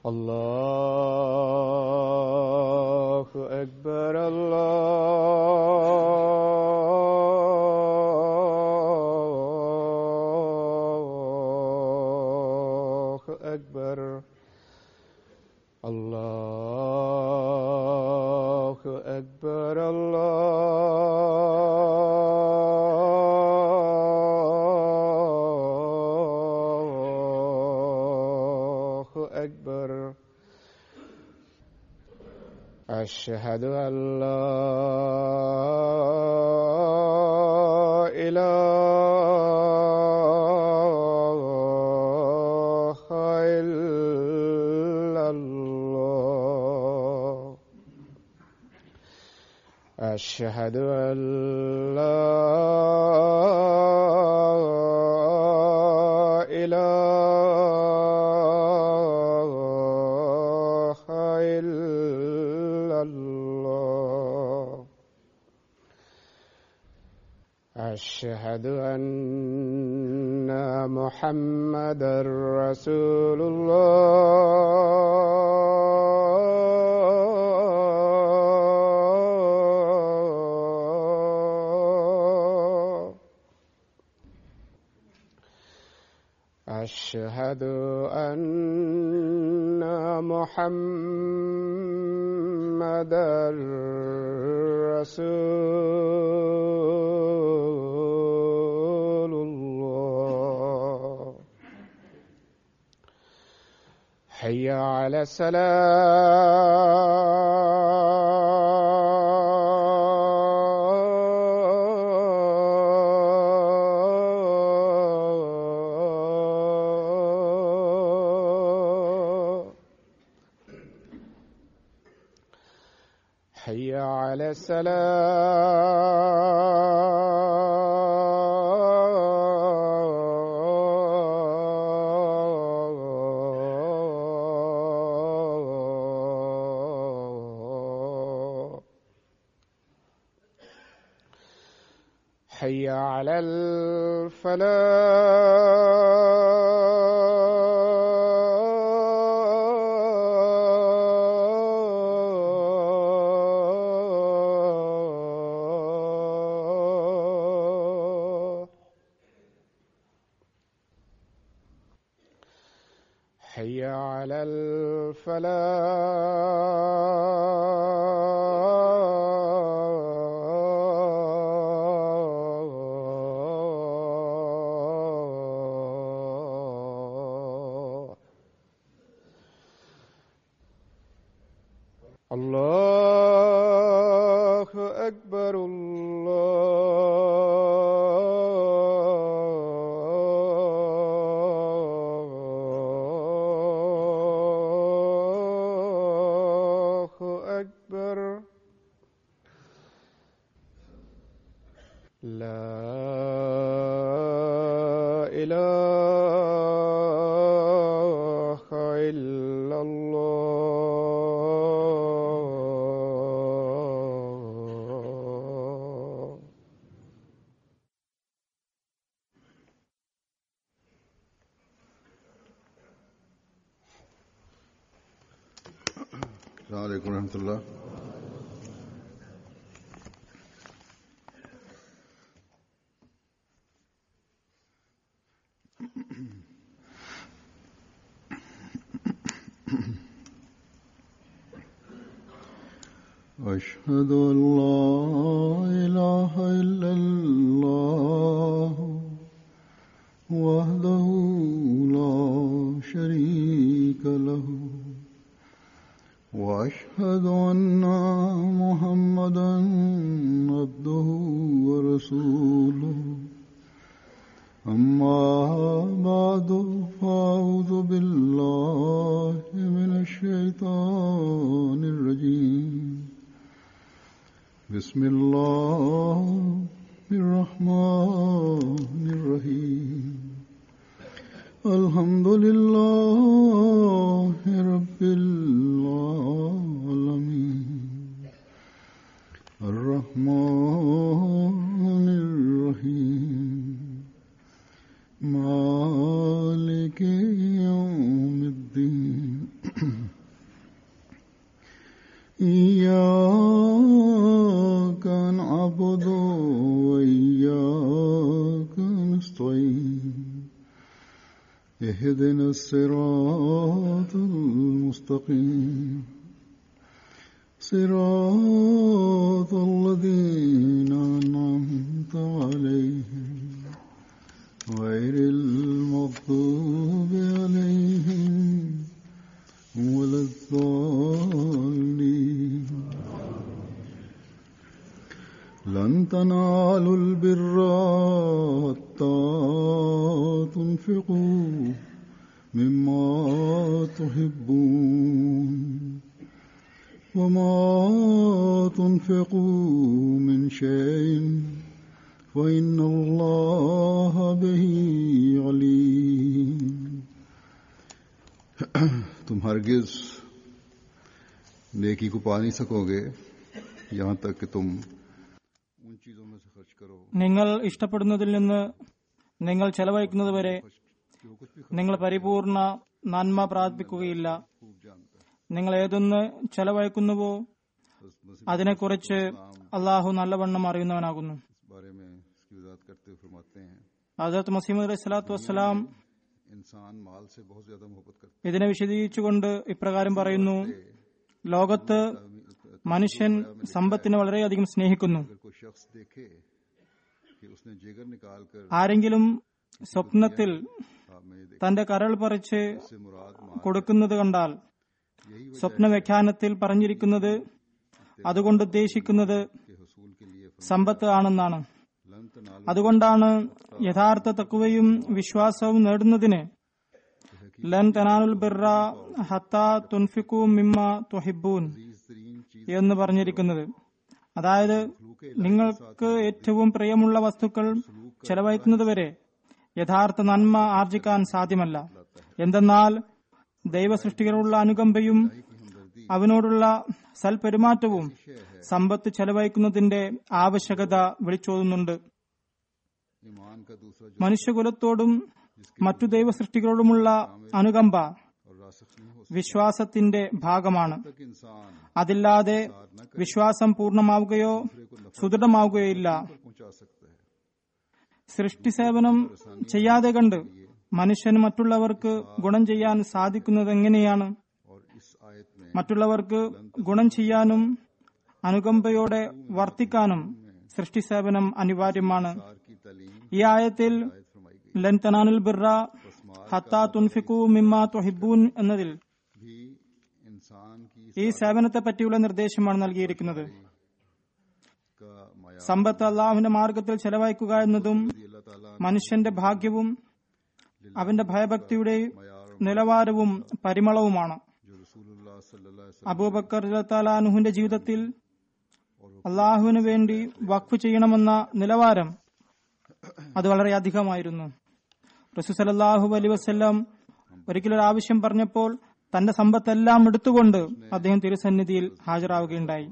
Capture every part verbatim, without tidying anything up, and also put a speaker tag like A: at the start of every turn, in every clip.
A: الله أكبر الله أكبر الله أكبر الله أكبر. أشهد أن لا إله إلا الله. أشهد أن لا إله إلا الله. أشهد أن محمدًا رسول الله. أشهد أن محمدًا رسول الله. حي على الصلاة. حي على السلام. حي على الفلاح. حي على الفلاح. الله أكبر الله أكبر. لا إله إلا الله.
B: السلام عليكم ورحمة الله. أشهد أن لا إله إلا الله وحده لا شريك له وأشهد أن محمدًا عبده ورسوله. أما بعد فأعوذ بالله من الشيطان الرجيم. بسم الله الرحمن الرحيم. الحمد لله رب العالمين. الرحمن الرحيم. مالك يوم الدين. إياك نعبد وإياك نستعين اهدنا الصراط المستقيم صراط الذين أنعمت عليهم غير المغضوب عليهم ولا الضالين لن تنالوا البر حتى تنفقوا مما تحبون وما تنفقوا من شيء فإن الله به عليم. तुम हरगिज नेकी को पा नहीं सकोगे यहाँ तक कि तुम उन चीजों में से खर्च करो.
C: നിങ്ങൾ ഇഷ്ടപ്പെടുന്നതിൽ നിന്ന് നിങ്ങൾ ചെലവഴിക്കുന്നതുവരെ നിങ്ങൾ പരിപൂർണ നന്മ പ്രാപിക്കുകയില്ല. നിങ്ങൾ ഏതൊന്ന് ചെലവഴിക്കുന്നുവോ അതിനെക്കുറിച്ച് അള്ളാഹു നല്ലവണ്ണം അറിയുന്നവനാകുന്നു. ഹദ്റത്ത് മസീഹ് അലൈഹി സ്വലാത്തു വസ്സലാം ഇതിനെ വിശദീകരിച്ചുകൊണ്ട് ഇപ്രകാരം പറയുന്നു: ലോകത്ത് മനുഷ്യൻ സമ്പത്തിനെ വളരെയധികം സ്നേഹിക്കുന്നു. ആരെങ്കിലും സ്വപ്നത്തിൽ തന്റെ കരൾ പറിച്ച് കൊടുക്കുന്നത് കണ്ടാൽ സ്വപ്ന വ്യാഖ്യാനത്തിൽ പറഞ്ഞിരിക്കുന്നത് അതുകൊണ്ട് ഉദ്ദേശിക്കുന്നത് സമ്പത്ത് ആണെന്നാണ്. അതുകൊണ്ടാണ് യഥാർത്ഥ തഖ്വയും വിശ്വാസവും നേടുന്നതിന് ലൻ തനാലുൽ ബിർറ ഹത്താ തുൻഫിഖു മിമ്മ തുഹിബ്ബൂൻ എന്ന് പറഞ്ഞിരിക്കുന്നത്. അതായത് നിങ്ങൾക്ക് ഏറ്റവും പ്രിയമുള്ള വസ്തുക്കൾ ചെലവഴിക്കുന്നതുവരെ യഥാർത്ഥ നന്മ ആർജിക്കാൻ സാധ്യമല്ല. എന്തെന്നാൽ ദൈവസൃഷ്ടികളുള്ള അനുകമ്പയും അവനോടുള്ള സൽപെരുമാറ്റവും സമ്പത്ത് ചെലവഴിക്കുന്നതിന്റെ ആവശ്യകത വിളിച്ചോതുന്നുണ്ട്. മനുഷ്യകുലത്തോടും മറ്റു ദൈവസൃഷ്ടികളോടുമുള്ള അനുകമ്പ വിശ്വാസത്തിന്റെ ഭാഗമാണ്. അതില്ലാതെ വിശ്വാസം പൂർണ്ണമാവുകയോ സുദൃഢമാവുകയോ ഇല്ല. സൃഷ്ടിസേവനം ചെയ്യാതെ കണ്ട് മനുഷ്യന് മറ്റുള്ളവർക്ക് ഗുണം ചെയ്യാൻ സാധിക്കുന്നതെങ്ങനെയാണ്? മറ്റുള്ളവർക്ക് ഗുണം ചെയ്യാനും അനുകമ്പയോടെ വർത്തിക്കാനും സൃഷ്ടിസേവനം അനിവാര്യമാണ്. ഈ ആയത്തിൽ ലൻ തനാലുൽ ബിർറ ഹത്താ തുൻഫിഖു മിമ്മാ തുഹിബ്ബൂൻ എന്നതിൽ ഈ സേവനത്തെ പറ്റിയുള്ള നിർദ്ദേശമാണ് നൽകിയിരിക്കുന്നത്. സമ്പത്ത് അള്ളാഹുവിന്റെ മാർഗത്തിൽ ചെലവഴിക്കുക എന്നതും മനുഷ്യന്റെ ഭാഗ്യവും അവന്റെ ഭയഭക്തിയുടെ നിലവാരവും പരിമളവുമാണ്. അബൂബക്കർ റളിയല്ലാഹു അൻഹുവിന്റെ ജീവിതത്തിൽ അള്ളാഹുവിന് വേണ്ടി വഖഫ് ചെയ്യണമെന്ന നിലവാരം അത് വളരെ അധികമായിരുന്നു. റസൂൽ സല്ലല്ലാഹു അലൈഹി വസല്ലം ഒരിക്കലൊരു ആവശ്യം പറഞ്ഞപ്പോൾ തന്റെ സമ്പത്തെല്ലാം എടുത്തുകൊണ്ട് അദ്ദേഹം തിരുസന്നിധിയിൽ ഹാജരാവുകയുണ്ടായി.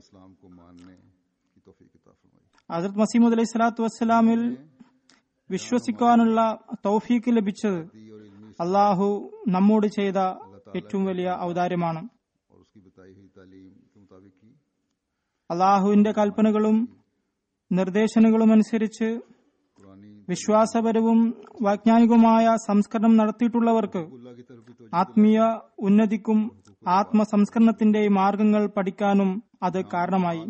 C: ഹദ്റത്ത് മസീഹ് അലൈഹി സ്വലാത്തു വസ്സലാമിൽ വിശ്വസിക്കാനുള്ള തൗഫീക്ക് ലഭിച്ചത് അള്ളാഹു നമ്മോട് ചെയ്ത ഏറ്റവും വലിയ ഔദാര്യമാണ്. അള്ളാഹുവിന്റെ കൽപ്പനകളും നിർദ്ദേശനങ്ങളും അനുസരിച്ച് വിശ്വാസപരവും വൈജ്ഞാനികവുമായ സംസ്കരണം നടത്തിയിട്ടുള്ളവർക്ക് ആത്മീയ ഉന്നതിക്കും ആത്മസംസ്കരണത്തിന്റെ മാർഗങ്ങൾ പഠിക്കാനും അത് കാരണമായി.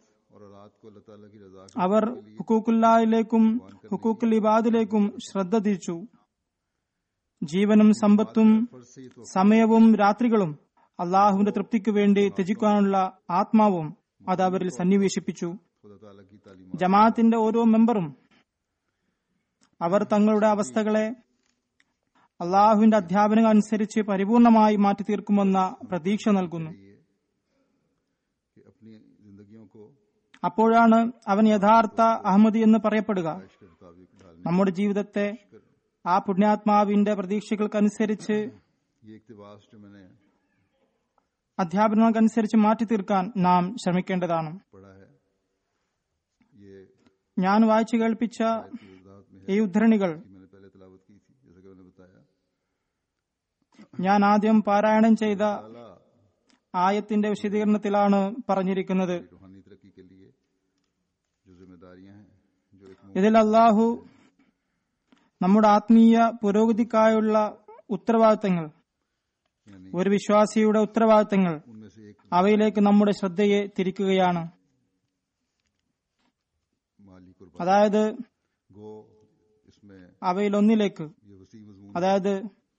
C: അവർ ഹുഖൂഖുല്ലാഹിലേക്കും ഹുഖൂഖുൽ ഇബാദിലേക്കും ശ്രദ്ധ തിരിച്ചു. ജീവനും സമ്പത്തും സമയവും രാത്രികളും അള്ളാഹുവിന്റെ തൃപ്തിക്ക് വേണ്ടി ത്യജിക്കാനുള്ള ആത്മാവും അത് അവരിൽ സന്നിവേശിപ്പിച്ചു. ജമാഅത്തിന്റെ ഓരോ മെമ്പറും അവർ തങ്ങളുടെ അവസ്ഥകളെ അള്ളാഹുവിന്റെ അധ്യാപനങ്ങൾ അനുസരിച്ച് പരിപൂർണമായി മാറ്റി തീർക്കുമെന്ന പ്രതീക്ഷ നൽകുന്നു. അപ്പോഴാണ് അവൻ യഥാർത്ഥ അഹമ്മദി എന്ന് പറയപ്പെടുക. നമ്മുടെ ജീവിതത്തെ ആ പുണ്യാത്മാവിന്റെ പ്രതീക്ഷകൾക്കനുസരിച്ച് അധ്യാപനങ്ങൾക്കനുസരിച്ച് മാറ്റി തീർക്കാൻ നാം ശ്രമിക്കേണ്ടതാണ്. ഞാൻ വായിച്ചു കേൾപ്പിച്ച ഈ ഉദ്ധരണികൾ ഞാൻ ആദ്യം പാരായണം ചെയ്ത ആയത്തിന്റെ വിശദീകരണത്തിലാണ് പറഞ്ഞിരിക്കുന്നത്.
B: रूहानी तरक्की के लिए जो जिम्मेदारियां हैं जो एक
C: ഇതിൽ അള്ളാഹു നമ്മുടെ ആത്മീയ പുരോഗതിക്കായുള്ള ഉത്തരവാദിത്തങ്ങൾ,
B: यानी
C: ഒരു വിശ്വാസിയുടെ ഉത്തരവാദിത്തങ്ങൾ,
B: उनमें से एक
C: അവയിലേക്ക് നമ്മുടെ ശ്രദ്ധയെ തിരിക്കുകയാണ്.
B: माली कुर्बानी
C: അതായത്
B: गो इसमें
C: അവയിലൊന്നിലേക്ക്,
B: ये वसी मजमून,
C: അതായത്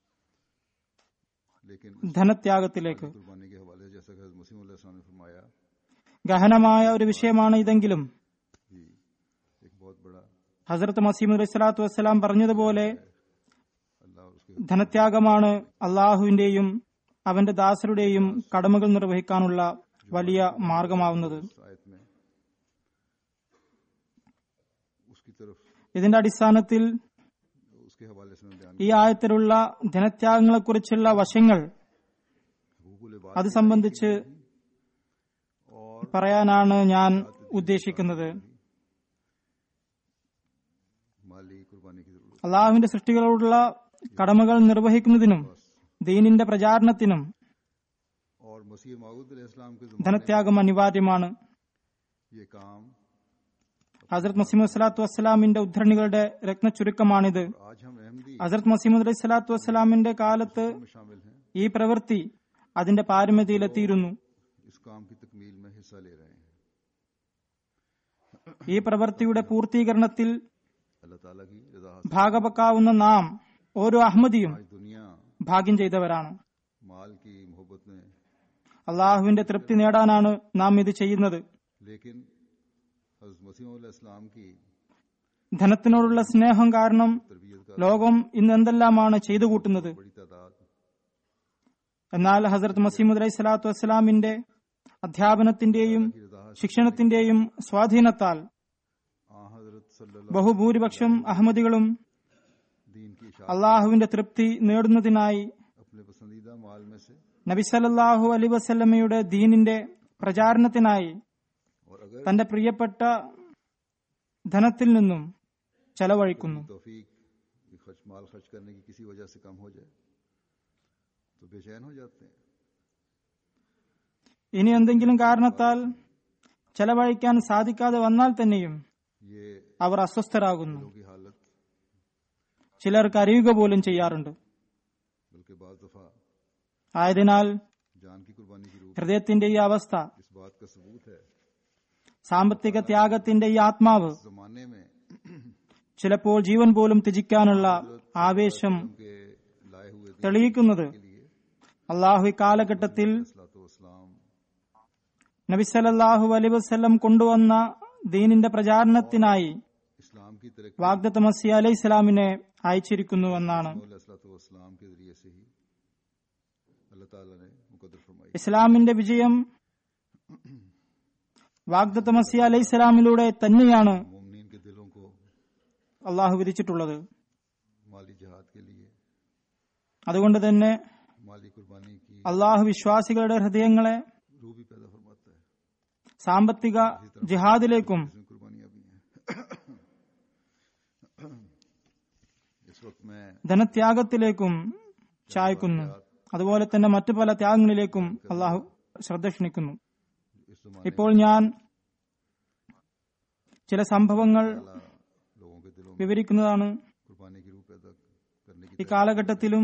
B: लेकिन
C: ധനത്യാഗത്തിലേക്ക്.
B: कुर्बानी के हवाले से जैसा कि हज़रत मसीह मौऊद अलैहिस्सलाम ने फरमाया,
C: ഗഹനമായ ഒരു വിഷയമാണ് ഇതെങ്കിലും
B: जी एक बहुत बड़ा
C: ഹസ്രത്ത് മസീഹ് അലൈഹി സ്വലാത്തു വസ്സലാം പറഞ്ഞതുപോലെ
B: अल्लाह और उसके
C: ധനത്യാഗമാണ് അള്ളാഹുവിന്റെയും അവന്റെ ദാസരുടെയും കടമകൾ നിർവഹിക്കാനുള്ള വലിയ മാർഗമാവുന്നത്.
B: उस आयत में उसकी तरफ
C: ഇതിന്റെ അടിസ്ഥാനത്തിൽ
B: उसके हवाले से मैं बयान
C: ഈ ആയത്തിലുള്ള ധനത്യാഗങ്ങളെക്കുറിച്ചുള്ള വശങ്ങൾ
B: हुकूकुल इबाद
C: അത് സംബന്ധിച്ച്
B: और
C: പറയാനാണ് ഞാൻ ഉദ്ദേശിക്കുന്നത്.
B: माली कुर्बानी की जरूरत
C: അള്ളാഹുവിന്റെ സൃഷ്ടികളോടുള്ള കടമകൾ നിർവഹിക്കുന്നതിനും ദീനിന്റെ പ്രചാരണത്തിനും
B: और मसीह मऊऊद अलैहिस्सलाम के ज़माने
C: ധനത്യാഗം അനിവാര്യമാണ്.
B: ये काम
C: ഹസ്രത്ത് മസീഹ് സ്വലാത്തു വസ്സലാമിന്റെ ഉദ്ധരണികളുടെ രത്നച്ചുരുക്കമാണിത്.
B: आज हम अहमदी
C: ഹസ്രത്ത് മസീഹ് അലൈഹി സ്വലാത്തു വസ്സലാമിന്റെ കാലത്ത്
B: में शामिल हैं,
C: ഈ പ്രവൃത്തി അതിന്റെ പാരമ്യതയിലെത്തിയിരുന്നു.
B: इस काम की तकमील में हिस्सा ले रहे हैं.
C: ഈ പ്രവൃത്തിയുടെ പൂർത്തീകരണത്തിൽ
B: अल्लाह ताला की रजा हासिल
C: ഭാഗപക്കാവുന്ന നാം ഓരോ അഹമ്മദിയും
B: आज दुनिया
C: ഭാഗ്യം ചെയ്തവരാണ്.
B: माल की मोहब्बत में,
C: അള്ളാഹുവിന്റെ തൃപ്തി നേടാനാണ് നാം ഇത് ചെയ്യുന്നത്.
B: लेकिन हज़रत मसीह मऊऊद अलैहिस्सलाम की
C: ധനത്തിനോടുള്ള സ്നേഹം കാരണം
B: तरबियत का
C: ലോകം ഇന്ന് എന്തെല്ലാമാണ് ചെയ്തു കൂട്ടുന്നത്.
B: बड़ी तादाद
C: എന്നാൽ ഹസ്രത്ത് മസീഹ് അലൈഹി സ്വലാത്തു വസ്സലാമിന്റെ അധ്യാപനത്തിന്റെയും
B: की रजा हासिल
C: ശിക്ഷണത്തിന്റെയും സ്വാധീനത്താൽ
B: आ हज़रत सल्लल्लाहु
C: ബഹുഭൂരിപക്ഷം അഹമ്മദികളും
B: दीन की इशाअत
C: അള്ളാഹുവിന്റെ തൃപ്തി നേടുന്നതിനായി
B: अपने पसंदीदा माल में से,
C: നബി സല്ലല്ലാഹു അലൈഹി വസല്ലമയുടെ ദീനിന്റെ പ്രചാരണത്തിനായി
B: और अगर
C: തന്റെ പ്രിയപ്പെട്ട ധനത്തിൽ നിന്നും ചെലവഴിക്കുന്നു.
B: तौफीक ये खर्च माल खर्च करने की किसी वजह से कम हो जाए तो बेचैन हो जाते हैं.
C: ഇനി എന്തെങ്കിലും കാരണത്താൽ ചെലവഴിക്കാൻ സാധിക്കാതെ വന്നാൽ തന്നെയും
B: ये
C: അവർ അസ്വസ്ഥരാകുന്നു.
B: लोगों की हालत,
C: ചിലർ കരയുക പോലും ചെയ്യാറുണ്ട്.
B: बल्कि बाज़ दफा
C: ആയതിനാൽ
B: जान की कुर्बानी की रूप
C: ഹൃദയത്തിന്റെ ഈ അവസ്ഥ,
B: इस बात का सबूत है.
C: സാമ്പത്തിക ത്യാഗത്തിന്റെ ഈ ആത്മാവ്
B: इस जमाने में
C: ചിലപ്പോൾ ജീവൻ പോലും ത്യജിക്കാനുള്ള ആവേശം
B: के लाए हुए दीन
C: തെളിയിക്കുന്നത്
B: के लिए
C: അള്ളാഹു ഈ കാലഘട്ടത്തിൽ
B: सलातो वस्सलाम
C: നബി സല്ലല്ലാഹു അലൈഹി വസല്ലം കൊണ്ടുവന്ന ദീനിന്റെ പ്രചാരണത്തിനായി
B: इस्लाम की तरक्की
C: വാഗ്ദത്ത മസീഹ് അലൈഹി സ്വലാമിനെ അയച്ചിരിക്കുന്നുവെന്നാണ്.
B: सलातो वस्सलाम के जरिए से ही अल्लाह ताला ने मुकद्दर फरमाई.
C: ഇസ്ലാമിന്റെ വിജയം വാഗ്ദത്ത മസീഹ് അലൈഹി സ്വലാമിലൂടെ തന്നെയാണ്
B: मोमिनीन के दिलों को
C: അള്ളാഹു വിധിച്ചിട്ടുള്ളത്.
B: माली जिहाद के लिए
C: അതുകൊണ്ട് തന്നെ
B: माली कुर्बानी की
C: അള്ളാഹു വിശ്വാസികളുടെ ഹൃദയങ്ങളെ
B: रूह भी पैदा फरमाता है.
C: സാമ്പത്തിക ജിഹാദിലേക്കും
B: इसमें कुर्बानियां भी हैं. इस वक्त मैं
C: ധനത്യാഗത്തിലേക്കും ചായ്ക്കുന്നു. അതുപോലെ തന്നെ മറ്റു പല ത്യാഗങ്ങളിലേക്കും അള്ളാഹു ശ്രദ്ധ ക്ഷണിക്കുന്നു.
B: इस जमाने
C: ഇപ്പോൾ ഞാൻ ചില സംഭവങ്ങൾ
B: में लोगों के दिलों में
C: വിവരിക്കുന്നതാണ്.
B: कुर्बानी की रूह पैदा करने की
C: ഈ കാലഘട്ടത്തിലും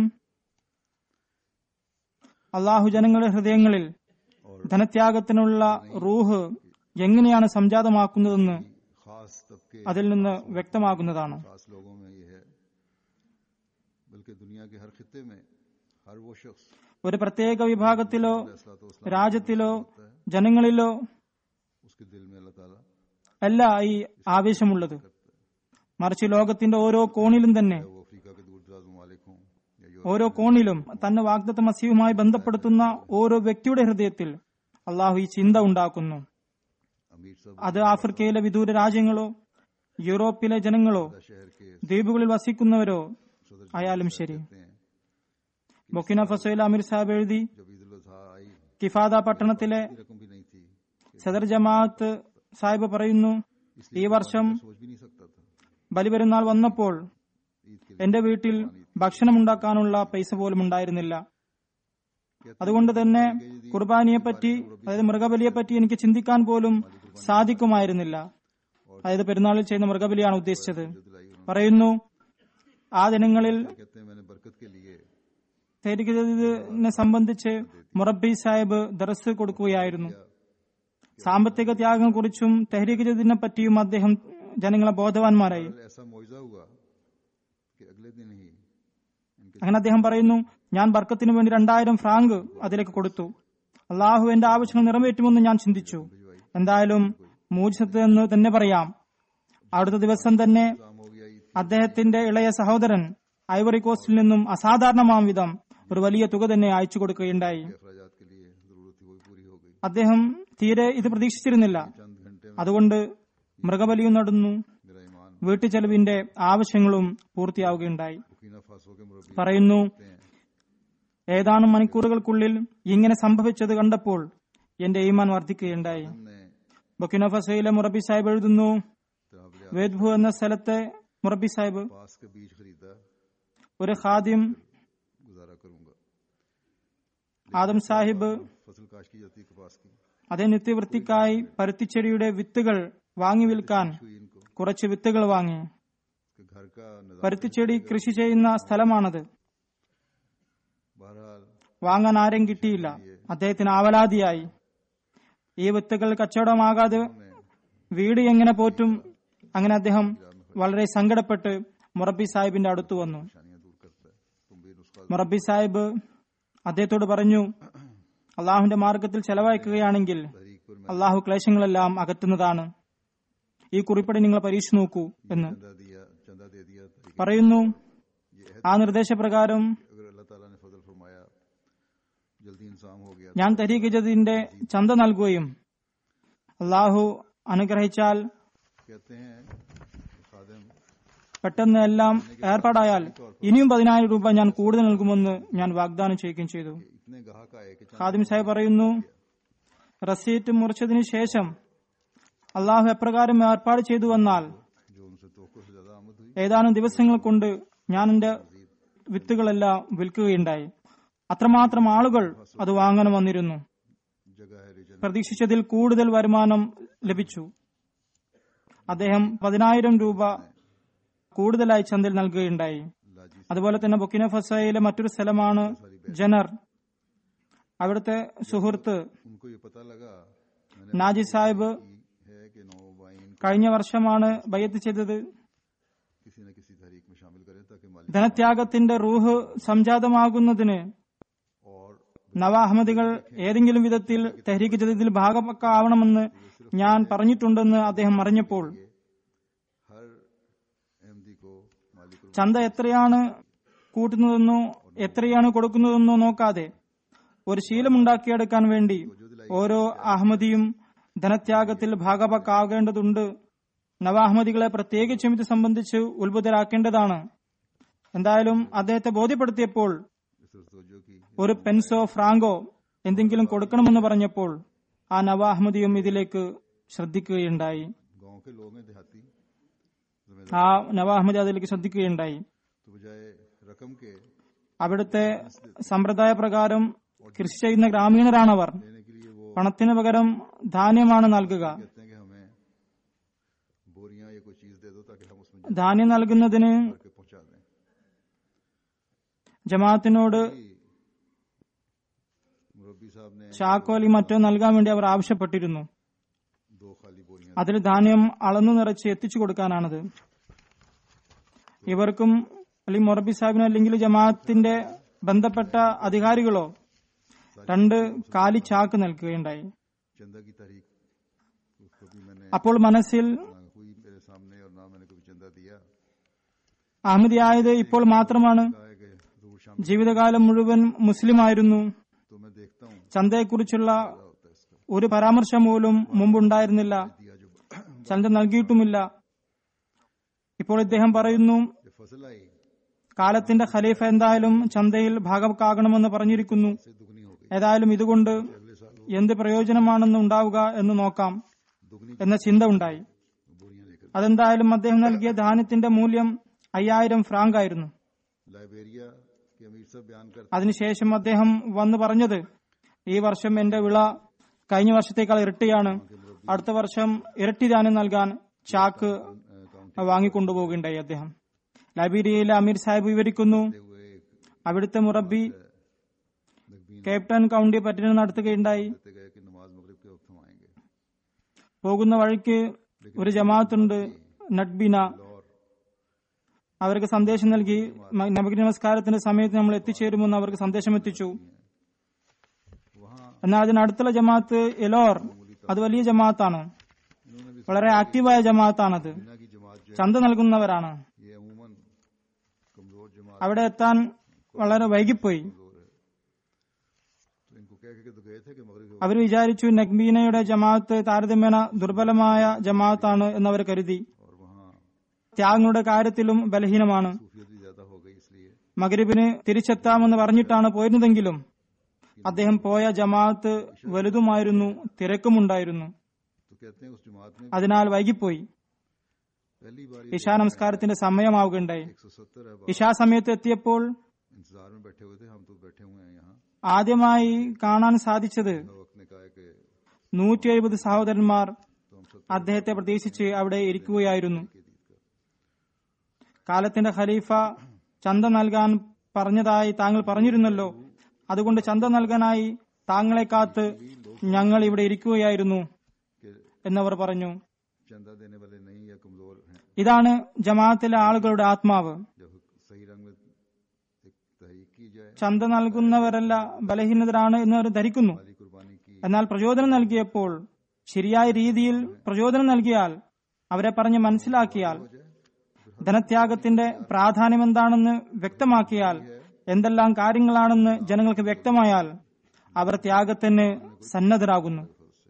C: അള്ളാഹു ജനങ്ങളുടെ ഹൃദയങ്ങളിൽ ധനത്യാഗത്തിനുള്ള റൂഹ് എങ്ങനെയാണ് സംജാതമാക്കുന്നതെന്ന്
B: खास तबके
C: അതിൽ നിന്ന് വ്യക്തമാകുന്നതാണ്.
B: खास लोगों में ये है, बल्कि दुनिया के हर खित्ते में हर वो शख्स
C: ഒരു പ്രത്യേക വിഭാഗത്തിലോ
B: सलातो वस्सलाम
C: രാജ്യത്തിലോ ജനങ്ങളിലോ
B: उसके दिल में अल्लाह ताला
C: അല്ല ഈ ആവേശമുള്ളത്. മറിച്ച് ലോകത്തിന്റെ ഓരോ കോണിലും തന്നെ,
B: वो अफ्रीका के दूर दराज ममालिक हों या यूरोप
C: ഓരോ കോണിലും തന്നെ വാഗ്ദത്ത മസീഹുമായി ബന്ധപ്പെടുത്തുന്ന ഓരോ വ്യക്തിയുടെ ഹൃദയത്തിൽ അള്ളാഹു ഈ ചിന്ത ഉണ്ടാക്കുന്നു.
B: अमीर सब
C: അത് ആഫ്രിക്കയിലെ വിദൂര രാജ്യങ്ങളോ യൂറോപ്പിലെ ജനങ്ങളോ
B: शहर के
C: ദ്വീപുകളിൽ വസിക്കുന്നവരോ
B: सदर
C: ആയാലും ശരി.
B: कहते हैं
C: ബൊക്കിന ഫസോയിൽ അമീർ സാഹിബ് എഴുതി,
B: जब ईद उल अजहा आई
C: കിഫാദ പട്ടണത്തിലെ
B: की रकम भी नहीं थी,
C: സദർ ജമാഅത്ത് സാഹിബ് പറയുന്നു, ഈ വർഷം
B: सोच भी नहीं सकता था
C: ബലിപെരുന്നാൾ വന്നപ്പോൾ
B: ईद के
C: എന്റെ വീട്ടിൽ ഭക്ഷണമുണ്ടാക്കാനുള്ള പൈസ പോലും ഉണ്ടായിരുന്നില്ല. അതുകൊണ്ട് തന്നെ കുർബാനിയെപ്പറ്റി, അതായത് മൃഗബലിയെപ്പറ്റി എനിക്ക് ചിന്തിക്കാൻ പോലും സാധിക്കുമായിരുന്നില്ല. അതായത് പെരുന്നാളിൽ ചെയ്യുന്ന മൃഗബലിയാണ് ഉദ്ദേശിച്ചത്. പറയുന്നു, ആ ദിനങ്ങളിൽ
B: कहते हैं मैंने बरकत के लिए
C: തെഹ്രീക്കിനെ സംബന്ധിച്ച് മുറബി സാഹിബ് ദർസ് കൊടുക്കുകയായിരുന്നു. സാമ്പത്തിക ത്യാഗം കുറിച്ചും തെഹ്രീക്ക് ജദീദിനെ പറ്റിയും അദ്ദേഹം ജനങ്ങളെ ബോധവാന്മാരായി.
B: ऐसा मौजूदा हुआ कि अगले दिन ही
C: അങ്ങനെ അദ്ദേഹം പറയുന്നു, ഞാൻ ബർക്കത്തിന് വേണ്ടി രണ്ടായിരം ഫ്രാങ്ക് അതിലേക്ക് കൊടുത്തു. അള്ളാഹു എന്റെ ആവശ്യങ്ങൾ നിറവേറ്റുമെന്ന് ഞാൻ ചിന്തിച്ചു. എന്തായാലും മൂജിസത്ത് എന്ന് തന്നെ പറയാം. അടുത്ത ദിവസം തന്നെ അദ്ദേഹത്തിന്റെ ഇളയ സഹോദരൻ ഐവറി കോസ്റ്റിൽ നിന്നും അസാധാരണമാം വിധം ഒരു വലിയ തുക തന്നെ അയച്ചു കൊടുക്കുകയുണ്ടായി.
B: अखराजात के लिए जरूरत थी वो पूरी हो गई।
C: അദ്ദേഹം തീരെ ഇത് പ്രതീക്ഷിച്ചിരുന്നില്ല.
B: चंद घंटे में
C: അതുകൊണ്ട് മൃഗബലിയും നടന്നു,
B: मेरा ईमान
C: വീട്ടുചെലവിന്റെ ആവശ്യങ്ങളും പൂർത്തിയാവുകയുണ്ടായി.
B: बुकीना फासो के मुरब्बी
C: പറയുന്നു,
B: कहते हैं
C: ഏതാനും മണിക്കൂറുകൾക്കുള്ളിൽ ഇങ്ങനെ സംഭവിച്ചത് കണ്ടപ്പോൾ എന്റെ ഈമാൻ വർദ്ധിക്കുകയുണ്ടായി.
B: हमने
C: ബുക്കിന ഫസയിലെ മുറബി സാഹിബ് എഴുതുന്നു,
B: तनावले
C: വേദ്ഭു എന്ന സ്ഥലത്തെ മുറബി സാഹിബ്
B: पास के बीज खरीदा,
C: ഒരു ഖാദിം
B: गुजारा करूंगा।
C: ആദം സാഹിബ്
B: फसल काश की जाती है कपास की,
C: അതേ നിത്യവൃത്തിക്കായി പരുത്തിച്ചെടിയുടെ വിത്തുകൾ വാങ്ങി വിൽക്കാൻ
B: हुई इनको
C: കുറച്ച് വിത്തുകൾ വാങ്ങി.
B: कि घर का निजाम
C: പരുത്തിച്ചെടി കൃഷി ചെയ്യുന്ന സ്ഥലമാണത്.
B: बहरहाल
C: വാങ്ങാൻ ആരും കിട്ടിയില്ല. അദ്ദേഹത്തിന് ആവലാതിയായി. ഈ വിത്തുകൾ കച്ചവടമാകാതെ വീട് എങ്ങനെ പോറ്റും? അങ്ങനെ അദ്ദേഹം വളരെ സങ്കടപ്പെട്ട് മുറബി സാഹിബിന്റെ അടുത്ത് വന്നു.
B: परेशानियां दूर करता है। तुम भी नुस्खा
C: മുറബി സാഹിബ് അദ്ദേഹത്തോട് പറഞ്ഞു, അള്ളാഹുവിന്റെ മാർഗത്തിൽ ചെലവഴിക്കുകയാണെങ്കിൽ
B: तहरीक पर मैं
C: അള്ളാഹു ക്ലേശങ്ങളെല്ലാം അകറ്റുന്നതാണ്. ഈ കുറിപ്പടി നിങ്ങൾ പരീക്ഷിച്ചു നോക്കൂ എന്ന്
B: चंदा दिया, चंदा दे दिया तहरीक।
C: പറയുന്നു.
B: ये है
C: ആ നിർദ്ദേശപ്രകാരം
B: अगर अल्लाह ताला ने फजल फरमाया जल्दी इंसान हो गया
C: ഞാൻ തരീഖ് ജദീദിന്റെ ചന്ത നൽകുകയും അള്ളാഹു അനുഗ്രഹിച്ചാൽ
B: कहते हैं खादिम
C: പെട്ടെന്ന് എല്ലാം ഏർപ്പാടായാൽ ഇനിയും പതിനായിരം രൂപ ഞാൻ കൂടുതൽ നൽകുമെന്ന് ഞാൻ വാഗ്ദാനം ചെയ്യുകയും ചെയ്തു.
B: इतने गाहक आए कि चंद
C: ഖാദിം സാഹിബ് പറയുന്നു, റസീറ്റ് മുറിച്ചതിനു ശേഷം അള്ളാഹു എപ്രകാരം ഏർപ്പാട് ചെയ്തു വന്നാൽ
B: जो उनसे तोक़े से ज्यादा आमद हुई।
C: ഏതാനും ദിവസങ്ങൾ കൊണ്ട് ഞാൻ എന്റെ വിത്തുകളെല്ലാം വിൽക്കുകയുണ്ടായി. അത്രമാത്രം ആളുകൾ അത് വാങ്ങാൻ വന്നിരുന്നു.
B: जगह है रिजन
C: പ്രതീക്ഷിച്ചതിൽ കൂടുതൽ വരുമാനം ലഭിച്ചു. അദ്ദേഹം പതിനായിരം രൂപ കൂടുതലായി ചന്തയിൽ നൽകുകയുണ്ടായി.
B: लाजी
C: അതുപോലെ തന്നെ ബുക്കിന ഫസയിലെ മറ്റൊരു സ്ഥലമാണ് ജനർ. അവിടുത്തെ സുഹൃത്ത്
B: उनको ये पता लगा मैंने
C: നാജി സാഹിബ്
B: की है कि नौ वाइन
C: കഴിഞ്ഞ വർഷമാണ് ബയ്യത്ത് ചെയ്തത്.
B: किसी न किसी तहरीक में शामिल करें ताकि मालिक
C: ധനത്യാഗത്തിന്റെ റൂഹ് സംജാതമാകുന്നതിന്
B: और
C: നവ അഹമ്മദികൾ ഏതെങ്കിലും വിധത്തിൽ തെഹ്രീക്ക് ജദീദിൽ ഭാഗമാവണമെന്ന് ഞാൻ പറഞ്ഞിട്ടുണ്ടെന്ന് അദ്ദേഹം അറിഞ്ഞപ്പോൾ
B: हर अहमदी को मालिक
C: ചന്ത എത്രയാണ് കൂട്ടുന്നതെന്നോ എത്രയാണ് കൊടുക്കുന്നതെന്നോ നോക്കാതെ ഒരു ശീലമുണ്ടാക്കിയെടുക്കാൻ വേണ്ടി ഓരോ അഹമ്മദിയും ധനത്യാഗത്തിൽ ഭാഗമാകേണ്ടതുണ്ട്. നവ അഹമ്മദികളെ പ്രത്യേകിച്ചും ഇത് സംബന്ധിച്ച് ഉത്ബുദ്ധരാക്കേണ്ടതാണ്. എന്തായാലും അദ്ദേഹത്തെ ബോധ്യപ്പെടുത്തിയപ്പോൾ
B: इस तवज्जो की
C: ഒരു പെൻസോ ഫ്രാങ്കോ എന്തെങ്കിലും കൊടുക്കണമെന്ന് പറഞ്ഞപ്പോൾ ആ നവ അഹമ്മദിയും ഇതിലേക്ക് ശ്രദ്ധിക്കുകയുണ്ടായി.
B: गांव के लोग हैं देहाती
C: ആ നവ അഹമ്മദി അതിലേക്ക് ശ്രദ്ധിക്കുകയുണ്ടായി.
B: तो बजाय रकम के
C: അവിടുത്തെ സമ്പ്രദായ പ്രകാരം കൃഷി ചെയ്യുന്ന ഗ്രാമീണരാണവർ.
B: लेने के लिए वो
C: പണത്തിന് പകരം ധാന്യമാണ് നൽകുക.
B: कहते हैं कि हमें बोरियां या कोई चीज दे दो ताकि हम उसमें
C: ധാന്യം നൽകുന്നതിന്
B: भर के पहुंचा दें।
C: ജമാഅത്തിനോട്
B: मुरब्बी साहब ने
C: ചാക്കോലി മറ്റോ നൽകാൻ വേണ്ടി അവർ ആവശ്യപ്പെട്ടിരുന്നു.
B: दो खाली बोरियां
C: അതിൽ ധാന്യം അളന്നു നിറച്ച് എത്തിച്ചു കൊടുക്കാനാണത്. ഇവർക്കും അല്ലെങ്കിൽ മൊറബി സാഹിബിനോ അല്ലെങ്കിൽ ജമാഅത്തിന്റെ ബന്ധപ്പെട്ട അധികാരികളോ രണ്ട് കാലി ചാക്ക് നൽകുകയുണ്ടായി.
B: चंदा की तारीख उसको भी मैंने
C: അപ്പോൾ മനസ്സിൽ
B: ना हुई मेरे सामने और ना मैंने कभी चंदा दिया।
C: അഹമ്മദിയായത് ഇപ്പോൾ മാത്രമാണ്.
B: कहा है कि जरूर शाम
C: ജീവിതകാലം മുഴുവൻ മുസ്ലിമായിരുന്നു.
B: तो मैं देखता हूँ
C: ചന്തയെക്കുറിച്ചുള്ള
B: क्या होता है इसका
C: ഒരു പരാമർശം പോലും മുമ്പുണ്ടായിരുന്നില്ല.
B: दिया जो
C: ചന്ത നൽകിയിട്ടുമില്ല. ഇപ്പോൾ ഇദ്ദേഹം പറയുന്നു,
B: जो फसल आई
C: കാലത്തിന്റെ ഖലീഫ എന്തായാലും ചന്തയിൽ ഭാഗമാകണമെന്ന് പറഞ്ഞിരിക്കുന്നു.
B: से दुगनी हो गई।
C: ഏതായാലും ഇതുകൊണ്ട്
B: अगले साल वो
C: എന്ത് പ്രയോജനമാണെന്ന് ഉണ്ടാവുക എന്ന് നോക്കാം
B: दुगनी
C: എന്ന ചിന്ത ഉണ്ടായി.
B: बोरियां लेकर
C: അതെന്തായാലും അദ്ദേഹം നൽകിയ ധാന്യത്തിന്റെ മൂല്യം അയ്യായിരം ഫ്രാങ്ക് ആയിരുന്നു.
B: लाइबेरिया के कि अमीर साहब बयान करते
C: അതിനുശേഷം അദ്ദേഹം വന്ന് പറഞ്ഞത്, ഈ വർഷം എന്റെ വിള കഴിഞ്ഞ വർഷത്തേക്കാൾ ഇരട്ടിയാണ്. അടുത്ത വർഷം ഇരട്ടി ദാനം നൽകാൻ ചാക്ക് വാങ്ങിക്കൊണ്ടുപോകുകയുണ്ടായി. അദ്ദേഹം ലൈബീരിയയിലെ അമീർ സാഹിബ് വിവരിക്കുന്നു,
B: हुए एक
C: അവിടുത്തെ മുറബി
B: नकबीन
C: കേപ്ടൺ കൌണ്ടി പര്യടനം നടത്തുകയുണ്ടായി.
B: कहते गए कि नमाज मगरिब के वक्त हम आएंगे।
C: പോകുന്ന വഴിക്ക് ഒരു ജമാഅത്തുണ്ട് നട്ബിന. അവർക്ക് സന്ദേശം നൽകി, നബി നമസ്കാരത്തിന്റെ സമയത്ത് നമ്മൾ എത്തിച്ചേരുമെന്ന് അവർക്ക് സന്ദേശം എത്തിച്ചു. എന്നാൽ അതിനടുത്തുള്ള ജമാഅത്ത് എലോർ, അത് വലിയ ജമാഅത്താണ്, വളരെ ആക്റ്റീവായ ജമാഅത്താണത്,
B: बिना की जमात जो
C: ചന്ത നൽകുന്നവരാണ്.
B: है ये अमूमन कमजोर जमात
C: അവിടെ എത്താൻ വളരെ വൈകിപ്പോയി.
B: कमजोर है, तो इनको कह के तो गए थे कि मगरिब के
C: അവർ വിചാരിച്ചു നഗ്ബീനയുടെ ജമാഅത്ത് താരതമ്യേന ദുർബലമായ ജമാഅത്താണ് എന്നവർ കരുതി.
B: वक्त और वहाँ
C: ത്യാഗങ്ങളുടെ കാര്യത്തിലും ബലഹീനമാണ്.
B: सूफियत भी ज्यादा हो गई, इसलिए
C: മഗ്രിബിന് തിരിച്ചെത്താമെന്ന് പറഞ്ഞിട്ടാണ് പോയിരുന്നതെങ്കിലും അദ്ദേഹം പോയ ജമാഅത്ത് വലുതുമായിരുന്നു, തിരക്കുമുണ്ടായിരുന്നു.
B: तो कहते हैं उस जमात में
C: അതിനാൽ വൈകിപ്പോയി.
B: पहली बार
C: ഇശാ നമസ്കാരത്തിന്റെ സമയമാവുകയുണ്ടായി.
B: एक सौ सत्तर है
C: ഇശാ സമയത്ത് എത്തിയപ്പോൾ
B: इंतजार में बैठे हुए थे, हम तो बैठे हुए हैं यहाँ।
C: ആദ്യമായി കാണാൻ സാധിച്ചത്
B: वक्त ने कहा कि
C: നൂറ്റി എഴുപത് സഹോദരന്മാർ
B: तो हम सब
C: അദ്ദേഹത്തെ പ്രതീക്ഷിച്ച് അവിടെ ഇരിക്കുകയായിരുന്നു.
B: के दीद कर
C: കാലത്തിന്റെ ഖലീഫ ചന്ത നൽകാൻ പറഞ്ഞതായി താങ്കൾ പറഞ്ഞിരുന്നല്ലോ, അതുകൊണ്ട് ചന്ത നൽകാനായി താങ്കളെ കാത്ത് ഞങ്ങൾ ഇവിടെ ഇരിക്കുകയായിരുന്നു
B: कि
C: എന്നവർ പറഞ്ഞു.
B: चंदा देने वाले नहीं या कमजोर हैं,
C: ഇതാണ് ജമാഅത്തിലെ ആളുകളുടെ ആത്മാവ്.
B: जब सही रंग में एक तहरीक की जाए,
C: ചന്ത നൽകുന്നവരല്ല ബലഹീനതരാണ് എന്ന് അവർ ധരിക്കുന്നു.
B: माली कुर्बानी की
C: എന്നാൽ പ്രചോദനം നൽകിയപ്പോൾ, ശരിയായ രീതിയിൽ പ്രചോദനം നൽകിയാൽ, അവരെ പറഞ്ഞ് മനസ്സിലാക്കിയാൽ, ധനത്യാഗത്തിന്റെ പ്രാധാന്യം എന്താണെന്ന് വ്യക്തമാക്കിയാൽ, എന്തെല്ലാം കാര്യങ്ങളാണെന്ന് ജനങ്ങൾക്ക് വ്യക്തമായാൽ അവർ ത്യാഗത്തിന് സന്നദ്ധരാകുന്നു.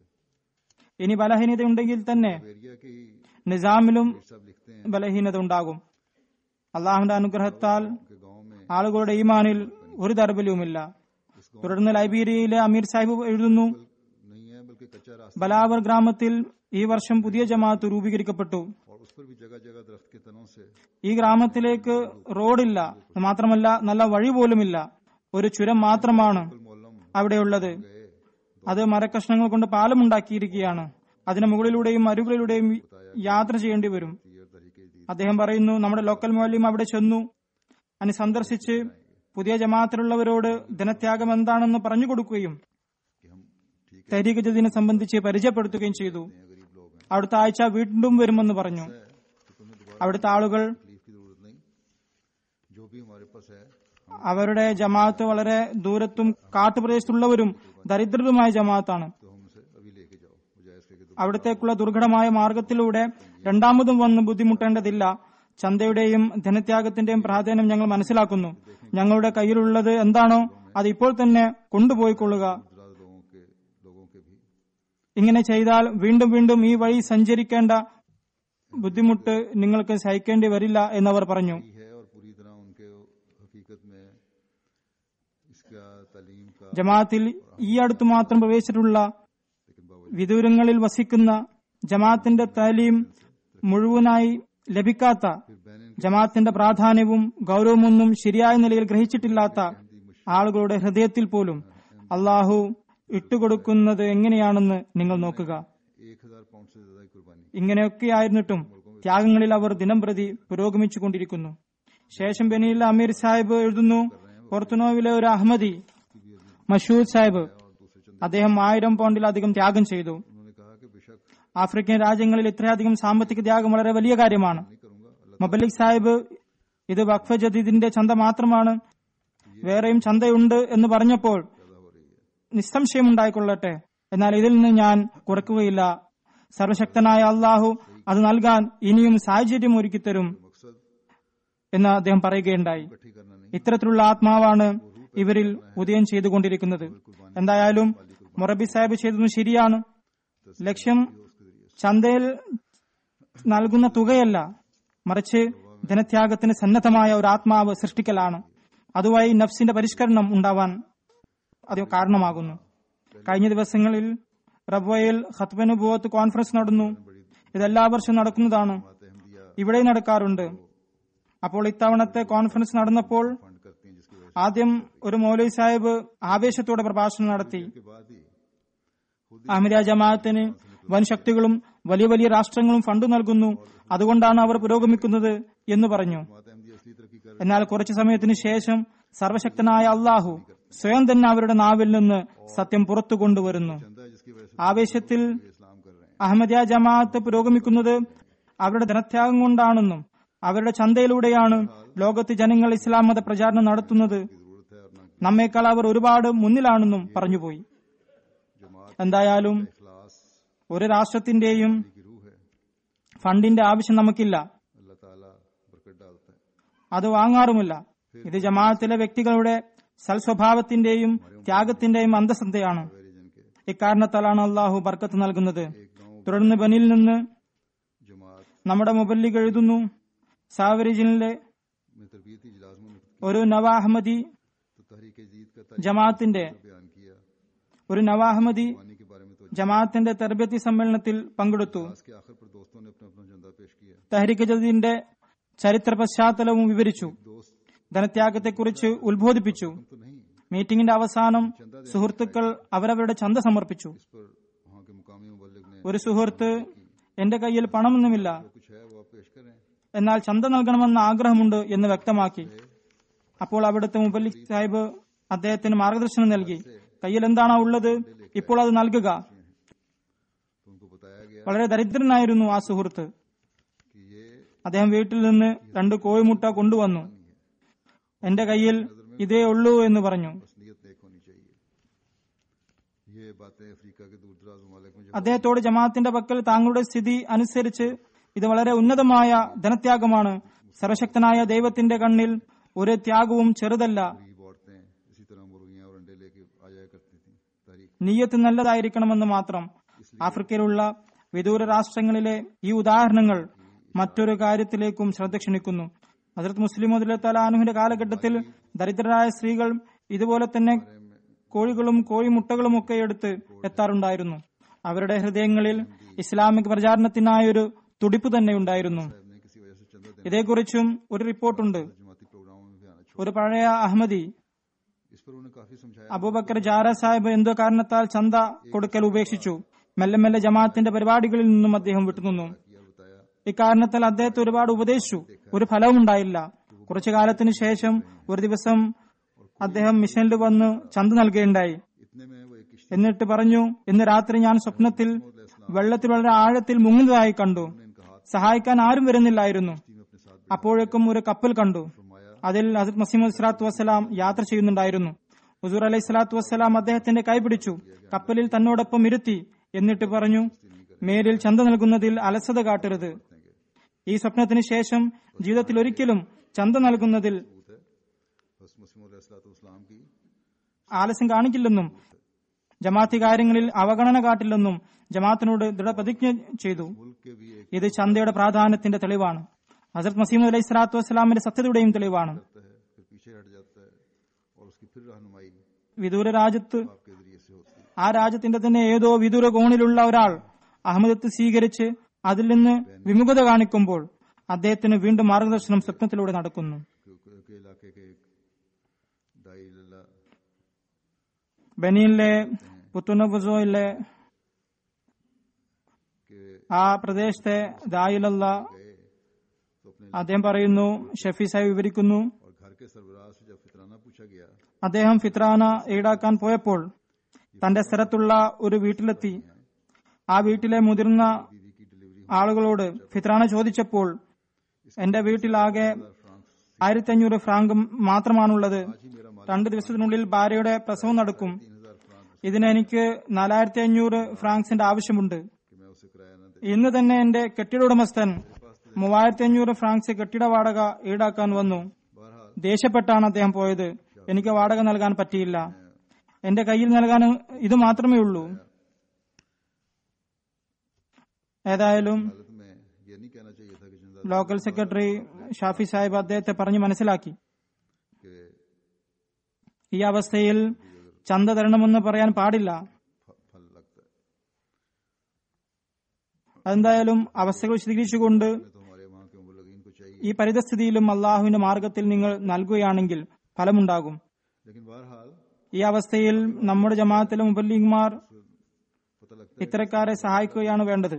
C: ഇനി ബലഹീനതയുണ്ടെങ്കിൽ തന്നെ
B: बेरिया के ही
C: നിസാമിലും
B: सब लिखते हैं
C: ബലഹീനത ഉണ്ടാകും. അള്ളാഹുന്റെ അനുഗ്രഹത്താൽ
B: कि गांव में
C: ആളുകളുടെ ഈമാനിൽ ഒരു ദർബല്യവുമില്ല. തുടർന്ന് ലൈബീരിയയിലെ അമീർ സാഹിബ് എഴുതുന്നു,
B: नहीं है बल्कि कच्चा रास्ता,
C: ബലാവർ ഗ്രാമത്തിൽ ഈ വർഷം പുതിയ ജമാഅത്ത് രൂപീകരിക്കപ്പെട്ടു.
B: और उस पर भी जगह जगह दरख्त के तनों से
C: ഈ ഗ്രാമത്തിലേക്ക് റോഡില്ല, മാത്രമല്ല നല്ല വഴി പോലുമില്ല, ഒരു ചുരം മാത്രമാണ്
B: मोलम
C: അവിടെയുള്ളത്. അത് മരക്കഷ്ണങ്ങൾ കൊണ്ട് പാലമുണ്ടാക്കിയിരിക്കുകയാണ്. അതിന് മുകളിലൂടെയും അരുകളിലൂടെയും യാത്ര ചെയ്യേണ്ടി വരും.
B: तीर तरीके दी
C: അദ്ദേഹം പറയുന്നു, നമ്മുടെ ലോക്കൽ മൗലവിയും അവിടെ ചെന്നു അതിന് സന്ദർശിച്ച് പുതിയ ജമാഅത്തിലുള്ളവരോട് ധനത്യാഗം എന്താണെന്ന് പറഞ്ഞു കൊടുക്കുകയും
B: कि हम ठीक
C: തരീഖ് ജദീദിനെ സംബന്ധിച്ച് പരിചയപ്പെടുത്തുകയും ചെയ്തു.
B: है, गरीब लोग हैं,
C: അടുത്ത ആഴ്ച വീണ്ടും വരുമെന്ന് പറഞ്ഞു.
B: तो तुम्हें दोबारा
C: അവിടുത്തെ ആളുകൾ
B: तकलीफ की जरूरत नहीं, जो भी हमारे पास है
C: അവരുടെ ജമാഅത്ത് വളരെ ദൂരത്തും കാട്ടുപ്രദേശത്തുള്ളവരും ദരിദ്രരുമായ ജമാഅത്താണ്.
B: तो हमसे अभी लेके जाओ, बजाय इसके कि
C: അവിടത്തേക്കുള്ള ദുർഘടമായ മാർഗത്തിലൂടെ രണ്ടാമതും വന്ന് ബുദ്ധിമുട്ടേണ്ടതില്ല. ചന്തയുടെയും ധനത്യാഗത്തിന്റെയും പ്രാധാന്യം ഞങ്ങൾ മനസ്സിലാക്കുന്നു. ഞങ്ങളുടെ കയ്യിലുള്ളത് എന്താണോ അത് ഇപ്പോൾ തന്നെ കൊണ്ടുപോയിക്കൊള്ളുക.
B: दराज लोगों के लोगों के भी
C: ഇങ്ങനെ ചെയ്താൽ വീണ്ടും വീണ്ടും ഈ വഴി സഞ്ചരിക്കേണ്ട ബുദ്ധിമുട്ട് നിങ്ങൾക്ക് സഹിക്കേണ്ടി വരില്ല എന്നവർ പറഞ്ഞു.
B: ही है और पूरी तरह उनके हकीकत में इसका तालीम का,
C: ജമാഅത്തിൽ ഈ അടുത്ത് മാത്രം പ്രവേശിച്ചിട്ടുള്ള
B: लेकिन बावजूद
C: വിദൂരങ്ങളിൽ വസിക്കുന്ന ജമാഅത്തിന്റെ താലീം മുഴുവനായി ലഭിക്കാത്ത,
B: फिर बैन
C: ജമാഅത്തിന്റെ പ്രാധാന്യവും ഗൗരവമൊന്നും ശരിയായ നിലയിൽ ഗ്രഹിച്ചിട്ടില്ലാത്ത ആളുകളുടെ ഹൃദയത്തിൽ പോലും അള്ളാഹു ഇട്ടുകൊടുക്കുന്നത് എങ്ങനെയാണെന്ന് നിങ്ങൾ നോക്കുക.
B: एक हजार पाउंड से ज्यादा की कुर्बानी
C: ഇങ്ങനെയൊക്കെയായിരുന്നിട്ടും ത്യാഗങ്ങളിൽ അവർ ദിനംപ്രതി പുരോഗമിച്ചുകൊണ്ടിരിക്കുന്നു. ശേഷം ബെനിയിലെ അമീർ സാഹിബ് എഴുതുന്നു, പോർത്തുനോവിലെ ഒരു അഹമ്മദി മഷൂദ് സാഹിബ്, അദ്ദേഹം ആയിരം പൗണ്ടിലധികം ത്യാഗം ചെയ്തു.
B: उन्होंने कहा कि बेशक
C: ആഫ്രിക്കൻ രാജ്യങ്ങളിൽ ഇത്രയധികം സാമ്പത്തിക ത്യാഗം വളരെ വലിയ കാര്യമാണ്.
B: नहीं करूंगा, अल्लाह
C: മൊബലിക് സാഹിബ് ഇത് വഖഫ് ജദീദിന്റെ ചന്ത മാത്രമാണ്, വേറെയും ചന്തയുണ്ട് എന്ന് പറഞ്ഞപ്പോൾ
B: ज्यादा हो रही है,
C: നിസ്സംശയം ഉണ്ടായിക്കൊള്ളട്ടെ, എന്നാൽ ഇതിൽ നിന്ന് ഞാൻ കുറയ്ക്കുകയില്ല. സർവശക്തനായ അള്ളാഹു അത് നൽകാൻ ഇനിയും സാഹചര്യം ഒരുക്കിത്തരും
B: मकसद
C: എന്ന് അദ്ദേഹം പറയുകയുണ്ടായി.
B: इकट्ठी करना नहीं,
C: ഇത്തരത്തിലുള്ള ആത്മാവാണ് ഇവരിൽ ഉദയം ചെയ്തുകൊണ്ടിരിക്കുന്നത്. എന്തായാലും മൊറബി സാഹിബ് ചെയ്തതും ശരിയാണ്. ലക്ഷ്യം ചന്തയിൽ നൽകുന്ന തുകയല്ല, മറിച്ച് ധനത്യാഗത്തിന് സന്നദ്ധമായ ഒരു ആത്മാവ് സൃഷ്ടിക്കലാണ്. അതുവഴി നഫ്സിന്റെ പരിഷ്കരണം ഉണ്ടാവാൻ അത് കാരണമാകുന്നു. കഴിഞ്ഞ ദിവസങ്ങളിൽ റബ്വയിൽ ഖത്ബനുബുവത്ത് കോൺഫറൻസ് നടന്നു. ഇതെല്ലാ വർഷവും നടക്കുന്നതാണ്, ഇവിടെ നടക്കാറുണ്ട്. അപ്പോൾ ഇത്തവണത്തെ കോൺഫറൻസ് നടന്നപ്പോൾ
B: फंड करती हैं जिसकी वजह
C: ആദ്യം ഒരു മൗലവി സാഹിബ് ആവേശത്തോടെ പ്രഭാഷണം നടത്തി. അഹമ്മദിയ ജമാഅത്തിന് വൻ ശക്തികളും വലിയ വലിയ രാഷ്ട്രങ്ങളും ഫണ്ട് നൽകുന്നു, അതുകൊണ്ടാണ് അവർ പുരോഗമിക്കുന്നത് എന്ന് പറഞ്ഞു. എന്നാൽ കുറച്ചു സമയത്തിന് ശേഷം സർവശക്തനായ അള്ളാഹു സ്വയം തന്നെ അവരുടെ നാവിൽ നിന്ന് സത്യം പുറത്തു കൊണ്ടുവരുന്നു. ആവേശത്തിൽ അഹമ്മദിയ ജമാഅത്ത് പുരോഗമിക്കുന്നത് അവരുടെ ധനത്യാഗം കൊണ്ടാണെന്നും അവരുടെ ചന്തയിലൂടെയാണ് ലോകത്ത് ജനങ്ങൾ ഇസ്ലാം മത പ്രചാരണം നടത്തുന്നത്, നമ്മേക്കാൾ അവർ ഒരുപാട് മുന്നിലാണെന്നും പറഞ്ഞുപോയി. എന്തായാലും ഒരു രാഷ്ട്രത്തിന്റെയും ഫണ്ടിന്റെ ആവശ്യം നമുക്കില്ല, അത് വാങ്ങാറുമില്ല. ഇത് ജമാഅത്തിലെ വ്യക്തികളുടെ സൽസ്വഭാവത്തിന്റെയും ത്യാഗത്തിന്റെയും അന്തസത്തയാണ്. ഇക്കാരണത്താലാണ് അള്ളാഹു ബർക്കത്ത് നൽകുന്നത്. തുടർന്ന് ബനിൽ നിന്ന് നമ്മുടെ മുബല്ലിഗ് എഴുതുന്നു, സാവരിജിനിലെ ഒരു നവ അഹമ്മദി ജമാഅത്തിന്റെ ഒരു നവ അഹമ്മദി ജമാഅത്തിന്റെ തർബിയത്തി സമ്മേളനത്തിൽ പങ്കെടുത്തു. തഹ്രീക്ക് ജദീദിന്റെ ചരിത്ര പശ്ചാത്തലവും വിവരിച്ചു, ധനത്യാഗത്തെക്കുറിച്ച് ഉത്ബോധിപ്പിച്ചു. മീറ്റിംഗിന്റെ അവസാനം സുഹൃത്തുക്കൾ അവരവരുടെ ചന്ത സമർപ്പിച്ചു. ഒരു സുഹൃത്ത്, എന്റെ കയ്യിൽ പണമൊന്നുമില്ല, എന്നാൽ ചന്ത നൽകണമെന്ന ആഗ്രഹമുണ്ട് എന്ന് വ്യക്തമാക്കി. അപ്പോൾ അവിടുത്തെ മുബല്ലി സാഹിബ് അദ്ദേഹത്തിന് മാർഗദർശനം നൽകി. കയ്യിൽ എന്താണോ ഉള്ളത് ഇപ്പോൾ അത് നൽകുക. വളരെ ദരിദ്രനായിരുന്നു ആ സുഹൃത്ത്. അദ്ദേഹം വീട്ടിൽ നിന്ന് രണ്ട് കോഴിമുട്ട കൊണ്ടുവന്നു. എന്റെ കയ്യിൽ ഇതേ ഉള്ളൂ എന്ന് പറഞ്ഞു. അദ്ദേഹത്തോട് ജമാഅത്തിന്റെ പക്കൽ താങ്കളുടെ സ്ഥിതി അനുസരിച്ച് ഇത് വളരെ ഉന്നതമായ ധനത്യാഗമാണ്. സർവശക്തനായ ദൈവത്തിന്റെ കണ്ണിൽ ഒരു ത്യാഗവും ചെറുതല്ല. നിയ്യത്ത് നല്ലതായിരിക്കണമെന്ന് മാത്രം. ആഫ്രിക്കയിലുള്ള വിദൂര രാഷ്ട്രങ്ങളിലെ ഈ ഉദാഹരണങ്ങൾ മറ്റൊരു കാര്യത്തിലേക്കും ശ്രദ്ധ ക്ഷണിക്കുന്നു. ഹസ്രത്ത് മുസ്ലിം തആലാനുവിന്റെ കാലഘട്ടത്തിൽ ദരിദ്രരായ സ്ത്രീകൾ ഇതുപോലെ തന്നെ കോഴികളും കോഴിമുട്ടകളും ഒക്കെ എടുത്ത് എത്താറുണ്ടായിരുന്നു. അവരുടെ ഹൃദയങ്ങളിൽ ഇസ്ലാമിക് പ്രചാരണത്തിനായൊരു തുടിപ്പ് തന്നെ ഉണ്ടായിരുന്നു. ഇതേക്കുറിച്ചും ഒരു റിപ്പോർട്ടുണ്ട്. ഒരു പഴയ അഹമ്മദി അബൂബക്കർ ജാര സാഹിബ് എന്തോ കാരണത്താൽ ചന്ത കൊടുക്കൽ ഉപേക്ഷിച്ചു. മെല്ലെ മെല്ലെ ജമാഅത്തിന്റെ പരിപാടികളിൽ നിന്നും അദ്ദേഹം വിട്ടുനിന്നു. ഇക്കാരണത്താൽ അദ്ദേഹത്തെ ഒരുപാട് ഉപദേശിച്ചു, ഒരു ഫലവും ഉണ്ടായില്ല. കുറച്ചു കാലത്തിന് ശേഷം ഒരു ദിവസം അദ്ദേഹം മിഷനിൽ വന്ന് ചന്ത നൽകുകയുണ്ടായി. എന്നിട്ട് പറഞ്ഞു, ഇന്ന് രാത്രി ഞാൻ സ്വപ്നത്തിൽ വെള്ളത്തിൽ വളരെ ആഴത്തിൽ മുങ്ങുന്നതായി കണ്ടു. സഹായിക്കാൻ ആരും വരുന്നില്ലായിരുന്നു. അപ്പോഴേക്കും ഒരു കപ്പൽ കണ്ടു. അതിൽ ഹസ്രത്ത് മസീഹ് സ്വലാത്തു വസ്സലാം യാത്ര ചെയ്യുന്നുണ്ടായിരുന്നു. ഹുസൂർ അലൈഹി സ്വലാത്തു വസ്സലാം അദ്ദേഹത്തിന്റെ കൈ പിടിച്ചു കപ്പലിൽ തന്നോടൊപ്പം ഇരുത്തി. എന്നിട്ട് പറഞ്ഞു, മേലിൽ ചന്ത നൽകുന്നതിൽ അലസത കാട്ടരുത്. ഈ സ്വപ്നത്തിന് ശേഷം ജീവിതത്തിൽ ഒരിക്കലും ചന്ത നൽകുന്നതിൽ ആലസ്യം കാണിക്കില്ലെന്നും ജമാഅത്തി കാര്യങ്ങളിൽ അവഗണന കാട്ടില്ലെന്നും ജമാഅത്തിനോട് ദൃഢപ്രതിജ്ഞ ചെയ്തു. ഇത് ചന്തയുടെ പ്രാധാന്യത്തിന്റെ തെളിവാണ്. ഹസ്രത്ത് മസീഹ് അലൈഹി സ്വലാത്തു വസ്സലാമിന്റെ സത്യതയുടെയും തെളിവാണ്. വിദൂര രാജ്യത്ത് ആ രാജ്യത്തിന്റെ തന്നെ ഏതോ വിദൂര കോണിലുള്ള ഒരാൾ അഹമ്മദത്ത് സ്വീകരിച്ച് അതിൽ നിന്ന് വിമുഖത കാണിക്കുമ്പോൾ അദ്ദേഹത്തിന് വീണ്ടും മാർഗദർശനം സ്വപ്നത്തിലൂടെ നടക്കുന്നു. ബനീനിലെ പുത്തുനബുസോയിലെ ആ പ്രദേശത്തെ ദായിലല്ല അദ്ദേഹം പറയുന്നു, ഷഫി സാഹിബ് വിവരിക്കുന്നു, അദ്ദേഹം ഫിത്രാന ഈടാക്കാൻ പോയപ്പോൾ തന്റെ സ്ഥലത്തുള്ള ഒരു വീട്ടിലെത്തി. ആ വീട്ടിലെ മുതിർന്ന ആളുകളോട് ഫിത്രാന ചോദിച്ചപ്പോൾ, എന്റെ വീട്ടിലാകെ ആയിരത്തി അഞ്ഞൂറ് ഫ്രാങ്ക് മാത്രമാണുള്ളത്. രണ്ടു ദിവസത്തിനുള്ളിൽ ഭാര്യയുടെ പ്രസവം നടക്കും. ഇതിന് എനിക്ക് നാലായിരത്തി അഞ്ഞൂറ് ഫ്രാങ്ക്സിന്റെ ആവശ്യമുണ്ട്. ഇന്ന് തന്നെ എന്റെ കെട്ടിട ഉടമസ്ഥൻ മൂവായിരത്തി അഞ്ഞൂറ് ഫ്രാങ്ക്സ് കെട്ടിട വാടക ഈടാക്കാൻ വന്നു. ദേഷ്യപ്പെട്ടാണ് അദ്ദേഹം പോയത്. എനിക്ക് വാടക നൽകാൻ പറ്റിയില്ല. എന്റെ കയ്യിൽ നൽകാൻ ഇത് മാത്രമേ ഉള്ളൂ. ഏതായാലും ലോക്കൽ സെക്രട്ടറി ഷാഫി സാഹിബ് അദ്ദേഹത്തെ പറഞ്ഞ് മനസ്സിലാക്കി. ഈ അവസ്ഥയിൽ ചന്ത തരണമെന്ന് പറയാൻ പാടില്ല. എന്തായാലും അവസ്ഥകൾ വിശദീകരിച്ചുകൊണ്ട് ഈ പരിതസ്ഥിതിയിലും അള്ളാഹുവിന്റെ മാർഗത്തിൽ നിങ്ങൾ നൽകുകയാണെങ്കിൽ ഫലമുണ്ടാകും.
B: लेकिन बहरहाल
C: ഈ അവസ്ഥയിൽ നമ്മുടെ ജമാഅത്തിലെ മുബല്ലിഗ്മാർ
B: पता लगता
C: ഇത്തരക്കാരെ സഹായിക്കുകയാണ് വേണ്ടത്.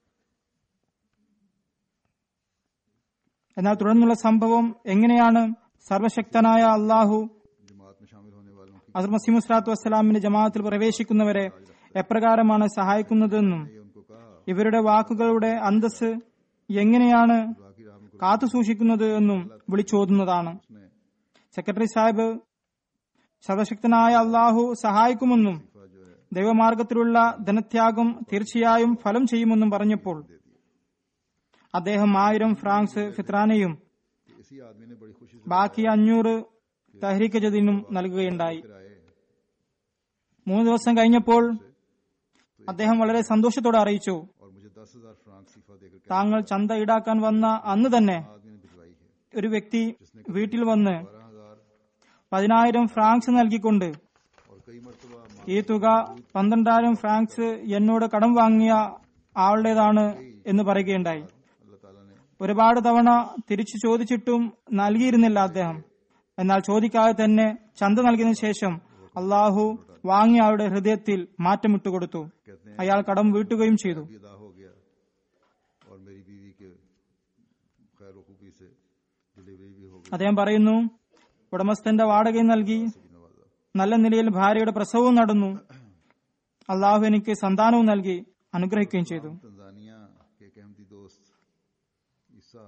C: എന്നാൽ തുടർന്നുള്ള സംഭവം എങ്ങനെയാണ് സർവശക്തനായ അള്ളാഹു
B: है जमात में शामिल होने वालों की
C: ഹസ്രത്ത് മസീഹ് മുസ്ലിയാത്തു വസ്സലാമിന്റെ ജമാഅത്തിൽ പ്രവേശിക്കുന്നവരെ എപ്രകാരമാണ് സഹായിക്കുന്നതെന്നും
B: ये उनको कहा
C: ഇവരുടെ വാക്കുകളുടെ അന്തസ് എങ്ങനെയാണ്
B: बाकी राह में कुछ
C: കാത്തു സൂക്ഷിക്കുന്നത് എന്നും വിളിച്ചോതുന്നതാണ്.
B: उसने
C: സെക്രട്ടറി സാഹിബ് സർവശക്തനായ അള്ളാഹു സഹായിക്കുമെന്നും
B: जो है
C: ദൈവമാർഗത്തിലുള്ള ധനത്യാഗം തീർച്ചയായും ഫലം ചെയ്യുമെന്നും പറഞ്ഞപ്പോൾ അദ്ദേഹം ആയിരം ഫ്രാങ്ക്സ് ഫിത്രാനയും
B: कि इसी आदमी ने बड़ी खुशी से
C: ബാക്കി അഞ്ഞൂറ് തഹ്രീക്ക് ജദീനും നൽകുകയുണ്ടായി.
B: आए
C: മൂന്ന് ദിവസം കഴിഞ്ഞപ്പോൾ അദ്ദേഹം വളരെ സന്തോഷത്തോടെ അറിയിച്ചു,
B: और मुझे दस हजार फ्रांक सीफा देकर कहा,
C: താങ്കൾ ചന്ത ഈടാക്കാൻ വന്ന അന്ന് തന്നെ
B: आदमी ने भिजवाई है
C: ഒരു വ്യക്തി വീട്ടിൽ വന്ന്
B: बारह हजार
C: പതിനായിരം ഫ്രാങ്ക്സ് നൽകിക്കൊണ്ട്
B: और कई मरतबा
C: ഈ തുക പന്ത്രണ്ടായിരം ഫ്രാങ്ക്സ് എന്നോട് കടം വാങ്ങിയ ആളുടേതാണ് എന്ന് പറയുകയുണ്ടായി.
B: अल्लाह ताला ने
C: ഒരുപാട് തവണ തിരിച്ചു ചോദിച്ചിട്ടും നൽകിയിരുന്നില്ല അദ്ദേഹം. എന്നാൽ ചോദിക്കാതെ തന്നെ ചന്ത നൽകിയതിനു ശേഷം അള്ളാഹു വാങ്ങിയ ആളുടെ ഹൃദയത്തിൽ മാറ്റം ഇട്ടുകൊടുത്തു. അയാൾ കടം വീട്ടുകയും ചെയ്തു.
B: भी अदा हो गया और मेरी बीवी के खैर खूबी से डिलीवरी भी हो गई
C: അദ്ദേഹം പറയുന്നു, ഉടമസ്ഥന്റെ വാടകയും നൽകി,
B: भी नवाजा
C: നല്ല നിലയിൽ ഭാര്യയുടെ പ്രസവവും നടന്നു. അള്ളാഹു എനിക്ക് സന്താനവും നൽകി അനുഗ്രഹിക്കുകയും ചെയ്തു.
B: तंजानिया के एक अहमदी दोस्त ईसा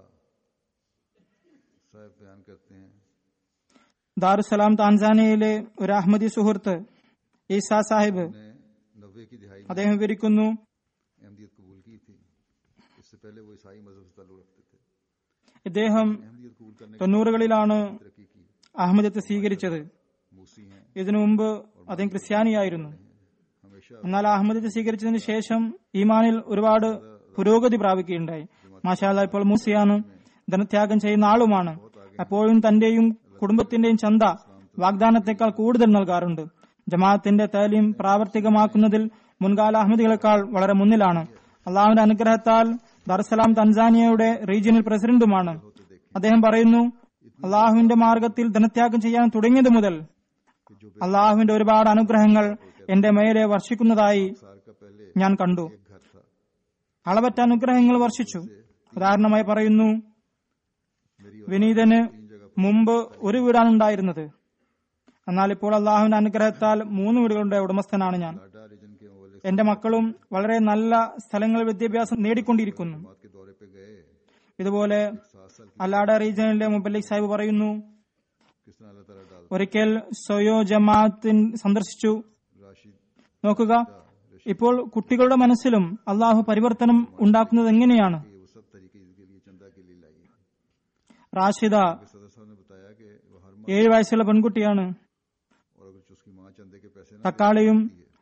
B: साहब बयान करते हैं
C: ദാറുസലാം താൻസാനിയയിലെ ഒരു അഹമ്മദി സുഹൃത്ത് ഈസാ സാഹിബ്
B: ने नब्बे की दिहाई में
C: അദ്ദേഹം വിവരിക്കുന്നു,
B: अहमदियत कबूल की थी. इससे पहले वो ईसाई मजहब से ताल्लुक रखते थे.
C: ഇദ്ദേഹം
B: अहमदियत कबूल करने की
C: തൊണ്ണൂറുകളിലാണ്
B: तरक्की की.
C: അഹമ്മദത്തെ സ്വീകരിച്ചത്.
B: मूसी हैं,
C: ഇതിനു മുമ്പ് അദ്ദേഹം ക്രിസ്ത്യാനിയായിരുന്നു.
B: हमेशा
C: എന്നാൽ അഹമ്മദത്തെ സ്വീകരിച്ചതിന് ശേഷം ഈമാനിൽ ഒരുപാട് പുരോഗതി പ്രാപിക്കുകയുണ്ടായി. മാഷാ അല്ലാഹ് ഇപ്പോൾ മൂസിയാണ്, ധനത്യാഗം ചെയ്യുന്ന ആളുമാണ്. എപ്പോഴും തന്റെയും കുടുംബത്തിന്റെയും ചന്ത വാഗ്ദാനത്തെക്കാൾ കൂടുതൽ നൽകാറുണ്ട്. ജമാഅത്തിന്റെ താലീം പ്രാവർത്തികമാക്കുന്നതിൽ മുൻകാല അഹമ്മദികളെക്കാൾ വളരെ മുന്നിലാണ്. അള്ളാഹുവിന്റെ അനുഗ്രഹത്താൽ ദാറുസലാം തൻസാനിയയുടെ റീജിയണൽ പ്രസിഡന്റുമാണ്. അദ്ദേഹം പറയുന്നു, അള്ളാഹുവിന്റെ മാർഗത്തിൽ ധനത്യാഗം ചെയ്യാൻ തുടങ്ങിയത് മുതൽ അള്ളാഹുവിന്റെ ഒരുപാട് അനുഗ്രഹങ്ങൾ എന്റെ മേലെ വർഷിക്കുന്നതായി
B: सार का पहले
C: ഞാൻ കണ്ടു.
B: एक घर था.
C: അളവറ്റ അനുഗ്രഹങ്ങൾ വർഷിച്ചു. ഉദാഹരണമായി പറയുന്നു,
B: मेरी
C: വിനീതന് മുമ്പ് ഒരു വീടാണ് ഉണ്ടായിരുന്നത്. എന്നാൽ ഇപ്പോൾ അള്ളാഹുവിന്റെ അനുഗ്രഹത്താൽ മൂന്ന് വീടുകളുടെ ഉടമസ്ഥനാണ് ഞാൻ.
B: लाडा रीजन के मुवल्लिक
C: എന്റെ മക്കളും വളരെ നല്ല സ്ഥലങ്ങളിൽ വിദ്യാഭ്യാസം നേടിക്കൊണ്ടിരിക്കുന്നു.
B: जमात के दौरे पे गए.
C: ഇതുപോലെ
B: सात साल की
C: അല്ലാഡ റീജിയനിലെ മുബല്ലിഗ് സാഹിബ് പറയുന്നു,
B: किस तरह अल्लाह ताला डाल
C: ഒരിക്കൽ സൊയോ ജമാഅത്തിൻ സന്ദർശിച്ചു.
B: राशिद
C: നോക്കുക, ഇപ്പോൾ കുട്ടികളുടെ മനസ്സിലും അള്ളാഹു പരിവർത്തനം ഉണ്ടാക്കുന്നത് എങ്ങനെയാണ്.
B: ये वो सब तरीके इसके लिए चंदा के लिए लाई है.
C: റാഷിദ
B: सदर साहब ने बताया कि वो हर माह
C: ഏഴു വയസ്സുള്ള പെൺകുട്ടിയാണ്.
B: और अगर उसकी माँ चंदे के पैसे ना
C: തക്കാളിയും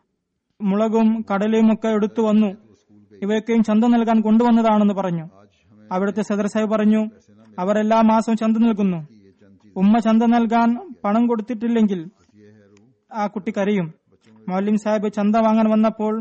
C: മുളകും കടലയും ഒക്കെ എടുത്തു വന്നു.
B: वो स्कूल गई.
C: ഇവയൊക്കെയും ചന്ത നൽകാൻ കൊണ്ടുവന്നതാണെന്ന് പറഞ്ഞു.
B: आज हमें
C: അവിടുത്തെ സദർ സാഹിബ് പറഞ്ഞു,
B: पैसे ना
C: അവർ എല്ലാ മാസവും ചന്ത നൽകുന്നു.
B: मिली. ये चंद चीज
C: ഉമ്മ ചന്ത നൽകാൻ പണം കൊടുത്തിട്ടില്ലെങ്കിൽ
B: ये है रू
C: ആ കുട്ടി കരയും. മൗലിം സാഹിബ് ചന്ത വാങ്ങാൻ വന്നപ്പോൾ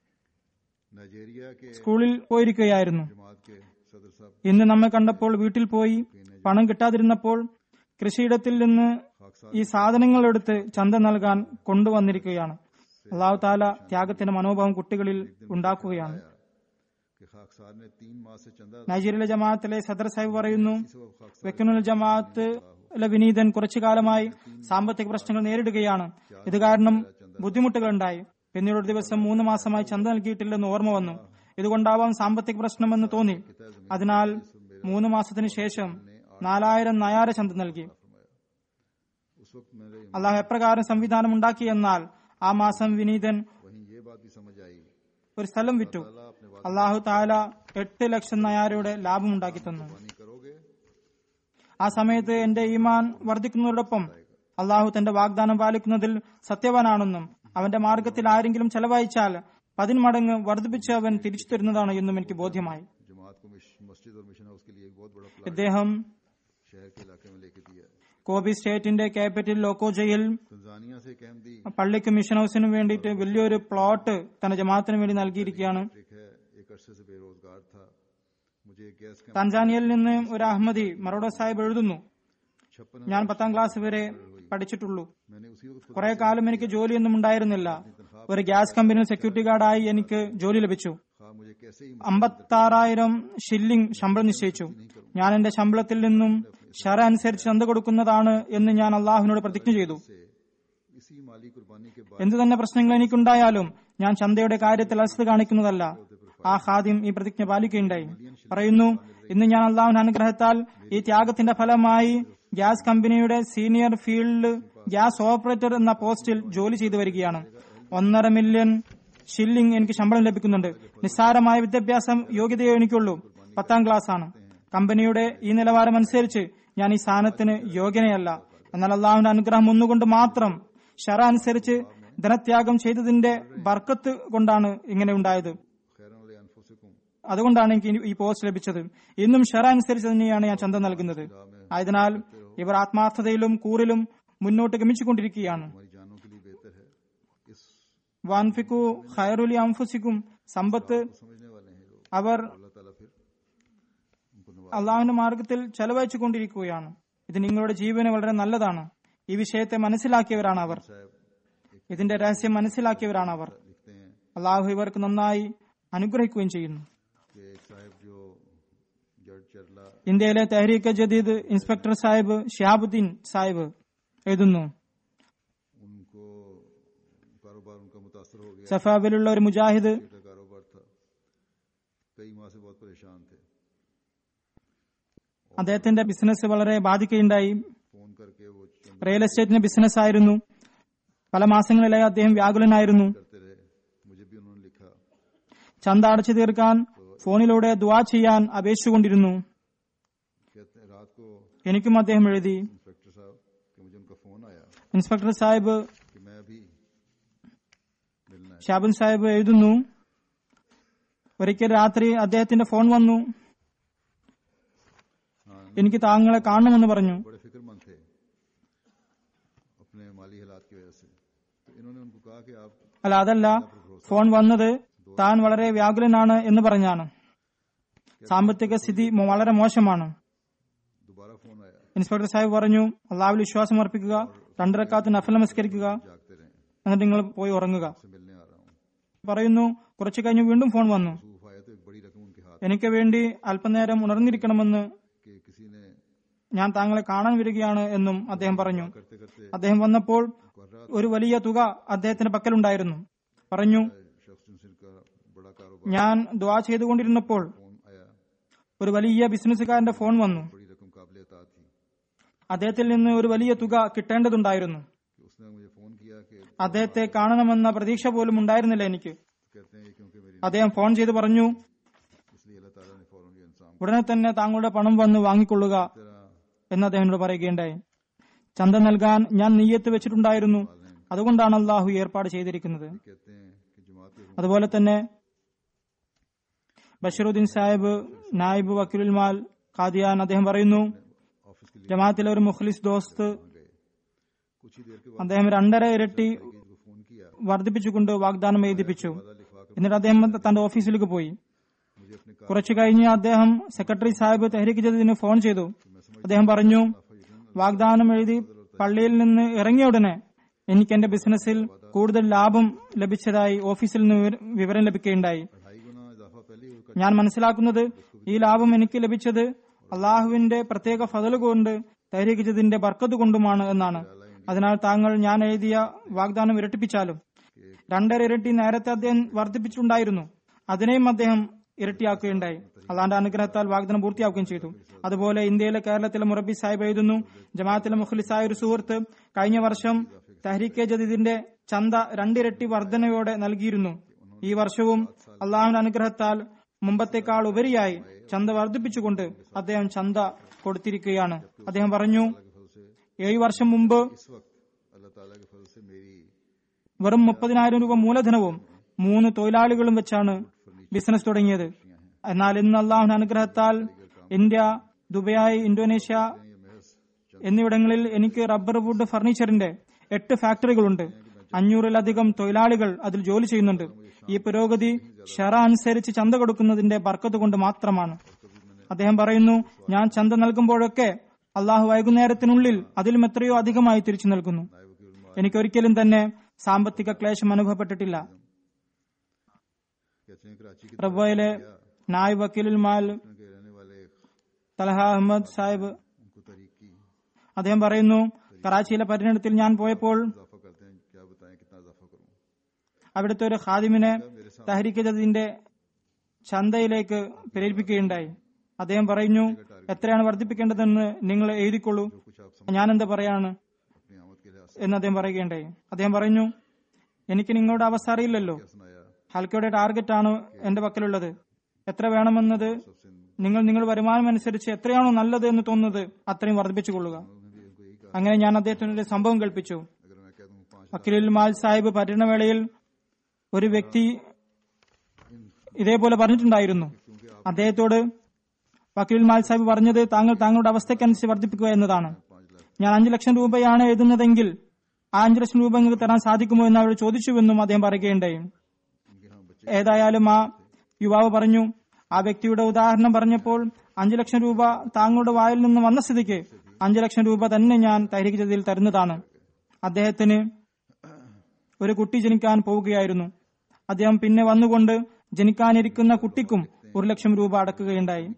B: नाइजीरिया के
C: സ്കൂളിൽ പോയിരിക്കുകയായിരുന്നു.
B: जमात के सदर साहब
C: ഇന്ന് നമ്മെ കണ്ടപ്പോൾ വീട്ടിൽ പോയി പണം കിട്ടാതിരുന്നപ്പോൾ കൃഷിയിടത്തിൽ നിന്ന് ഈ സാധനങ്ങൾ എടുത്ത് ചന്ത നൽകാൻ കൊണ്ടുവന്നിരിക്കുകയാണ്. അള്ളാഹു താല ത്യാഗത്തിന്റെ മനോഭാവം കുട്ടികളിൽ ഉണ്ടാക്കുകയാണ്.
B: कि खाकसार ने तीन माह से चंदा
C: നൈജീരിയയിലെ ജമാഅത്തിലെ സദർ സാഹിബ് പറയുന്നു,
B: से वो खाकसार
C: വെക്കുനുൽ ജമാഅത്തിലെ വിനീതൻ കുറച്ചു കാലമായി സാമ്പത്തിക പ്രശ്നങ്ങൾ നേരിടുകയാണ്. ഇത് കാരണം ബുദ്ധിമുട്ടുകൾ ഉണ്ടായി. പിന്നീട് ഒരു ദിവസം മൂന്ന് മാസമായി ചന്ത നൽകിയിട്ടില്ലെന്ന് ഓർമ്മ വന്നു. ഇതുകൊണ്ടാവാം സാമ്പത്തിക പ്രശ്നമെന്ന് തോന്നി. അതിനാൽ മൂന്ന് മാസത്തിന് ശേഷം നാലായിരം നയാര ചന്ത നൽകി.
B: उस वक्त मेरे
C: അള്ളാഹു എപ്രകാരം സംവിധാനം ഉണ്ടാക്കിയെന്നാൽ ആ മാസം വിനീതൻ
B: वहीं ये बात भी समझ आई.
C: ഒരു സ്ഥലം വിറ്റു.
B: अल्लाह अपने वादा
C: അള്ളാഹു താല എട്ട് ലക്ഷം നയാരയുടെ ലാഭം ഉണ്ടാക്കി തന്നു.
B: पानी करोगे
C: ആ സമയത്ത് എന്റെ ഈമാൻ വർദ്ധിക്കുന്നതോടൊപ്പം അള്ളാഹു തന്റെ വാഗ്ദാനം പാലിക്കുന്നതിൽ സത്യവാനാണെന്നും അവന്റെ മാർഗത്തിൽ ആരെങ്കിലും ചെലവഴിച്ചാൽ പതിന്മടങ്ങ് വർദ്ധിപ്പിച്ച് അവൻ തിരിച്ചു തരുന്നതാണ് എന്നും എനിക്ക് ബോധ്യമായി.
B: जमात को मिश- मस्जिद और मिशन हाउस के लिए एक बहुत बड़ा प्लान
C: ഇദ്ദേഹം
B: शहर के इलाके में लेके दिया.
C: കോബി സ്റ്റേറ്റിന്റെ ക്യാപിറ്റൽ ലോക്കോജയിൽ
B: तंजानिया से एक अहमदी
C: പള്ളിക്ക് മിഷൻ ഹൌസിനും വേണ്ടിയിട്ട് വലിയൊരു പ്ലോട്ട് തന്റെ ജമാഅത്തിന് വേണ്ടി നൽകിയിരിക്കുകയാണ്.
B: एक है एक अरसे से बेरोजगार था. मुझे एक गैस कैंप
C: തൻസാനിയയിൽ നിന്ന് ഒരു അഹമ്മദി മറോഡ സാഹിബ് എഴുതുന്നു,
B: छप्पन
C: ഞാൻ പത്താം ക്ലാസ് വരെ
B: हुई
C: പഠിച്ചിട്ടുള്ളൂ.
B: मैंने उसी वक्त
C: കുറെ കാലം എനിക്ക് ജോലിയൊന്നും ഉണ്ടായിരുന്നില്ല. ഒരു ഗ്യാസ് കമ്പനിയിൽ സെക്യൂരിറ്റി ഗാർഡായി എനിക്ക് ജോലി ലഭിച്ചു.
B: खा मुझे कैसे ही
C: അമ്പത്താറായിരം ഷില്ലിംഗ് ശമ്പളം നിശ്ചയിച്ചു. ഞാൻ എന്റെ ശമ്പളത്തിൽ നിന്നും ശറ അനുസരിച്ച് ചന്ത കൊടുക്കുന്നതാണ് എന്ന് ഞാൻ അള്ളാഹുവിനോട് പ്രതിജ്ഞ ചെയ്തു.
B: से इसी माली कुर्बानी के बाद
C: എന്തു തന്നെ പ്രശ്നങ്ങൾ എനിക്കുണ്ടായാലും ഞാൻ ചന്തയുടെ കാര്യത്തിൽ അലസത കാണിക്കുന്നതല്ല. ആ ഖാദിം ഈ പ്രതിജ്ഞ പാലിക്കുകയുണ്ടായി. പറയുന്നു, ഇന്ന് ഞാൻ അള്ളാഹുവിന്റെ അനുഗ്രഹത്താൽ ഈ ത്യാഗത്തിന്റെ ഫലമായി ഗ്യാസ് കമ്പനിയുടെ സീനിയർ ഫീൽഡ് ഗ്യാസ് ഓപ്പറേറ്റർ എന്ന പോസ്റ്റിൽ ജോലി ചെയ്തു വരികയാണ്. ഒന്നര മില്യൺ ഷില്ലിംഗ് എനിക്ക് ശമ്പളം ലഭിക്കുന്നുണ്ട്. നിസ്സാരമായ വിദ്യാഭ്യാസം യോഗ്യതയോ എനിക്കുള്ളൂ. പത്താം ക്ലാസ് ആണ്. കമ്പനിയുടെ ഈ നിലവാരം അനുസരിച്ച് ഞാൻ ഈ സ്ഥാനത്തിന് യോഗ്യനയല്ല. എന്നാൽ അള്ളാഹുവിന്റെ അനുഗ്രഹം ഒന്നുകൊണ്ട് മാത്രം ശറ അനുസരിച്ച് ധനത്യാഗം ചെയ്തതിന്റെ ബർക്കത്ത് കൊണ്ടാണ് ഇങ്ങനെ ഉണ്ടായത്.
B: खैरन अले अनफुसिकुम
C: അതുകൊണ്ടാണ് എനിക്ക് ഈ പോസ്റ്റ് ലഭിച്ചത്. ഇന്നും ശറ അനുസരിച്ച് തന്നെയാണ് ഞാൻ ചന്ത നൽകുന്നത്. ആയതിനാൽ ഇവർ ആത്മാർത്ഥതയിലും കൂറിലും മുന്നോട്ട് ഗമിച്ചുകൊണ്ടിരിക്കുകയാണ്.
B: हमारी जानों के लिए बेहतर है. इस
C: വാൻഫിക്കു ഖൈറുലി അൻഫുസിക്കും സമ്പത്ത്
B: समझने वाले हैं लोग.
C: അവർ
B: अल्लाह ताला फिर उनको नवाज
C: അള്ളാഹുവിന്റെ മാർഗത്തിൽ ചെലവഴിച്ചു കൊണ്ടിരിക്കുകയാണ്. ഇത് നിങ്ങളുടെ ജീവന് വളരെ നല്ലതാണ്. ഈ വിഷയത്തെ മനസ്സിലാക്കിയവരാണ് അവർ.
B: साहब
C: ഇതിന്റെ രഹസ്യം മനസ്സിലാക്കിയവരാണ് അവർ.
B: लिखते हैं
C: അള്ളാഹു ഇവർക്ക് നന്നായി അനുഗ്രഹിക്കുകയും ചെയ്യുന്നു.
B: कि एक साहब जो जड़ चरला
C: ഇന്ത്യയിലെ തെഹ്രീക്ക് ജദീദ് ഇൻസ്പെക്ടർ സാഹിബ് ഷിഹാബുദ്ദീൻ സാഹിബ് എഴുതുന്നു,
B: उनको कारोबार उनका मुतासर हो गया.
C: സഫാവിലുള്ള ഒരു മുജാഹിദ്
B: का कारोबार था. कई माह से बहुत परेशान थे.
C: അദ്ദേഹത്തിന്റെ ബിസിനസ് വളരെ ബാധിക്കുകയുണ്ടായി.
B: फोन करके वो चंद
C: റിയൽ എസ്റ്റേറ്റിന്റെ ബിസിനസ് ആയിരുന്നു. പല മാസങ്ങളിലായി അദ്ദേഹം വ്യാകുലനായിരുന്നു.
B: करते रहे. मुझे भी उन्होंने लिखा.
C: ചന്ത അടച്ചു തീർക്കാൻ ഫോണിലൂടെ ദുആ ചെയ്യാൻ അപേക്ഷിച്ചുകൊണ്ടിരുന്നു.
B: कहते हैं रात को
C: എനിക്കും അദ്ദേഹം എഴുതി.
B: इंस्पेक्टर साहब कि मुझे उनका फोन आया
C: ഇൻസ്പെക്ടർ സാഹിബ്
B: कि मैं अभी मिलना है.
C: ഷാബുൻ സാഹിബ് എഴുതുന്നു, ഒരിക്കൽ രാത്രി അദ്ദേഹത്തിന്റെ ഫോൺ വന്നു.
B: हाँ
C: എനിക്ക് താങ്കളെ കാണണമെന്ന് പറഞ്ഞു.
B: बड़े फिक्रमंद थे अपने माली हालात की वजह से. तो इन्होंने उनको कहा कि आप
C: അല്ല, അതല്ല, ഫോൺ വന്നത് താൻ വളരെ വ്യാകുലനാണ് എന്ന് പറഞ്ഞാണ്. സാമ്പത്തിക സ്ഥിതി മോ- വളരെ മോശമാണ്.
B: दोबारा फोन आया.
C: ഇൻസ്പെക്ടർ സാഹിബ് പറഞ്ഞു, അള്ളാഹുവിൽ വിശ്വാസം അർപ്പിക്കുക, രണ്ടരക്കാത്ത് നഫൽ നമസ്കരിക്കുക,
B: जागते रहे.
C: എന്നിട്ട് നിങ്ങൾ പോയി ഉറങ്ങുക.
B: से मिलने आ रहा हूँ.
C: പറയുന്നു, കുറച്ചു കഴിഞ്ഞ് വീണ്ടും ഫോൺ വന്നു.
B: सूफ आया तो एक बड़ी रकम उनके हाथ
C: എനിക്ക് വേണ്ടി അല്പനേരം ഉണർന്നിരിക്കണമെന്ന്
B: कि किसी ने
C: ഞാൻ താങ്കളെ കാണാൻ വരികയാണ് എന്നും അദ്ദേഹം പറഞ്ഞു.
B: करते करते
C: അദ്ദേഹം വന്നപ്പോൾ ഒരു വലിയ തുക അദ്ദേഹത്തിന്റെ പക്കലുണ്ടായിരുന്നു. പറഞ്ഞു,
B: शख्स जिनका बड़ा कारोबार
C: ഞാൻ ദുആ ചെയ്തുകൊണ്ടിരുന്നപ്പോൾ
B: फोन आया.
C: ഒരു വലിയ ബിസിനസ്സുകാരന്റെ ഫോൺ വന്നു.
B: बड़ी रकम काबिल अता थी.
C: അദ്ദേഹത്തിൽ നിന്ന് ഒരു വലിയ തുക കിട്ടേണ്ടതുണ്ടായിരുന്നു.
B: कि उसने मुझे फोन किया कि
C: അദ്ദേഹത്തെ കാണണമെന്ന പ്രതീക്ഷ പോലും ഉണ്ടായിരുന്നില്ല എനിക്ക്.
B: कहते हैं ये क्योंकि मेरी
C: അദ്ദേഹം ഫോൺ ചെയ്ത് പറഞ്ഞു,
B: इसलिए अल्लाह ताला ने फौरन ये इंसान
C: ഉടനെ തന്നെ താങ്കളുടെ പണം വന്ന് വാങ്ങിക്കൊള്ളുക
B: तरह
C: എന്ന് അദ്ദേഹത്തോട് പറയുകയുണ്ടായി. ചന്ത നൽകാൻ ഞാൻ നിയ്യത്ത് വെച്ചിട്ടുണ്ടായിരുന്നു. അതുകൊണ്ടാണ് അള്ളാഹു ഏർപ്പാട് ചെയ്തിരിക്കുന്നത്.
B: कहते हैं कि जमात के
C: അതുപോലെ തന്നെ ബഷീറുദ്ദീൻ സാഹിബ് നായിബ് വക്കീലുൽ മാൽ ഖാദിയാൻ അദ്ദേഹം പറയുന്നു,
B: ऑफिस के लिए
C: ജമാഅത്തിലെ ഒരു മുഖ്ലിസ് ദോസ്ത്
B: गए. कुछ ही देर के बाद
C: അദ്ദേഹം രണ്ടര ഇരട്ടി
B: को फोन किया.
C: വർദ്ധിപ്പിച്ചുകൊണ്ട് വാഗ്ദാനം എഴുതിപ്പിച്ചു.
B: वादा लिखवा कर
C: എന്നിട്ട് അദ്ദേഹം തന്റെ ഓഫീസിലേക്ക് പോയി.
B: मुझे अपने कार
C: കുറച്ചു കഴിഞ്ഞ് അദ്ദേഹം സെക്രട്ടറി സാഹിബ് തെഹ്രീക്ക് ജദീദിന് ഫോൺ ചെയ്തു. അദ്ദേഹം പറഞ്ഞു, വാഗ്ദാനം എഴുതി പള്ളിയിൽ നിന്ന് ഇറങ്ങിയ ഉടനെ എനിക്ക് എന്റെ ബിസിനസ്സിൽ കൂടുതൽ ലാഭം ലഭിച്ചതായി ഓഫീസിൽ നിന്ന് വിവര- വിവരം ലഭിക്കുകയുണ്ടായി.
B: ढाई गुना इजाफा पहले ही उसका
C: ഞാൻ മനസ്സിലാക്കുന്നത് ഈ ലാഭം എനിക്ക് ലഭിച്ചത് അള്ളാഹുവിന്റെ പ്രത്യേക ഫദല് കൊണ്ട് തഹ്രീക്ക് ജദീദിന്റെ ബർക്കത്ത് കൊണ്ടുമാണ് എന്നാണ്. അതിനാൽ താങ്കൾ ഞാൻ എഴുതിയ വാഗ്ദാനം ഇരട്ടിപ്പിച്ചാലും രണ്ടര ഇരട്ടി നേരത്തെ അദ്ദേഹം വർദ്ധിപ്പിച്ചിട്ടുണ്ടായിരുന്നു. അതിനെയും അദ്ദേഹം ഇരട്ടിയാക്കുകയുണ്ടായി. അള്ളാന്റെ അനുഗ്രഹത്താൽ വാഗ്ദാനം പൂർത്തിയാക്കുകയും ചെയ്തു. അതുപോലെ ഇന്ത്യയിലെ കേരളത്തിലെ മുറബി സാഹിബ് എഴുതുന്നു, ജമാഅത്തിലെ മുഖ്ലിസായ ഒരു സുഹൃത്ത് കഴിഞ്ഞ വർഷം തഹ്രീക്കെ ജദീദിന്റെ ചന്ത രണ്ടിരട്ടി വർധനയോടെ നൽകിയിരുന്നു. ഈ വർഷവും അള്ളാഹുവിന്റെ അനുഗ്രഹത്താൽ മുമ്പത്തേക്കാൾ ഉപരിയായി ചന്ത വർദ്ധിപ്പിച്ചുകൊണ്ട് അദ്ദേഹം ചന്ത കൊടുത്തിരിക്കുകയാണ്. അദ്ദേഹം പറഞ്ഞു, ഏഴു വർഷം മുമ്പ്
B: इस वक्त अल्लाह ताला के फजल से मेरी
C: വെറും മുപ്പതിനായിരം രൂപ മൂലധനവും മൂന്ന് തൊഴിലാളികളും വെച്ചാണ് ബിസിനസ് തുടങ്ങിയത്. എന്നാൽ ഇന്ന് അള്ളാഹുവിന്റെ അനുഗ്രഹത്താൽ ഇന്ത്യ, ദുബായ്, ഇന്തോനേഷ്യ എന്നിവിടങ്ങളിൽ എനിക്ക് റബ്ബർ വുഡ് ഫർണിച്ചറിന്റെ എട്ട് ഫാക്ടറികളുണ്ട്. അഞ്ഞൂറിലധികം തൊഴിലാളികൾ അതിൽ ജോലി ചെയ്യുന്നുണ്ട്. ഈ പുരോഗതി ഷറ അനുസരിച്ച് ചന്ത കൊടുക്കുന്നതിന്റെ ബർക്കത്ത് കൊണ്ട് മാത്രമാണ്. അദ്ദേഹം പറയുന്നു, ഞാൻ ചന്ത നൽകുമ്പോഴൊക്കെ അള്ളാഹു വൈകുന്നേരത്തിനുള്ളിൽ അതിലും എത്രയോ അധികമായി തിരിച്ചു നൽകുന്നു. എനിക്കൊരിക്കലും തന്നെ സാമ്പത്തിക ക്ലേശം അനുഭവപ്പെട്ടിട്ടില്ല. റബ്ബയിലെ നായ് വക്കീലുൽ മാൽ തലഹ അഹമ്മദ് സാഹിബ് അദ്ദേഹം പറയുന്നു, കറാച്ചിയിലെ പര്യടനത്തിൽ ഞാൻ പോയപ്പോൾ അവിടുത്തെ ഒരു ഖാദിമിനെ തഹ്രീക്ക് ജദീദിന്റെ ചന്തയിലേക്ക് പ്രേരിപ്പിക്കുകയുണ്ടായി. അദ്ദേഹം പറഞ്ഞു, എത്രയാണ് വർദ്ധിപ്പിക്കേണ്ടതെന്ന് നിങ്ങൾ എഴുതിക്കൊള്ളൂ, ഞാൻ എന്താ പറയാണ് എന്ന് അദ്ദേഹം പറയുകയുണ്ടായി. അദ്ദേഹം പറഞ്ഞു, എനിക്ക് നിങ്ങളുടെ അവസ്ഥ അറിയില്ലല്ലോ, ഹൽക്കയുടെ ടാർഗറ്റ് ആണ് എന്റെ പക്കലുള്ളത്. എത്ര വേണമെന്നത് നിങ്ങൾ നിങ്ങളുടെ വരുമാനം അനുസരിച്ച് എത്രയാണോ നല്ലത് എന്ന് തോന്നുന്നത് അത്രയും വർദ്ധിപ്പിച്ചു കൊള്ളുക. അങ്ങനെ ഞാൻ അദ്ദേഹത്തിനൊരു സംഭവം കൽപ്പിച്ചു. വക്കീലുൽ മാൽ സാഹിബ് പര്യടനവേളയിൽ ഒരു വ്യക്തി ഇതേപോലെ പറഞ്ഞിട്ടുണ്ടായിരുന്നു. അദ്ദേഹത്തോട് വക്കീലുൽ മാൽ സാഹിബ് പറഞ്ഞത്, താങ്കൾ താങ്കളുടെ അവസ്ഥയ്ക്കനുസരിച്ച് വർദ്ധിപ്പിക്കുക എന്നതാണ്. ഞാൻ അഞ്ചു ലക്ഷം രൂപയാണ് എഴുതുന്നതെങ്കിൽ ആ അഞ്ചു ലക്ഷം രൂപ നിങ്ങൾക്ക് തരാൻ സാധിക്കുമോ എന്ന് അവരോട് ചോദിച്ചുവെന്നും അദ്ദേഹം പറയുകയുണ്ടായി. ഏതായാലും ആ യുവാവ് പറഞ്ഞു, ആ വ്യക്തിയുടെ ഉദാഹരണം പറഞ്ഞപ്പോൾ അഞ്ചു ലക്ഷം രൂപ താങ്കളുടെ വായിൽ നിന്ന് വന്ന സ്ഥിതിക്ക് അഞ്ചു ലക്ഷം രൂപ തന്നെ ഞാൻ തഹ്രീക്ക് ജദീദിൽ തരുന്നതാണ്. അദ്ദേഹത്തിന് ഒരു കുട്ടി ജനിക്കാൻ പോവുകയായിരുന്നു. അദ്ദേഹം പിന്നെ വന്നുകൊണ്ട് ജനിക്കാനിരിക്കുന്ന കുട്ടിക്കും ഒരു ലക്ഷം രൂപ അടക്കുകയുണ്ടായി.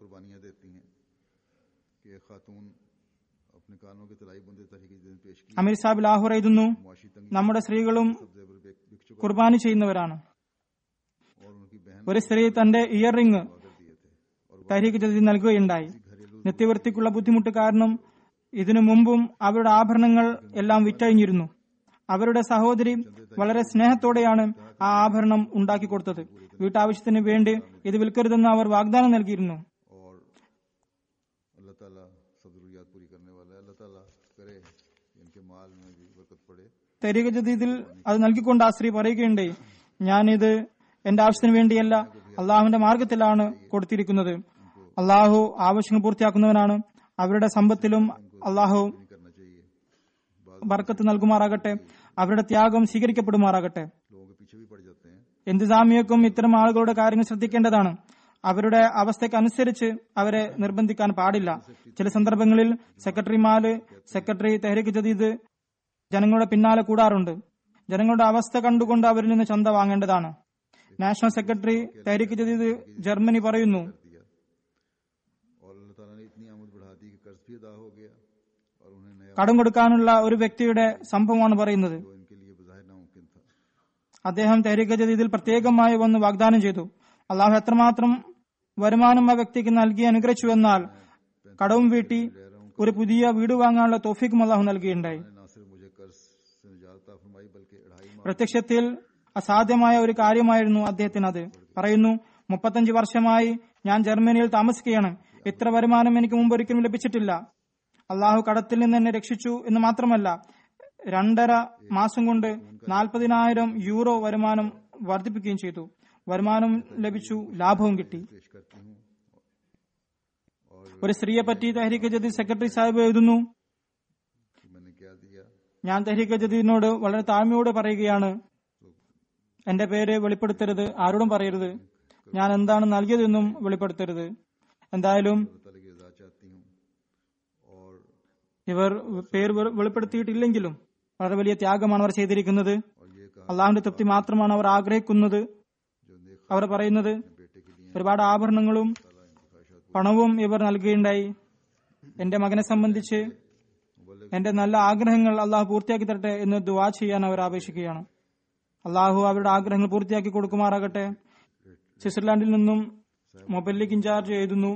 C: അമീർ സാഹിബ് ലാഹോർ എഴുതുന്നു, നമ്മുടെ സ്ത്രീകളും കുർബാനി ചെയ്യുന്നവരാണ്. ഒരു സ്ത്രീ തന്റെ ഇയർ റിംഗ് തഹ്രീക്ക് ജദീദ് നൽകുകയുണ്ടായി. നിത്യവൃത്തിക്കുള്ള ബുദ്ധിമുട്ട് കാരണം ഇതിനു മുമ്പും അവരുടെ ആഭരണങ്ങൾ എല്ലാം വിറ്റഴിഞ്ഞിരുന്നു. അവരുടെ സഹോദരി വളരെ സ്നേഹത്തോടെയാണ് ആ ആഭരണം ഉണ്ടാക്കി കൊടുത്തത്. വീട്ടാവശ്യത്തിന് വേണ്ടി ഇത് വിൽക്കരുതെന്ന് അവർ വാഗ്ദാനം നൽകിയിരുന്നു. തഹ്രീക്ക് ജദീദിൽ അത് നൽകിക്കൊണ്ട് ആ സ്ത്രീ പറയുകയുണ്ടായി, ഞാനിത് എന്റെ ആവശ്യത്തിന് വേണ്ടിയല്ല, അള്ളാഹുവിന്റെ മാർഗത്തിലാണ് കൊടുത്തിരിക്കുന്നത്. അള്ളാഹു ആവശ്യങ്ങൾ പൂർത്തിയാക്കുന്നവനാണ്. അവരുടെ സമ്പത്തിലും അള്ളാഹു ബർക്കത്ത് നൽകുമാറാകട്ടെ. അവരുടെ ത്യാഗം സ്വീകരിക്കപ്പെടുമാറാകട്ടെ. ഇന്തിസാമിയക്കും ഇത്തരം ആളുകളുടെ കാര്യങ്ങൾ ശ്രദ്ധിക്കേണ്ടതാണ്. അവരുടെ അവസ്ഥയ്ക്കനുസരിച്ച് അവരെ നിർബന്ധിക്കാൻ പാടില്ല. ചില സന്ദർഭങ്ങളിൽ സെക്രട്ടറിമാര് സെക്രട്ടറി തഹ്രീക്ക് ജദീദ് ജനങ്ങളുടെ പിന്നാലെ കൂടാറുണ്ട്. ജനങ്ങളുടെ അവസ്ഥ കണ്ടുകൊണ്ട് അവരിൽ നിന്ന് ചന്ത വാങ്ങേണ്ടതാണ്. National secretary Tehrik Jadid Germany പറയുന്നു, കടം കൊടുക്കാനുള്ള ഒരു വ്യക്തിയുടെ സംഭവമാണ് പറയുന്നത്. അദ്ദേഹം തഹ്രീക്ക് ജദീദിൽ പ്രത്യേകമായി വന്ന് വാഗ്ദാനം ചെയ്തു. അള്ളാഹു എത്രമാത്രം വരുമാനം ആ വ്യക്തിക്ക് നൽകി അനുഗ്രഹിച്ചു എന്നാൽ കടവും വീട്ടി ഒരു പുതിയ വീട് വാങ്ങാനുള്ള തൗഫീഖും അള്ളാഹു നൽകിയുണ്ടായി. പ്രത്യക്ഷത്തിൽ അസാധ്യമായ ഒരു കാര്യമായിരുന്നു അദ്ദേഹത്തിന് അത്. പറയുന്നു, മുപ്പത്തഞ്ച് വർഷമായി ഞാൻ ജർമ്മനിയിൽ താമസിക്കുകയാണ്. ഇത്ര വരുമാനം എനിക്ക് മുമ്പ് ഒരിക്കലും ലഭിച്ചിട്ടില്ല. അള്ളാഹു കടത്തിൽ നിന്ന് എന്നെ രക്ഷിച്ചു എന്ന് മാത്രമല്ല, രണ്ടര മാസം കൊണ്ട് നാൽപ്പതിനായിരം യൂറോ വരുമാനം വർദ്ധിപ്പിക്കുകയും ചെയ്തു. വരുമാനം ലഭിച്ചു, ലാഭവും കിട്ടി. ഒരു സ്ത്രീയെ പറ്റി തഹ്രീക്ക് ജദീദ് സെക്രട്ടറി സാഹിബ് എഴുതുന്നു, ഞാൻ തഹ്രീക്ക് ജദീദിനോട് വളരെ താഴ്മയോടെ പറയുകയാണ്, എന്റെ പേര് വെളിപ്പെടുത്തരുത്, ആരോടും പറയരുത്, ഞാൻ എന്താണ് നൽകിയതെന്നും വെളിപ്പെടുത്തരുത്. എന്തായാലും ഇവർ പേര് വെളിപ്പെടുത്തിയിട്ടില്ലെങ്കിലും വളരെ വലിയ ത്യാഗമാണ് അവർ ചെയ്തിരിക്കുന്നത്. അള്ളാഹുവിന്റെ തൃപ്തി മാത്രമാണ് അവർ ആഗ്രഹിക്കുന്നത്. അവർ പറയുന്നത് ഒരുപാട് ആഭരണങ്ങളും പണവും ഇവർ നൽകുകയുണ്ടായി. എന്റെ മകനെ സംബന്ധിച്ച് എന്റെ നല്ല ആഗ്രഹങ്ങൾ അള്ളാഹു പൂർത്തിയാക്കി തരട്ടെ എന്ന് ദുആ ചെയ്യാൻ അവർ അപേക്ഷിക്കുകയാണ്. അള്ളാഹു അവരുടെ ആഗ്രഹങ്ങൾ പൂർത്തിയാക്കി കൊടുക്കുമാറാകട്ടെ. സ്വിറ്റ്സർലാൻഡിൽ നിന്നും മൊബൈലിക് ഇൻചാർജ് എഴുതുന്നു,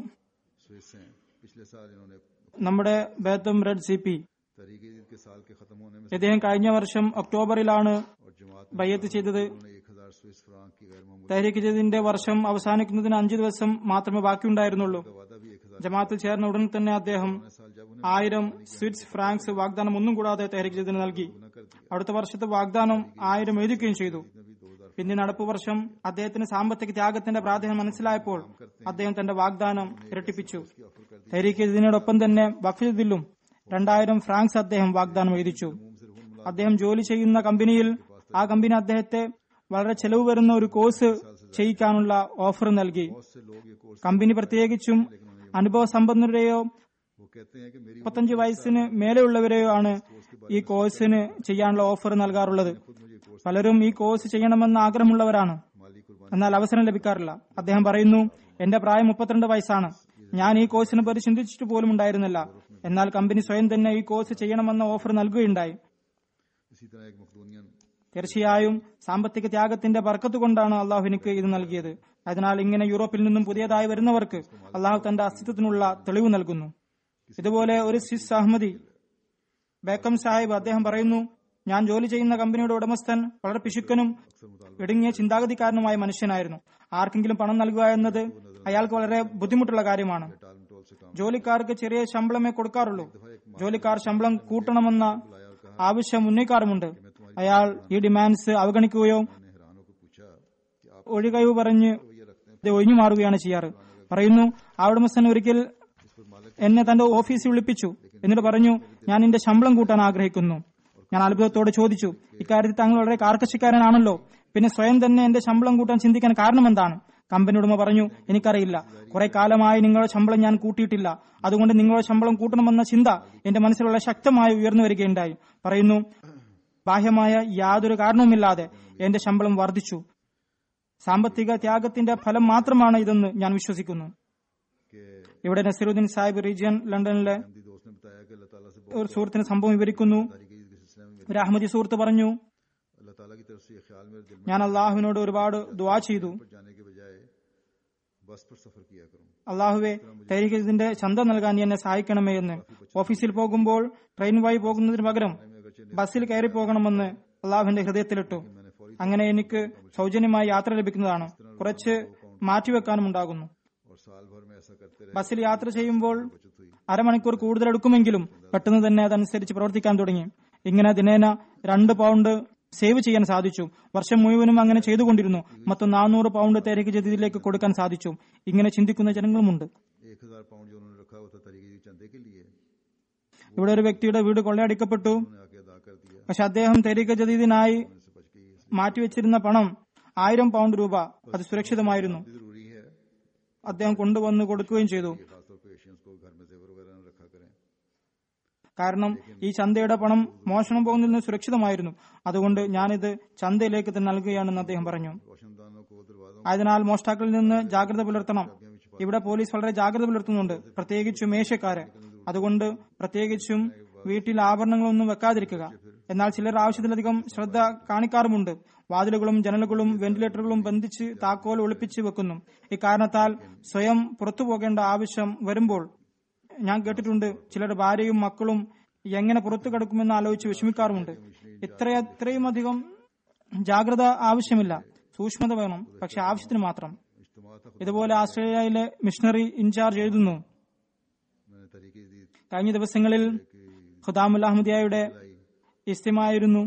C: നമ്മുടെ ബേത്തം റെഡ് സി പി ഇദ്ദേഹം കഴിഞ്ഞ വർഷം ഒക്ടോബറിലാണ് ബയ്യത്ത് ചെയ്തത്. തഹ്രീക്ക് ജദീദിന്റെ വർഷം അവസാനിക്കുന്നതിന് അഞ്ചു ദിവസം മാത്രമേ ബാക്കിയുണ്ടായിരുന്നുള്ളൂ. ജമാഅത്തിൽ ചേർന്ന ഉടൻ തന്നെ അദ്ദേഹം ആയിരം സ്വിസ് ഫ്രാങ്ക്സ് വാഗ്ദാനം ഒന്നും കൂടാതെ തഹ്രീക്ക് ജദീദിന് നൽകി. അടുത്ത വർഷത്തെ വാഗ്ദാനം ആയിരം എഴുതുകയും ചെയ്തു. പിന്നെ നടപ്പു വർഷം അദ്ദേഹത്തിന് സാമ്പത്തിക ത്യാഗത്തിന്റെ പ്രാധാന്യം മനസ്സിലായപ്പോൾ അദ്ദേഹം തന്റെ വാഗ്ദാനം ഇരട്ടിപ്പിച്ചു. തഹ്രീക്ക് ജദീദിനോടൊപ്പം തന്നെ വഖഫ് ജദീദിലും രണ്ടായിരം ഫ്രാങ്ക്സ് അദ്ദേഹം വാഗ്ദാനം എഴുതിച്ചു. അദ്ദേഹം ജോലി ചെയ്യുന്ന കമ്പനിയിൽ ആ കമ്പനി അദ്ദേഹത്തെ വളരെ ചെലവ് വരുന്ന ഒരു കോഴ്സ് ചെയ്യിക്കാനുള്ള ഓഫർ നൽകി. കമ്പനി പ്രത്യേകിച്ചും അനുഭവ സമ്പന്നരെയോ
B: वो कहते हैं कि मेरी
C: മുപ്പത്തഞ്ച് വയസ്സിന് മേലെയുള്ളവരെയാണ് ഈ കോഴ്സിന് ചെയ്യാനുള്ള ഓഫർ നൽകാറുള്ളത്. പലരും ഈ കോഴ്സ് ചെയ്യണമെന്ന് ആഗ്രഹമുള്ളവരാണ്,
B: माली कुर्बानी
C: എന്നാൽ അവസരം ലഭിക്കാറില്ല. അദ്ദേഹം പറയുന്നു, എന്റെ പ്രായം മുപ്പത്തിരണ്ട് വയസ്സാണ്. ഞാൻ ഈ കോഴ്സിനെ പറ്റി ചിന്തിച്ചിട്ട് പോലും ഉണ്ടായിരുന്നില്ല. എന്നാൽ കമ്പനി സ്വയം തന്നെ ഈ കോഴ്സ് ചെയ്യണമെന്ന ഓഫർ നൽകുകയുണ്ടായി.
B: इसी तरह एक मकदूनियन
C: തീർച്ചയായും സാമ്പത്തിക ത്യാഗത്തിന്റെ ബർക്കത്ത് കൊണ്ടാണ് അള്ളാഹു എനിക്ക് ഇത് നൽകിയത്. അതിനാൽ ഇങ്ങനെ യൂറോപ്പിൽ നിന്നും പുതിയതായി വരുന്നവർക്ക് അള്ളാഹു തന്റെ അസ്തിത്വത്തിനുള്ള തെളിവ് നൽകുന്നു. ഇതുപോലെ ഒരു സ്വിസ് അഹമ്മദി ബേക്കം സാഹിബ് അദ്ദേഹം പറയുന്നു, ഞാൻ ജോലി ചെയ്യുന്ന കമ്പനിയുടെ ഉടമസ്ഥൻ വളരെ പിശുക്കനും ഇടുങ്ങിയ ചിന്താഗതിക്കാരനുമായ മനുഷ്യനായിരുന്നു. ആർക്കെങ്കിലും പണം നൽകുക എന്നത് അയാൾക്ക് വളരെ ബുദ്ധിമുട്ടുള്ള കാര്യമാണ്.
B: टाल मटोल से काम
C: ജോലിക്കാർക്ക് ചെറിയ ശമ്പളമേ കൊടുക്കാറുള്ളൂ. ജോലിക്കാർ ശമ്പളം കൂട്ടണമെന്ന ആവശ്യം ഉന്നയിക്കാറുമുണ്ട്. അയാൾ ഈ ഡിമാൻഡ്സ് അവഗണിക്കുകയോ
B: ने हैरानों को पूछा कि आप
C: ഒഴികഴിവ് പറഞ്ഞ്
B: ये रखते हैं
C: ഇത് ഒഴിഞ്ഞു മാറുകയാണ് ചെയ്യാറ്. പറയുന്നു, ആ ഉടമസ്ഥൻ ഒരിക്കൽ
B: इस पर मालिक
C: എന്നെ തന്റെ ഓഫീസിൽ വിളിപ്പിച്ചു. എന്നിട്ട് പറഞ്ഞു, ഞാൻ എന്റെ ശമ്പളം കൂട്ടാൻ ആഗ്രഹിക്കുന്നു. ഞാൻ അത്ഭുതത്തോടെ ചോദിച്ചു, ഇക്കാര്യത്തിൽ താങ്കൾ വളരെ കാർക്കശക്കാരനാണല്ലോ, പിന്നെ സ്വയം തന്നെ എന്റെ ശമ്പളം കൂട്ടാൻ ചിന്തിക്കാൻ കാരണം എന്താണ്? കമ്പനി ഉടമ പറഞ്ഞു, എനിക്കറിയില്ല, കുറെ കാലമായി നിങ്ങളുടെ ശമ്പളം ഞാൻ കൂട്ടിയിട്ടില്ല, അതുകൊണ്ട് നിങ്ങളുടെ ശമ്പളം കൂട്ടണമെന്ന ചിന്ത എന്റെ മനസ്സിൽ വളരെ ശക്തമായി ഉയർന്നു വരികയുണ്ടായി. പറയുന്നു, ബാഹ്യമായ യാതൊരു കാരണവുമില്ലാതെ എന്റെ ശമ്പളം വർദ്ധിച്ചു. സാമ്പത്തിക ത്യാഗത്തിന്റെ ഫലം മാത്രമാണ് ഇതെന്ന് ഞാൻ വിശ്വസിക്കുന്നു.
B: के
C: ഇവിടെ നസീറുദ്ദീൻ സാഹിബ് റീജിയൻ ലണ്ടനിലെ
B: अहमदी दोस्त ने बताया कि अल्लाह ताला से
C: ഒരു സുഹൃത്തിന് സംഭവം വിവരിക്കുന്നു.
B: तारीकी के सिलसिले में
C: ഒരു അഹമ്മദി സുഹൃത്ത് പറഞ്ഞു,
B: अल्लाह ताला की तरफ से ये ख्याल मेरे दिल में
C: ഞാൻ അള്ളാഹുവിനോട് ഒരുപാട് ദുആ ചെയ്തു,
B: पर जाने के बजाय बस पर सफर किया करूं
C: അള്ളാഹുവെ തരീഖത്തിന്റെ ചന്ത നൽകാൻ നീ എന്നെ സഹായിക്കണമേ എന്ന്. ഓഫീസിൽ പോകുമ്പോൾ ട്രെയിൻ വഴി പോകുന്നതിന് പകരം ബസ്സിൽ കയറി പോകണമെന്ന് അള്ളാഹുവിന്റെ ഹൃദയത്തിലിട്ടു. അങ്ങനെ എനിക്ക് സൗജന്യമായി യാത്ര ലഭിക്കുന്നതാണ്. കുറച്ച് മാറ്റിവെക്കാനും ഉണ്ടാകുന്നു.
B: और साल भर में ऐसा करते रहे
C: ബസ്സിൽ യാത്ര ചെയ്യുമ്പോൾ
B: बचत हुई
C: അരമണിക്കൂർ കൂടുതൽ എടുക്കുമെങ്കിലും പെട്ടെന്ന് തന്നെ അതനുസരിച്ച് പ്രവർത്തിക്കാൻ തുടങ്ങി. ഇങ്ങനെ ദിനേന രണ്ട് പൗണ്ട് സേവ് ചെയ്യാൻ സാധിച്ചു. വർഷം മുഴുവനും അങ്ങനെ ചെയ്തുകൊണ്ടിരുന്നു. മൊത്തം നാനൂറ് പൗണ്ട് തരീഖ് ജദീദിലേക്ക് കൊടുക്കാൻ സാധിച്ചു. ഇങ്ങനെ ചിന്തിക്കുന്ന ജനങ്ങളുമുണ്ട്.
B: एक हजार पाउंड जो उन्होंने रखा हुआ था तरीके के चंदे के लिए
C: ഇവിടെ ഒരു വ്യക്തിയുടെ വീട് കൊള്ളയടിക്കപ്പെട്ടു.
B: उन्होंने आके अदा कर दिया,
C: പക്ഷെ അദ്ദേഹം തരീഖ് ജദീദിനായി
B: उनसे बच गई। इसलिए
C: മാറ്റിവെച്ചിരുന്ന പണം ആയിരം പൗണ്ട് രൂപ അത് സുരക്ഷിതമായിരുന്നു.
B: जरूरी है
C: അദ്ദേഹം കൊണ്ടുവന്ന് കൊടുക്കുകയും ചെയ്തു.
B: कि खासतौर पर एशियंस को घर में जेवर वगैरह न रखा करें।
C: കാരണം ഈ ചന്തയുടെ പണം മോഷണം പോകുന്നതിൽ നിന്ന് സുരക്ഷിതമായിരുന്നു. അതുകൊണ്ട് ഞാനിത് ചന്തയിലേക്ക് തന്നെ നൽകുകയാണെന്ന് അദ്ദേഹം പറഞ്ഞു.
B: रोशनदानों को दरवाजों
C: ആയതിനാൽ മോഷ്ടാക്കളിൽ നിന്ന് ജാഗ്രത പുലർത്തണം. ഇവിടെ പോലീസ് വളരെ ജാഗ്രത പുലർത്തുന്നുണ്ട്, പ്രത്യേകിച്ചും മേശക്കാരെ. അതുകൊണ്ട് പ്രത്യേകിച്ചും വീട്ടിൽ ആഭരണങ്ങളൊന്നും വെക്കാതിരിക്കുക. എന്നാൽ ചിലർ ആവശ്യത്തിലധികം ശ്രദ്ധ കാണിക്കാറുമുണ്ട്. വാതിലുകളും ജനലുകളും വെന്റിലേറ്ററുകളും ബന്ധിച്ച് താക്കോൽ ഒളിപ്പിച്ച് വെക്കുന്നു. ഇക്കാരണത്താൽ സ്വയം പുറത്തു പോകേണ്ട ആവശ്യം വരുമ്പോൾ ഞാൻ കേട്ടിട്ടുണ്ട്, ചിലരുടെ ഭാര്യയും മക്കളും എങ്ങനെ പുറത്തു കിടക്കുമെന്ന് ആലോചിച്ച് വിഷമിക്കാറുമുണ്ട്. ഇത്ര ഇത്രയും അധികം ജാഗ്രത ആവശ്യമില്ല, സൂക്ഷ്മത വേണം, പക്ഷെ ആവശ്യത്തിന് മാത്രം.
B: इज्तिमा था
C: ഇതുപോലെ ആസ്ട്രേലിയയിലെ മിഷണറി ഇൻചാർജ് എഴുതുന്നു,
B: मैंने तरीके दी
C: കഴിഞ്ഞ ദിവസങ്ങളിൽ ഖുദാമുൽ അഹമ്മദിയയുടെ ഇസ്തിമായിരുന്നു.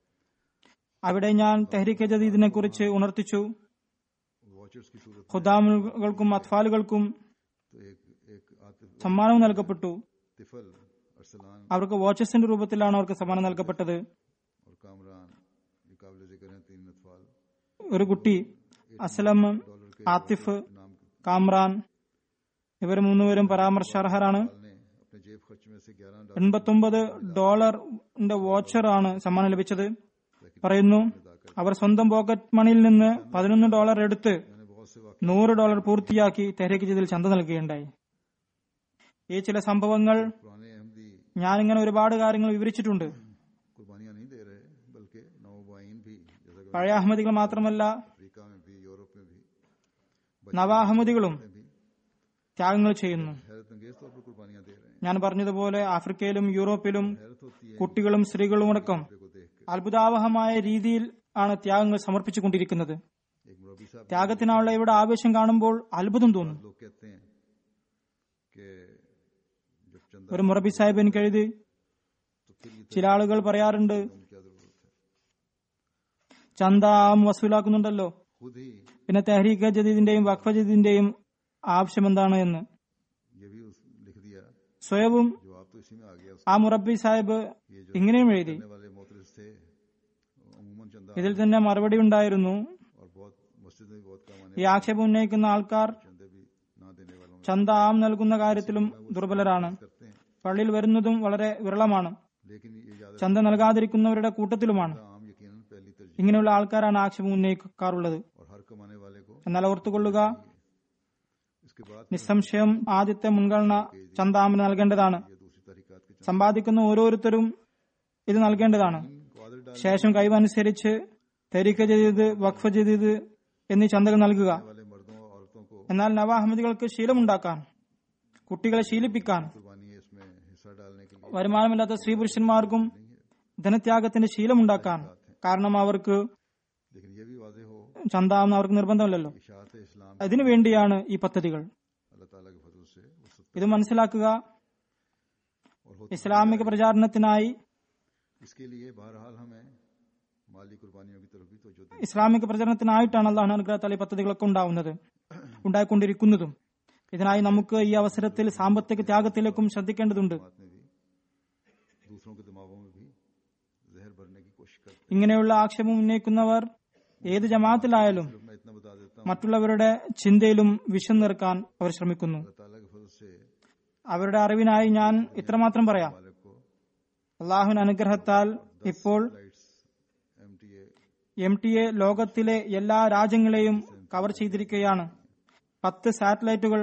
C: അവിടെ ഞാൻ തെഹ്രീക്കെ ജദീദിനെ കുറിച്ച് ഉണർത്തിച്ചു.
B: वॉचर्स की सूरत
C: ഖുദാമുകൾക്കും അത്ഫാലുകൾക്കും
B: तो एक एक आतिफ
C: സമ്മാനവും നൽകപ്പെട്ടു.
B: तिफल अरसलान
C: അവർക്ക് വാച്ചസിന്റെ രൂപത്തിലാണ് അവർക്ക് സമ്മാനം നൽകപ്പെട്ടത്.
B: और कामरान ये काबिल जिक्र हैं तीन अतफाल
C: ഒരു കുട്ടി അസ്ലം, ആത്തിഫ്, കാമ്രാൻ ഇവർ മൂന്നുപേരും പരാമർശാർഹരാണ്.
B: ने अपने जेब खर्च में से ग्यारह डॉलर
C: എൺപത്തൊമ്പത് ഡോളറിന്റെ വാച്ചറാണ് സമ്മാനം ലഭിച്ചത്. പറയുന്നു, അവർ സ്വന്തം പോക്കറ്റ് മണിയിൽ നിന്ന് പതിനൊന്ന് ഡോളർ എടുത്ത്
B: मैंने बहुत से वाक़
C: നൂറ് ഡോളർ പൂർത്തിയാക്കി തെഹ്രീക്ക് ജദീദിൽ ചന്ത നൽകുകയുണ്ടായി. ഈ ചില സംഭവങ്ങൾ
B: पुराने अहमदी
C: ഞാനിങ്ങനെ ഒരുപാട് കാര്യങ്ങൾ വിവരിച്ചിട്ടുണ്ട്.
B: कुर्बानियां नहीं दे रहे बल्कि नौबाइन भी जैसा कि
C: പഴയ അഹമ്മദികൾ മാത്രമല്ല,
B: अफ्रीका में भी यूरोप में भी
C: നവ അഹമ്മദികളും ത്യാഗങ്ങൾ ചെയ്യുന്നു.
B: हैरत अंगेज तौर पर कुर्बानियां दे रहे हैं।
C: ഞാൻ പറഞ്ഞതുപോലെ ആഫ്രിക്കയിലും യൂറോപ്പിലും
B: हैरत होती है
C: കുട്ടികളും സ്ത്രീകളും അടക്കം
B: को देख के।
C: അത്ഭുതാവഹമായ രീതിയിൽ ആണ് ത്യാഗങ്ങൾ സമർപ്പിച്ചുകൊണ്ടിരിക്കുന്നത്.
B: एक मुरब्बी साहब
C: ത്യാഗത്തിനുള്ള ഇവിടെ ആവേശം കാണുമ്പോൾ അത്ഭുതം തോന്നും.
B: लोग कहते हैं कि जब चंदा
C: ഒരു മുറബി സാഹിബ് എനിക്ക് എഴുതി,
B: तो फिर ये
C: ചില ആളുകൾ പറയാറുണ്ട്,
B: तो क्या जरूरत है,
C: ചന്ത ആം വസൂലാക്കുന്നുണ്ടല്ലോ,
B: खुद ही
C: പിന്നെ തെഹ്രീക്ക് ജദീദിന്റെയും വഖഫ ജദീദിന്റെയും ആവശ്യം എന്താണ് എന്ന്
B: ये भी उस लिख दिया।
C: സ്വയവും
B: जवाब तो इसी में आ गया।
C: ആ മുറബി സാഹിബ്
B: ये जो
C: ഇങ്ങനെയും എഴുതി.
B: करने वाले मोतरस थे अमूमन चंदा
C: ഇതിൽ തന്നെ മറുപടി ഉണ്ടായിരുന്നു,
B: और बहुत मस्जिद में बहुत काम आने
C: ഈ ആക്ഷേപം ഉന്നയിക്കുന്ന ആൾക്കാർ
B: चंदे भी ना देने वालों में
C: ചന്ത ആം നൽകുന്ന കാര്യത്തിലും ദുർബലരാണ്.
B: करते
C: പള്ളിയിൽ വരുന്നതും വളരെ വിരളമാണ്.
B: लेकिन ये याद
C: ചന്ത നൽകാതിരിക്കുന്നവരുടെ കൂട്ടത്തിലുമാണ്.
B: रखना आम यकीनन पहली तरजीह
C: ഇങ്ങനെയുള്ള ആൾക്കാരാണ് ആക്ഷേപം ഉന്നയിക്കാറുള്ളത്.
B: और हर कमाने वाले को
C: എന്നാൽ ഓർത്തുകൊള്ളുക,
B: इसके बाद
C: നിസ്സംശയം ആദ്യത്തെ മുൻഗണന ചന്താമിന് നൽകേണ്ടതാണ്.
B: ये दूसरी तरीकात के
C: സമ്പാദിക്കുന്ന ഓരോരുത്തരും ഇത് നൽകേണ്ടതാണ്.
B: को आदर डालने
C: ശേഷം കഴിവനുസരിച്ച് തെരീഖ ജദീദ്, വഖഫ് ജദീദ് എന്നീ ചന്തകൾ നൽകുക.
B: वाले मर्दों और औरतों को
C: എന്നാൽ നവ അഹമ്മദികൾക്ക് ശീലമുണ്ടാക്കാൻ, കുട്ടികളെ ശീലിപ്പിക്കാൻ,
B: कुर्बानी इसमें हिस्सा डालने के लिए
C: വരുമാനമില്ലാത്ത സ്ത്രീ പുരുഷന്മാർക്കും ധനത്യാഗത്തിന്റെ ശീലമുണ്ടാക്കാൻ. കാരണം അവർക്ക്
B: लेकिन ये भी वाज़ेह हो
C: ചന്താമെന്ന് അവർക്ക് നിർബന്ധമില്ലല്ലോ.
B: कि इशाअत इस्लाम
C: അതിനു വേണ്ടിയാണ് ഈ പദ്ധതികൾ.
B: अल्लाह ताला के फजल से वसत
C: ഇത് മനസ്സിലാക്കുക.
B: और होती
C: ഇസ്ലാമിക പ്രചാരണത്തിനായി,
B: इसके लिए बहरहाल हमें माली कुर्बानियों की तरफ भी तवज्जो देनी
C: ഇസ്ലാമിക പ്രചരണത്തിനായിട്ടാണ് അള്ളാഹു അനുഗ്രഹത്താൽ ഈ പദ്ധതികളൊക്കെ ഉണ്ടാവുന്നത്, ഉണ്ടായിക്കൊണ്ടിരിക്കുന്നതും. ഇതിനായി നമുക്ക് ഈ അവസരത്തിൽ സാമ്പത്തിക ത്യാഗത്തിലേക്കും ശ്രദ്ധിക്കേണ്ടതുണ്ട്.
B: जमात में भी दूसरों के दिमागों में भी जहर भरने की कोशिश करते
C: ഇങ്ങനെയുള്ള ആക്ഷേപം ഉന്നയിക്കുന്നവർ ഏത് ജമാഅത്തിലായാലും
B: हैं। मैं इतना बता देता हूँ,
C: മറ്റുള്ളവരുടെ ചിന്തയിലും വിഷം നിറക്കാൻ അവർ ശ്രമിക്കുന്നു.
B: अल्लाह ताला के फजल से
C: അവരുടെ അറിവിനായി ഞാൻ ഇത്രമാത്രം പറയാം.
B: मालिक को
C: അള്ളാഹുവിന്റെ അനുഗ്രഹത്താൽ ഇപ്പോൾ
B: lights M T A
C: M T A ലോകത്തിലെ എല്ലാ രാജ്യങ്ങളെയും കവർ ചെയ്തിരിക്കുകയാണ്. പത്ത് സാറ്റലൈറ്റുകൾ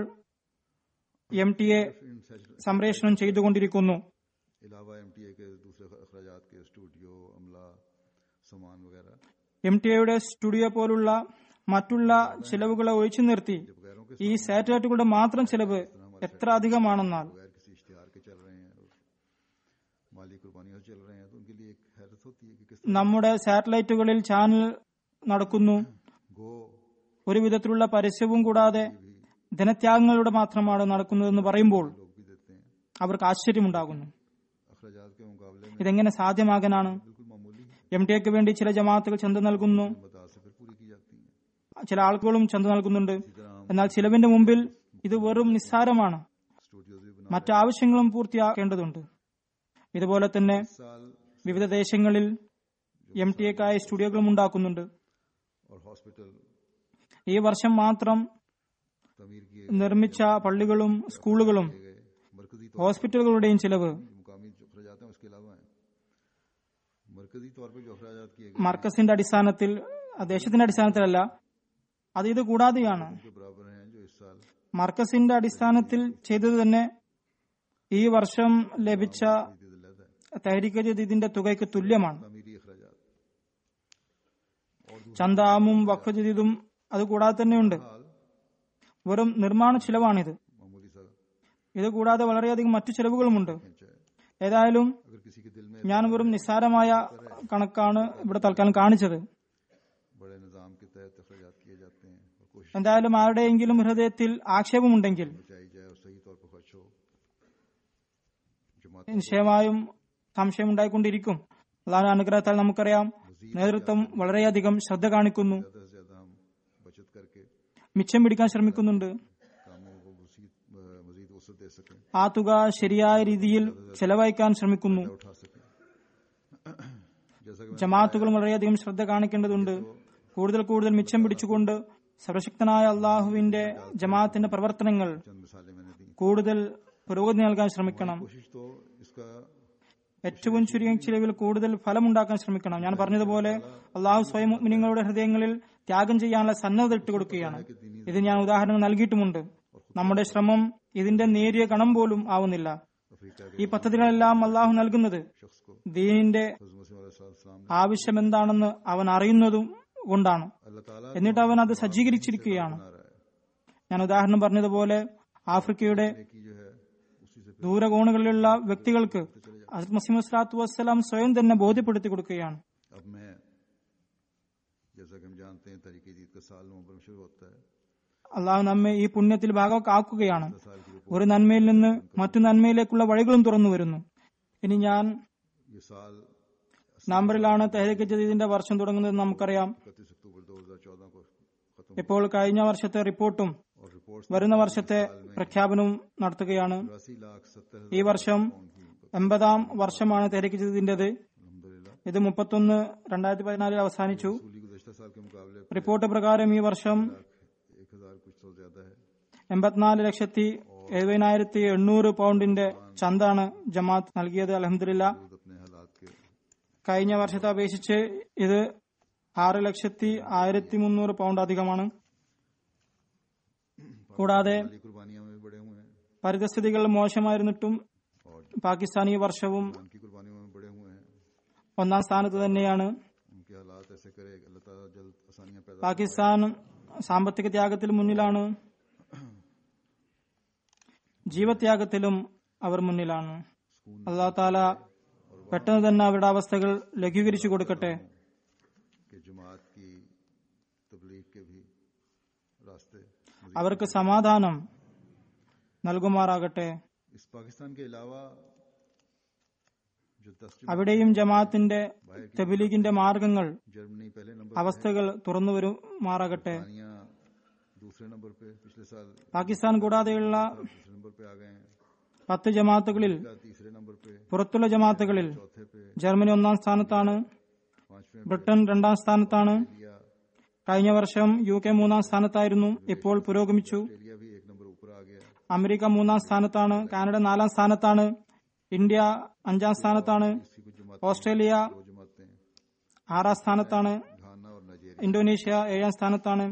C: എം ടി എ
B: इन सैटेलाइट
C: സംപ്രേഷണം ചെയ്തുകൊണ്ടിരിക്കുന്നു.
B: अलावा एम टी ए के दूसरे अखराजात के स्टूडियो अमला सामान वगैरह
C: എം ടി എയുടെ സ്റ്റുഡിയോ പോലുള്ള മറ്റുള്ള ചിലവുകളെ ഒഴിച്ചു നിർത്തി
B: जब गैरों के
C: ഈ സാറ്റലൈറ്റുകളുടെ മാത്രം ചിലവ് എത്ര അധികമാണെന്നാൽ
B: बगैर किसी इश्तिहार के चल रहे हैं और माली कुर्बानियों से चल रहे हैं, तो उनके लिए एक हैरत होती है कि किस तरह
C: നമ്മുടെ സാറ്റലൈറ്റുകളിൽ ചാനൽ നടക്കുന്നു.
B: गो
C: ഒരു വിധത്തിലുള്ള പരസ്യവും കൂടാതെ ധനത്യാഗങ്ങളുടെ മാത്രമാണ് നടക്കുന്നതെന്ന് പറയുമ്പോൾ
B: लोग भी देते हैं।
C: അവർക്ക് ആശ്ചര്യമുണ്ടാകുന്നു.
B: अखराजात के मुकाबले में
C: ഇതെങ്ങനെ സാധ്യമാകാനാണ്?
B: बिल्कुल मामूली
C: എം ടി എക്ക് വേണ്ടി ചില ജമാഅത്തുകൾ ചന്ത നൽകുന്നു,
B: मदाद से फिर पूरी की जाती हैं।
C: ചില ആളുകളും ചന്ത നൽകുന്നുണ്ട്.
B: इसी तरह हम
C: എന്നാൽ ചിലവിന്റെ മുമ്പിൽ ഇത് വെറും നിസ്സാരമാണ്.
B: स्टूडियोज भी बना
C: മറ്റു ആവശ്യങ്ങളും പൂർത്തിയാക്കേണ്ടതുണ്ട്. ഇതുപോലെ തന്നെ
B: इस साल
C: വിവിധ ദേശങ്ങളിൽ എം ടി എക്കായി സ്റ്റുഡിയോകളും ഉണ്ടാക്കുന്നുണ്ട്.
B: और हॉस्पिटल
C: ഈ വർഷം മാത്രം
B: तमीर किए
C: നിർമ്മിച്ച പള്ളികളും സ്കൂളുകളും
B: गए मरकजी तौर
C: ഹോസ്പിറ്റലുകളുടെയും ചിലവ്
B: जो मुकामी जो अखराजात हैं उसके अलावा हैं। मरकजी तौर पर जो अखराजात किए गए
C: മർക്കസിന്റെ അടിസ്ഥാനത്തിൽ, ദേശത്തിന്റെ അടിസ്ഥാനത്തിലല്ല, അത് ഇത് കൂടാതെയാണ്.
B: के बराबर हैं जो इस साल
C: മർക്കസിന്റെ അടിസ്ഥാനത്തിൽ ചെയ്തത് തന്നെ ഈ വർഷം ലഭിച്ച തഹരീഖ് ജദീദിന്റെ തുകയ്ക്ക് തുല്യമാണ്.
B: तमीरी अखराजात
C: ചന്ദാമും വഖഫ് ജദീദും അത് കൂടാതെ തന്നെയുണ്ട്.
B: हाल
C: വെറും നിർമ്മാണ ചിലവാണിത്.
B: मामूली सा
C: ഇത് കൂടാതെ വളരെയധികം മറ്റു ചിലവുകളുമുണ്ട്.
B: खर्चा है।
C: ഏതായാലും
B: अगर किसी के दिल में
C: ഞാൻ വെറും നിസ്സാരമായ കണക്കാണ് ഇവിടെ തൽക്കാലം കാണിച്ചത്.
B: बड़े निजाम के तहत अखराजात किए जाते हैं और कोशिश
C: എന്തായാലും ആരുടെയെങ്കിലും ഹൃദയത്തിൽ ആക്ഷേപമുണ്ടെങ്കിൽ
B: बचाई जाए और सही तौर पर खर्च हो। जमात
C: നിശ്ചയമായും സംശയം ഉണ്ടായിക്കൊണ്ടിരിക്കും. അള്ളാഹുവിന്റെ അനുഗ്രഹത്താൽ നമുക്കറിയാം, നേതൃത്വം വളരെയധികം ശ്രദ്ധ കാണിക്കുന്നു,
B: ज्यादा से ज्यादा हम बचत करके
C: മിച്ചം പിടിക്കാൻ ശ്രമിക്കുന്നുണ്ട്.
B: कामों को मजीद मजीद वसत दे सकें,
C: ആ തുക ശരിയായ രീതിയിൽ ചെലവഴിക്കാൻ ശ്രമിക്കുന്നു.
B: उठा सकें। जैसा कि
C: ജമാഅത്തുകൾ വളരെയധികം ശ്രദ്ധ കാണിക്കേണ്ടതുണ്ട്. കൂടുതൽ കൂടുതൽ മിച്ചം പിടിച്ചുകൊണ്ട് സർവശക്തനായ അള്ളാഹുവിന്റെ ജമാഅത്തിന്റെ പ്രവർത്തനങ്ങൾ
B: चंद मिसालें मैंने दी।
C: കൂടുതൽ പുരോഗതി നൽകാൻ ശ്രമിക്കണം.
B: कोशिश तो इसका
C: ഏറ്റവും ചുരുങ്ങിയ ചിലവിൽ കൂടുതൽ ഫലമുണ്ടാക്കാൻ ശ്രമിക്കണം. ഞാൻ പറഞ്ഞതുപോലെ അള്ളാഹു സ്വയം മുഅ്മിനീങ്ങളുടെ ഹൃദയങ്ങളിൽ ത്യാഗം ചെയ്യാനുള്ള സന്നദ്ധത ഇട്ടുകൊടുക്കുകയാണ്. ഇത് ഞാൻ ഉദാഹരണം നൽകിയിട്ടുമുണ്ട്. നമ്മുടെ ശ്രമം ഇതിന്റെ നേരിയ കണം പോലും ആവുന്നില്ല.
B: अफ्रीका के
C: ഈ പദ്ധതികളെല്ലാം അള്ളാഹു നൽകുന്നത്
B: शख्स को
C: ദീനിന്റെ
B: हज़रत मसीह अलैहिस्सलाम ने
C: ആവശ്യം എന്താണെന്ന് അവൻ അറിയുന്നതും കൊണ്ടാണ്.
B: अल्लाह ताला
C: എന്നിട്ട് അവൻ അത് സജ്ജീകരിച്ചിരിക്കുകയാണ്.
B: बना रहा है।
C: ഞാൻ ഉദാഹരണം പറഞ്ഞതുപോലെ ആഫ്രിക്കയുടെ
B: नेकी जो है उसी से
C: ദൂരകോണുകളിലുള്ള വ്യക്തികൾക്ക് ഹസ്രത്ത് മസീഹ് സ്വല്ലല്ലാഹു വസ്സലാം സ്വയം തന്നെ ബോധ്യപ്പെടുത്തി കൊടുക്കുകയാണ്.
B: अब मैं जैसा कि हम जानते हैं तरीके ईद का साल नवंबर में शुरू होता है।
C: അള്ളാഹു നമ്മെ ഈ പുണ്യത്തിൽ ഭാഗമാക്കുകയാണ്.
B: साल की
C: ഒരു നന്മയിൽ നിന്ന് മറ്റു നന്മയിലേക്കുള്ള വഴികളും തുറന്നു വരുന്നു. ഇനി ഞാൻ
B: ये साल
C: നവംബറിലാണ് തെഹ്രീക്ക് ജദീദിന്റെ വർഷം തുടങ്ങുന്നത് നമുക്കറിയാം.
B: इकतीस अक्टूबर दो हज़ार चौदह को खत्म
C: ഇപ്പോൾ കഴിഞ്ഞ വർഷത്തെ റിപ്പോർട്ടും
B: और रिपोर्ट
C: വരുന്ന വർഷത്തെ പ്രഖ്യാപനവും നടത്തുകയാണ്.
B: चौरासी लाख सत्तर
C: ഈ വർഷം എൺപതാം വർഷമാണ് തെഹ്രീക്ക് ജദീദിന്റേത്.
B: अलहमदुलिल्लाह
C: ഇത് മുപ്പത്തൊന്ന് രണ്ടായിരത്തി പതിനാലിൽ അവസാനിച്ചു.
B: सूली गुज़श्ता साल के मुकाबले
C: റിപ്പോർട്ട് പ്രകാരം ഈ വർഷം
B: एक हजार कुछ तो ज्यादा है
C: എൺപത്തിനാല് ലക്ഷത്തി എഴുപതിനായിരത്തി എണ്ണൂറ് പൗണ്ടിന്റെ ചന്താണ് ജമാഅത്ത് നൽകിയത്. അൽഹംദുലില്ലാ,
B: अपने हालात के
C: കഴിഞ്ഞ വർഷത്തെ അപേക്ഷിച്ച് ഇത് ആറ് ലക്ഷത്തി ആയിരത്തി മുന്നൂറ് പൗണ്ട് അധികമാണ്. കൂടാതെ
B: वाली कुर्बानियां में बड़े हुए हैं
C: പരിതസ്ഥിതികൾ മോശമായിരുന്നിട്ടും പാകിസ്ഥാൻ ഈ വർഷവും
B: जान की कुर्बानियों में बड़े हुए हैं.
C: ഒന്നാം സ്ഥാനത്ത് തന്നെയാണ്.
B: उनके हालात ऐसे करे कि अल्लाह ताला जल्द आसानियां पैदा
C: പാകിസ്ഥാൻ സാമ്പത്തിക ത്യാഗത്തിൽ മുന്നിലാണ്, ജീവത്യാഗത്തിലും അവർ മുന്നിലാണ്. അല്ലാഹു താല പെട്ടെന്ന് തന്നെ അവരുടെ അവസ്ഥകൾ ലഘൂകരിച്ചു കൊടുക്കട്ടെ.
B: कि जमात की तबलीग के भी रास्ते
C: അവർക്ക് സമാധാനം നൽകുമാറാകട്ടെ.
B: इस पाकिस्तान के अलावा जो दस
C: അവിടെയും ജമാഅത്തിന്റെ തബ്ലീഗിന്റെ മാർഗങ്ങൾ
B: जर्मनी पहले नंबर
C: അവസ്ഥകൾ തുറന്നു വരുമാറാകട്ടെ.
B: कुर्बानियां दूसरे नंबर पे पिछले साल
C: പാകിസ്ഥാൻ കൂടാതെയുള്ള
B: दूसरे नंबर पे आ गए हैं,
C: പത്ത് ജമാഅത്തുകളിൽ
B: तीसरे नंबर पे,
C: പുറത്തുള്ള ജമാഅത്തുകളിൽ
B: चौथे पे,
C: ജർമ്മനി ഒന്നാം സ്ഥാനത്താണ്,
B: पांचवें
C: ബ്രിട്ടൻ രണ്ടാം സ്ഥാനത്താണ്.
B: लिया
C: കഴിഞ്ഞ വർഷം യു കെ മൂന്നാം സ്ഥാനത്തായിരുന്നു, ഇപ്പോൾ പുരോഗമിച്ചു.
B: ऑस्ट्रेलिया भी एक नंबर ऊपर आ गया.
C: അമേരിക്ക മൂന്നാം സ്ഥാനത്താണ്, കാനഡ നാലാം സ്ഥാനത്താണ്, ഇന്ത്യ അഞ്ചാം സ്ഥാനത്താണ്,
B: इसी को जमात
C: ഓസ്ട്രേലിയ
B: दो जमातें
C: ആറാം സ്ഥാനത്താണ്,
B: घाना और नाइजीरिया
C: ഇന്തോനേഷ്യ ഏഴാം സ്ഥാനത്താണ്.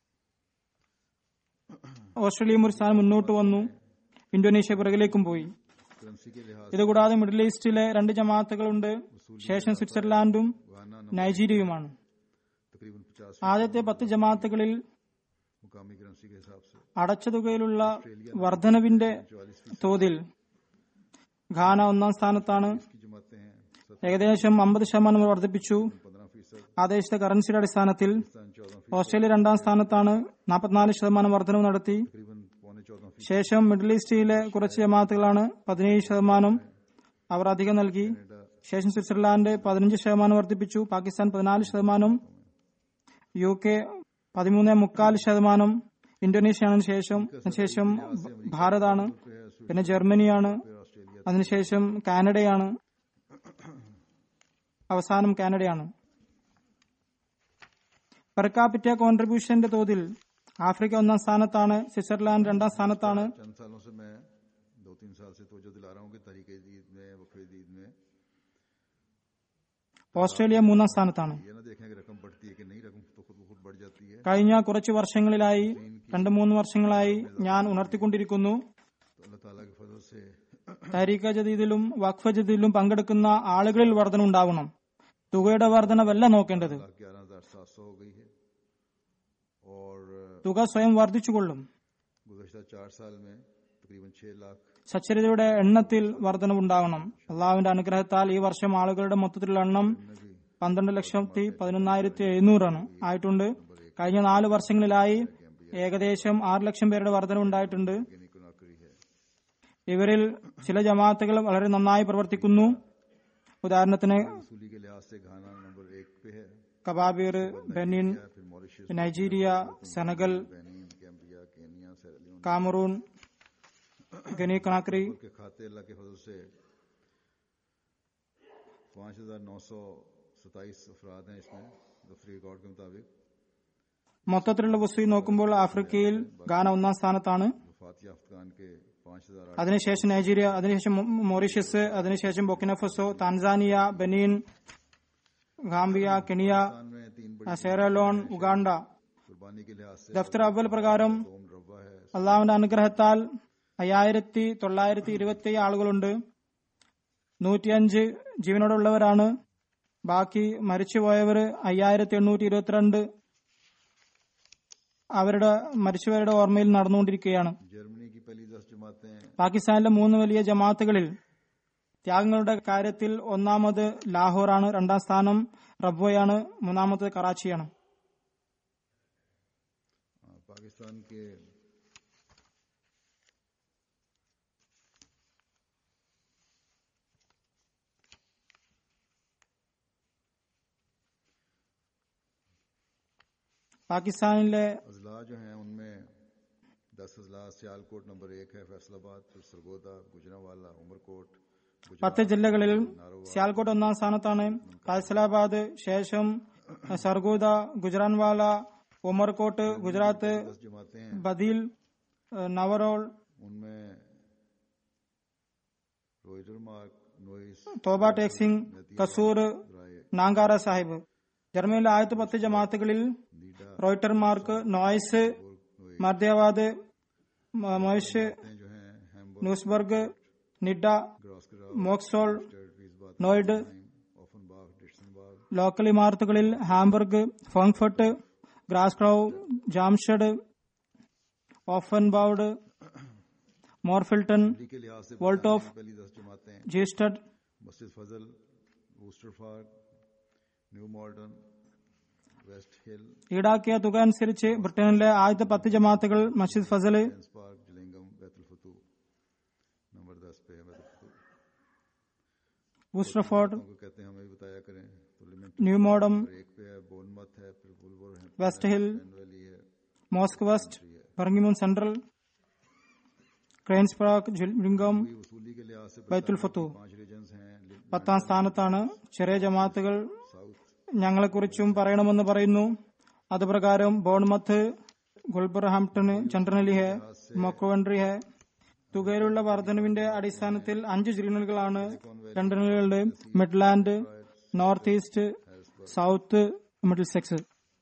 C: ഓസ്ട്രേലിയയും ഒരു സ്ഥാനം മുന്നോട്ട് വന്നു, ഇന്തോനേഷ്യ പിറകിലേക്കും പോയി.
B: करेंसी के लिहाज
C: ഇതുകൂടാതെ മിഡിൽ ഈസ്റ്റിലെ രണ്ട് ജമാഅത്തുകളുണ്ട്, ശേഷം സ്വിറ്റ്സർലാൻഡും
B: घाना
C: നൈജീരിയയുമാണ്.
B: तकरीबन पचास
C: ആദ്യത്തെ പത്ത് ജമാഅത്തുകളിൽ
B: मुकामी करेंसी के हिसाब से
C: അടച്ച തുകയിലുള്ള വർധനവിന്റെ തോതിൽ ഘാന ഒന്നാം സ്ഥാനത്താണ്,
B: की जमातें हैं
C: ഏകദേശം അമ്പത് ശതമാനം വർദ്ധിപ്പിച്ചു.
B: पंद्रह फीसद,
C: ആദേശത്തെ കറൻസിയുടെ അടിസ്ഥാനത്തിൽ
B: चौदह
C: ഓസ്ട്രേലിയ രണ്ടാം സ്ഥാനത്താണ്, നാൽപ്പത്തിനാല് ശതമാനം വർധനവ് നടത്തി.
B: तकरीबन पौने चौदह फीसद,
C: ശേഷം മിഡിൽ ഈസ്റ്റിലെ കുറച്ച് ജമാഅത്തുകളാണ് പതിനേഴ് ശതമാനം അവർ അധികം നൽകി. ശേഷം സ്വിറ്റ്സർലാൻഡ് പതിനഞ്ച് ശതമാനം വർദ്ധിപ്പിച്ചു, പാകിസ്ഥാൻ പതിനാല് ശതമാനം, യു കെ പതിമൂന്ന് മുക്കാൽ ശതമാനം, ഇന്തോനേഷ്യയാണ് ശേഷം, അതിനുശേഷം ഭാരതാണ്, പിന്നെ ജർമ്മനിയാണ്,
B: ऑस्ट्रेलिया
C: അതിനുശേഷം കാനഡയാണ്, അവസാനം കാനഡയാണ്. പെർ കാപ്പിറ്റ കോൺട്രിബ്യൂഷന്റെ തോതിൽ ആഫ്രിക്ക ഒന്നാം സ്ഥാനത്താണ്, സ്വിറ്റ്സർലാൻഡ് രണ്ടാം സ്ഥാനത്താണ്.
B: चंद सालों से मैं दो तीन साल से तवज्जो दिला रहा हूँ कि तहरीक ईद में वक्फ ईद में
C: ഓസ്ട്രേലിയ മൂന്നാം സ്ഥാനത്താണ്.
B: ये ना देखें कि रकम बढ़ती है कि नहीं, रकम तो खुद ब खुद बढ़ जाती है.
C: കഴിഞ്ഞ കുറച്ച് വർഷങ്ങളിലായി, രണ്ട് മൂന്ന് വർഷങ്ങളായി ഞാൻ ഉണർത്തിക്കൊണ്ടിരിക്കുന്നു,
B: तो अल्लाह ताला के फजल से
C: തഹരീക ജദീദിലും വഖഫ് ജദീദിലും പങ്കെടുക്കുന്ന ആളുകളിൽ വർധന ഉണ്ടാവണം. തുകയുടെ വർധനവല്ല നോക്കേണ്ടത്,
B: ग्यारह हजार सात सौ हो गई है और
C: തുക സ്വയം വർദ്ധിച്ചുകൊള്ളും.
B: गुज़श्ता चार साल में तकरीबन छह लाख
C: സച്ചരിതയുടെ എണ്ണത്തിൽ വർധനവുണ്ടാകണം. അള്ളാഹുവിന്റെ അനുഗ്രഹത്താൽ ഈ വർഷം ആളുകളുടെ മൊത്തത്തിലുള്ള എണ്ണം പന്ത്രണ്ട് ലക്ഷത്തി പതിനൊന്നായിരത്തി എഴുന്നൂറാണ് ആയിട്ടുണ്ട്. കഴിഞ്ഞ നാല് വർഷങ്ങളിലായി ഏകദേശം ആറ് ലക്ഷം പേരുടെ വർധനവുണ്ടായിട്ടുണ്ട്.
B: गिनी को नौकरी है.
C: ഇവരിൽ ചില ജമാഅത്തുകൾ വളരെ നന്നായി പ്രവർത്തിക്കുന്നു. ഉദാഹരണത്തിന്
B: वसूली के लिहाज से घाना नंबर एक पे है,
C: കബാബീർ, ബെനിൻ,
B: फिर Mauritius,
C: Nigeria, Senegal,
B: Benin, Gambia, Kenya, Sierra Leone
C: Cameroon, Guinea Conakry.
B: के खाते अल्लाह के फजल से पाँच हजार नौ सौ सताईस अफराद हैं इसमें दफ्तरी रिकॉर्ड के मुताबिक.
C: മൊത്തത്തിലുള്ള വസൂൽ നോക്കുമ്പോൾ ആഫ്രിക്കയിൽ ഗാന ഒന്നാം സ്ഥാനത്താണ്,
B: वफात याफ्तगान के पाँच हजार
C: അതിനുശേഷം നൈജീരിയ, അതിനുശേഷം മൊ- മൊറീഷ്യസ്, അതിനുശേഷം Burkina Faso, Tanzania, Benin, Gambia, Kenya,
B: में तीन बड़ी
C: സെറലോൺ, ഉഗാണ്ട.
B: कुर्बानी के लिहाज से
C: ദഫ്തർ അവൽ പ്രകാരം
B: दो मुरब्बा है.
C: അള്ളാഹുവിന്റെ അനുഗ്രഹത്താൽ അയ്യായിരത്തി തൊള്ളായിരത്തി ഇരുപത്തി ആളുകളുണ്ട്. നൂറ്റിയഞ്ച് ജീവനോടുള്ളവരാണ്, ബാക്കി മരിച്ചുപോയവർ അയ്യായിരത്തി എണ്ണൂറ്റി ഇരുപത്തിരണ്ട് അവരുടെ മരിച്ചുപോയവരുടെ ഓർമ്മയിൽ നടന്നുകൊണ്ടിരിക്കുകയാണ്.
B: जर्मनी की पहली दस जमातें
C: പാകിസ്ഥാനിലെ മൂന്ന് വലിയ ജമാഅത്തുകളിൽ ത്യാഗങ്ങളുടെ കാര്യത്തിൽ ഒന്നാമത് ലാഹോറാണ്, രണ്ടാം സ്ഥാനം റബ്വയാണ്, മൂന്നാമത് കറാച്ചിയാണ്.
B: हाँ, पाकिस्तान के
C: പാകിസ്ഥാനിലെ
B: अजला जो हैं उनमें दस अजला सियालकोट नंबर एक है, फैसलाबाद, फिर सरगोदा, गुजरावाला, उमरकोट,
C: പത്ത് ജില്ലകളിൽ സിയാൽകോട്ട് ഒന്നാം സ്ഥാനത്താണ്, ഫൈസലാബാദ്, ശേഷം സർഗോദ, ഗുജറാൻവാല, ഉമർകോട്ട്, ഗുജറാത്ത്,
B: दस जमातें हैं.
C: ബദീൽ, നവറോൾ,
B: उनमें Rödermark Neuss
C: Toba Tek Singh Kasur Nankana Sahib. ജർമ്മനിയിലെ ആദ്യത്തെ പത്ത് ജമാഅത്തുകളിൽ റോയിറ്റർ മാർക്ക് നോയ്സ് മർദ്യാവാദ് മോയിഷ്
B: जो हैं हैम्बर्ग
C: ന്യൂസ്ബർഗ് നിഡ
B: ग्रास्करा
C: മോക്സോൾ
B: वीसबाद
C: നോയിഡ്.
B: ऑफनबाग डिक्सनबाग
C: ലോക്കൽ ഇമാരത്തുകളിൽ ഹാംബർഗ് ഫ്രാങ്ക്ഫർട്ട് ഗ്രാസ്ക്രൗ ജാംഷഡ് ഓഫൻബൌഡ് മോർഫിൽട്ടൺ
B: दिल्ली के लिहाज से
C: वोल्टोफ,
B: पहली दस जमातें
C: ജീസ്റ്റഡ്.
B: मस्जिद फजल वूस्टरफॉर्ड न्यू मॉर्डन वेस्ट हिल
C: ഈടാക്കിയ തുക അനുസരിച്ച് ബ്രിട്ടനിലെ ആദ്യത്തെ പത്ത് ജമാഅത്തുകൾ മസ്ജിദ് ഫസല്,
B: सेंस पार्क जिलिंगम बैतुल फतू नंबर दस पे है बैतुल फतू
C: वूस्टरफोर्ड,
B: को कहते हैं हमें भी बताया करें तो लिमिट
C: न्यूमोडम,
B: एक पे है बोनमथ है फिर बुलवर है
C: वेस्ट हिल,
B: वैली है
C: മോസ്ക് വെസ്റ്റ്, ബർമിംഗ്ഹാം സെൻട്രൽ, ക്രെയിൻസ്പാർക്ക്, ജിലിംഗം,
B: ये वसूली के लिहाज से
C: ബൈത്തുൽ ഫത്തു.
B: पांच रीजन्स हैं
C: പത്താം സ്ഥാനത്താണ്. ചെറിയ ജമാഅത്തുകൾ
B: साउथ
C: ഞങ്ങളെക്കുറിച്ചും പറയണമെന്ന് പറയുന്നു. അതുപ്രകാരം ബോൺമത്ത്, ഗുൽബർഹാംപ്ടൺ, ചന്ദ്രനലി ഹെ, മൊക്കോവൻട്രി ഹെ. തുകയിലുള്ള വർധനവിന്റെ അടിസ്ഥാനത്തിൽ അഞ്ച് ജില്ലകളാണ് ലണ്ടനിലുള്ളത്: Midland, North East, South, Middlesex.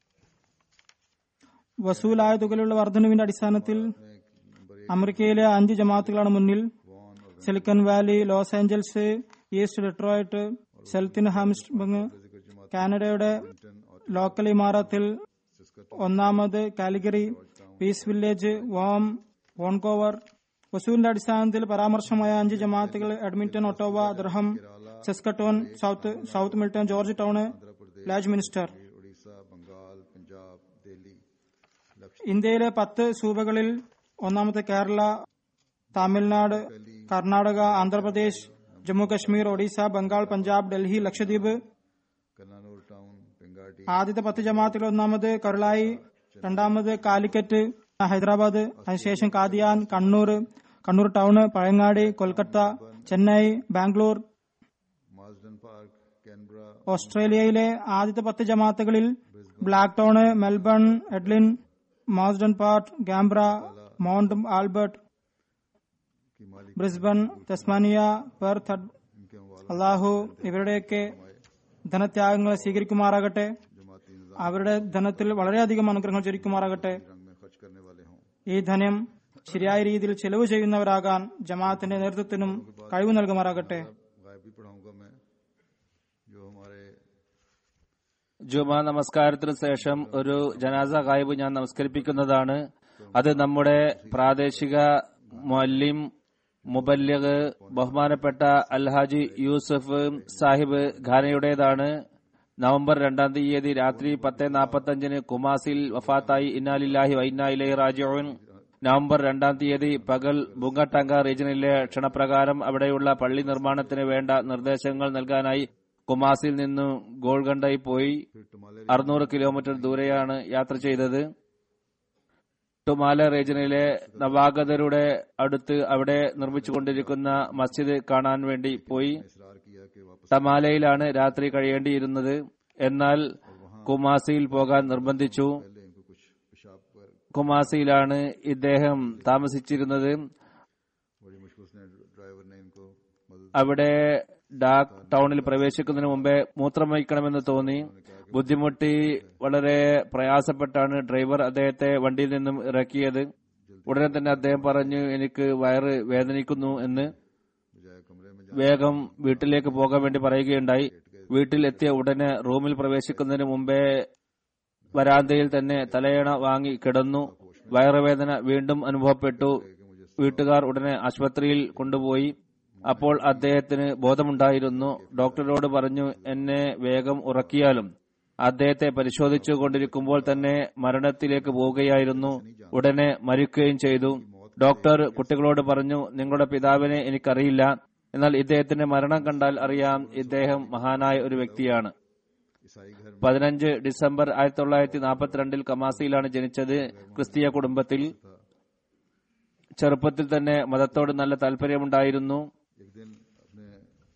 C: വസൂലായ തുകയിലുള്ള വർധനവിന്റെ അടിസ്ഥാനത്തിൽ അമേരിക്കയിലെ അഞ്ച് ജമാഅത്തുകളാണ് മുന്നിൽ: Silicon Valley, Los Angeles, East Detroit, സെൽത്തിൻ ഹാംസ്ബർഗ്. കാനഡയുടെ ലോക്കൽ ഇമാരത്തിൽ ഒന്നാമത് കാലിഗറി, പീസ് വില്ലേജ്, വോം, വോൺകോവർ. വസൂലിന്റെ അടിസ്ഥാനത്തിൽ പരാമർശമായ അഞ്ച് ജമാഅത്തുകൾ Edmonton, Ottawa, Durham, Saskatoon, South South Milton, Georgetown, Lloydminster.
B: Orissa Bengal Punjab Delhi
C: ഇന്ത്യയിലെ പത്ത് സൂബകളിൽ ഒന്നാമത്തെ കേരള, തമിഴ്നാട്, കർണാടക, ആന്ധ്രാപ്രദേശ്, ജമ്മു കശ്മീർ, ഒഡീസ, ബംഗാൾ, പഞ്ചാബ്, ഡൽഹി, ലക്ഷദ്വീപ്.
B: कन्नानूर टाउन पिंगाटी
C: ആദ്യത്തെ പത്ത് ജമാഅത്തുകൾ ഒന്നാമത് കരുളായി, രണ്ടാമത് കാലിക്കറ്റ്, ഹൈദരാബാദ്, അതിനുശേഷം Qadian, Kannur, Kannur town, Pazhayangadi, Kolkata, Chennai, Bangalore.
B: Marsden Park Canberra
C: ഓസ്ട്രേലിയയിലെ ആദ്യത്തെ പത്ത് ജമാഅത്തുകളിൽ ബ്ലാക്ക് ടൗൺ, മെൽബൺ, എഡ്ലിൻ, Marsden Park, Canberra, Mount Albert,
B: की मालिक
C: ബ്രിസ്ബൻ, തസ്മാനിയ, പെർത്ത്.
B: इनके वाला
C: അള്ളാഹു ഇവരുടെയൊക്കെ ധനത്യാഗങ്ങളെ സ്വീകരിക്കുമാറാകട്ടെ.
B: जमाती निजाम
C: അവരുടെ ധനത്തിൽ വളരെയധികം അനുഗ്രഹങ്ങൾ ചൊരിക്കുമാറാകട്ടെ.
B: रंग में खर्च करने वाले हों
C: ഈ ധനം ശരിയായ രീതിയിൽ ചെലവ് ചെയ്യുന്നവരാകാൻ ജമാഅത്തിന്റെ നേതൃത്വത്തിനും കഴിവ് നൽകുമാറാകട്ടെ.
B: गायब भी पढ़ाऊंगा मैं जो हमारे
D: ജുമാ നമസ്കാരത്തിന് ശേഷം ഒരു ജനാസ ഗായിബ് ഞാൻ നമസ്കരിപ്പിക്കുന്നതാണ്. അത് നമ്മുടെ പ്രാദേശിക മുഅല്ലിം മുബല്ലിഗ് ബഹുമാനപ്പെട്ട അൽഹാജി യൂസഫ് സാഹിബ് ഖാനയുടേതാണ്. നവംബർ രണ്ടാം തീയതി രാത്രി പത്ത് നാൽപ്പത്തഞ്ചിന് കുമാസിൽ വഫാത്തായി. ഇന്നാലില്ലാഹി വൈന്നാ ഇലൈഹി റാജിഊൻ. നവംബർ രണ്ടാം തീയതി പകൽ ബുങ്കട്ടങ്ക റീജിയനിലെ ക്ഷണപ്രകാരം അവിടെയുള്ള പള്ളി നിർമ്മാണത്തിന് വേണ്ട നിർദ്ദേശങ്ങൾ നൽകാനായി കുമാസിൽ നിന്നും ഗോൾഗണ്ടയിൽ പോയി. അറുന്നൂറ് കിലോമീറ്റർ ദൂരെയാണ് യാത്ര ചെയ്തത്. ടുമാല റീജിയനിലെ നവാഗതരുടെ അടുത്ത് അവിടെ നിർമ്മിച്ചുകൊണ്ടിരിക്കുന്ന മസ്ജിദ് കാണാൻ വേണ്ടി പോയി.
B: इसरार किया कि वापस
D: ടമാലയിലാണ് രാത്രി കഴിയേണ്ടിയിരുന്നത്. എന്നാൽ കുമാസിയിൽ പോകാൻ നിർബന്ധിച്ചു.
B: पहले इनको कुछ पेशाब पर
D: കുമാസിയിലാണ് ഇദ്ദേഹം താമസിച്ചിരുന്നത്.
B: बड़ी मुश्किल से ड्राइवर ने इनको मदद
D: അവിടെ ഡാക് ടൗണിൽ പ്രവേശിക്കുന്നതിന് മുമ്പേ മൂത്രം വഹിക്കണമെന്ന് തോന്നി. ബുദ്ധിമുട്ടി വളരെ പ്രയാസപ്പെട്ടാണ് ഡ്രൈവർ അദ്ദേഹത്തെ വണ്ടിയിൽ നിന്നും ഇറക്കിയത്. ഉടനെ തന്നെ അദ്ദേഹം പറഞ്ഞു, എനിക്ക് വയറ് വേദനിക്കുന്നു എന്ന്.
B: बजाय कमरे में
D: വേഗം വീട്ടിലേക്ക് പോകാൻ വേണ്ടി പറയുകയുണ്ടായി. വീട്ടിൽ എത്തിയ ഉടനെ റൂമിൽ പ്രവേശിക്കുന്നതിന് മുമ്പേ വരാന്തയിൽ തന്നെ തലയണ വാങ്ങി കിടന്നു. വയറുവേദന വീണ്ടും അനുഭവപ്പെട്ടു. വീട്ടുകാർ ഉടനെ ആശുപത്രിയിൽ കൊണ്ടുപോയി. അപ്പോൾ അദ്ദേഹത്തിന് ബോധമുണ്ടായിരുന്നു. ഡോക്ടറോട് പറഞ്ഞു, എന്നെ വേഗം ഉറക്കിയാലും. അദ്ദേഹത്തെ പരിശോധിച്ചു കൊണ്ടിരിക്കുമ്പോൾ തന്നെ മരണത്തിലേക്ക് പോവുകയായിരുന്നു. ഉടനെ മരിക്കുകയും ചെയ്തു. ഡോക്ടർ കുട്ടികളോട് പറഞ്ഞു, നിങ്ങളുടെ പിതാവിനെ എനിക്കറിയില്ല, എന്നാൽ ഇദ്ദേഹത്തിന്റെ മരണം കണ്ടാൽ അറിയാം ഇദ്ദേഹം മഹാനായ ഒരു വ്യക്തിയാണ്.
B: ईसाई घर में
D: പതിനഞ്ച് ഡിസംബർ ആയിരത്തി തൊള്ളായിരത്തി നാൽപ്പത്തിരണ്ടിൽ കമാസിയിലാണ് ജനിച്ചത്. ക്രിസ്തീയ കുടുംബത്തിൽ. ചെറുപ്പത്തിൽ തന്നെ മതത്തോട് നല്ല താല്പര്യമുണ്ടായിരുന്നു.
B: एक दिन अपने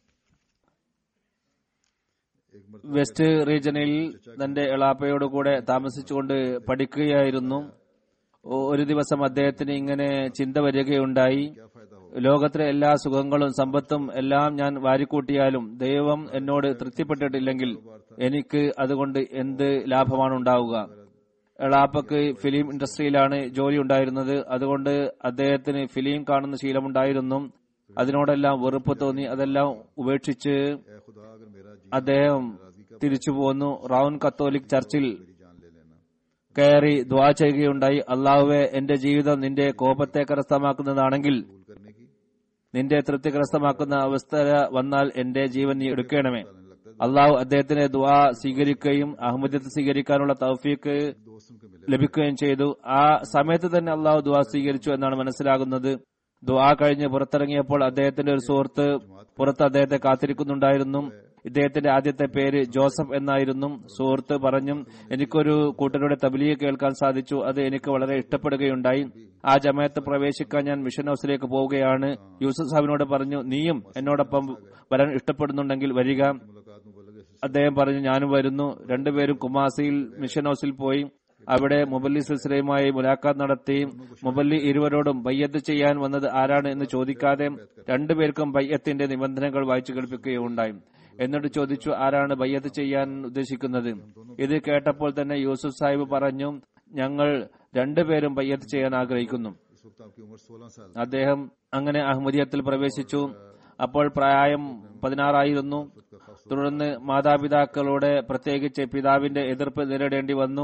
B: एक
D: വെസ്റ്റ് റീജിയനിൽ തന്റെ എളാപ്പയോടുകൂടെ താമസിച്ചുകൊണ്ട് പഠിക്കുകയായിരുന്നു. ഒരു ദിവസം അദ്ദേഹത്തിന് ഇങ്ങനെ ചിന്ത വരികയുണ്ടായി, ലോകത്തിലെ എല്ലാ സുഖങ്ങളും സമ്പത്തും എല്ലാം ഞാൻ വാരിക്കൂട്ടിയാലും ദൈവം എന്നോട് തൃപ്തിപ്പെട്ടിട്ടില്ലെങ്കിൽ എനിക്ക് അതുകൊണ്ട് എന്ത് ലാഭമാണ് ഉണ്ടാവുക. എളാപ്പക്ക് ഫിലിം ഇൻഡസ്ട്രിയിലാണ് ജോലി ഉണ്ടായിരുന്നത്. അതുകൊണ്ട് അദ്ദേഹത്തിന് ഫിലിം കാണുന്ന ശീലമുണ്ടായിരുന്നു. അതിനോടെല്ലാം വെറുപ്പ് തോന്നി. അതെല്ലാം ഉപേക്ഷിച്ച് അദ്ദേഹം തിരിച്ചു പോന്നു. റൗൺ കത്തോലിക് ചർച്ചിൽ കയറി ദ്വാ ചെയ്യുകയുണ്ടായി. അള്ളാഹുവെ, എന്റെ ജീവിതം നിന്റെ കോപത്തെ കരസ്ഥമാക്കുന്നതാണെങ്കിൽ, നിന്റെ തൃപ്തി കരസ്ഥമാക്കുന്ന അവസ്ഥ വന്നാൽ എന്റെ ജീവൻ നീ എടുക്കണമേ. അള്ളാഹു അദ്ദേഹത്തിന്റെ ദ്വാ സ്വീകരിക്കുകയും അഹമ്മദിയത്ത് സ്വീകരിക്കാനുള്ള തൗഫീക്ക് ലഭിക്കുകയും ചെയ്തു. ആ സമയത്ത് തന്നെ അള്ളാഹു ദ്വാ സ്വീകരിച്ചു എന്നാണ് മനസ്സിലാകുന്നത്. ദ്വാ കഴിഞ്ഞ് പുറത്തിറങ്ങിയപ്പോൾ അദ്ദേഹത്തിന്റെ ഒരു സുഹൃത്ത് പുറത്ത് അദ്ദേഹത്തെ കാത്തിരിക്കുന്നുണ്ടായിരുന്നു. ഇദ്ദേഹത്തിന്റെ ആദ്യത്തെ പേര് ജോസഫ് എന്നായിരുന്നു. സുഹൃത്ത് പറഞ്ഞു, എനിക്കൊരു കൂട്ടരുടെ തബ്ലീഗ് കേൾക്കാൻ സാധിച്ചു. അത് എനിക്ക് വളരെ ഇഷ്ടപ്പെടുകയുണ്ടായി. ആ ജമാഅത്ത് പ്രവേശിക്കാൻ ഞാൻ മിഷൻ ഹൌസിലേക്ക് പോവുകയാണ്. യൂസുഫ് സാഹിബിനോട് പറഞ്ഞു, നീയും എന്നോടൊപ്പം വരാൻ ഇഷ്ടപ്പെടുന്നുണ്ടെങ്കിൽ വരിക. അദ്ദേഹം പറഞ്ഞു, ഞാനും വരുന്നു. രണ്ടുപേരും കുമാസിയിൽ മിഷൻ ഹൌസിൽ പോയി. അവിടെ മുബല്ലി സിൽസിലയുമായി മുലാഖാത്ത് നടത്തി. മുബല്ലി ഇരുവരോടും ബയ്യത്ത് ചെയ്യാൻ വന്നത് ആരാണ് എന്ന് ചോദിക്കാതെ രണ്ടുപേർക്കും ബയ്യത്തിന്റെ നിബന്ധനകൾ വായിച്ചു കേൾപ്പിക്കുകയുണ്ടായി. എന്നിട്ട് ചോദിച്ചു, ആരാണ് ബയ്യത്ത് ചെയ്യാൻ ഉദ്ദേശിക്കുന്നത്? ഇത് കേട്ടപ്പോൾ തന്നെ യൂസുഫ് സാഹിബ് പറഞ്ഞു, ഞങ്ങൾ രണ്ടുപേരും ബയ്യത്ത് ചെയ്യാൻ ആഗ്രഹിക്കുന്നു. അദ്ദേഹം അങ്ങനെ അഹമ്മദിയത്തിൽ പ്രവേശിച്ചു. അപ്പോൾ പ്രായം പതിനാറായിരുന്നു. തുടർന്ന് മാതാപിതാക്കളുടെ, പ്രത്യേകിച്ച് പിതാവിന്റെ എതിർപ്പ് നേരിടേണ്ടി വന്നു.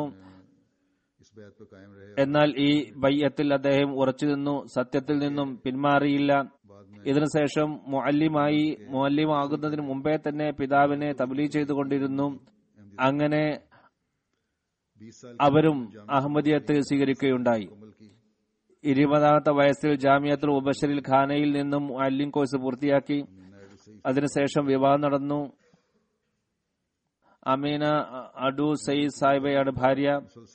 D: എന്നാൽ ഈ ബയ്യത്തിൽ അദ്ദേഹം ഉറച്ചു നിന്നു. സത്യത്തിൽ നിന്നും പിന്മാറിയില്ല. ഇതിനുശേഷം മുഅല്ലിമായി മുഅല്ലിമാകുന്നതിന് മുമ്പേ തന്നെ പിതാവിനെ തബ്ലീഗ് ചെയ്തുകൊണ്ടിരുന്നു. അങ്ങനെ അവരും അഹമ്മദിയത്ത് സ്വീകരിക്കുകയുണ്ടായി. ഇരുപതാമത്തെ വയസ്സിൽ ജാമിയത്തുൽ മുബശ്ശിറിൽ ഖാനയിൽ നിന്നും മുഅല്ലിം കോഴ്സ് പൂർത്തിയാക്കി. അതിനുശേഷം വിവാഹം നടന്നു. അമീന അഡു സയ്യിദ് സാഹിബയാണ് ഭാര്യ.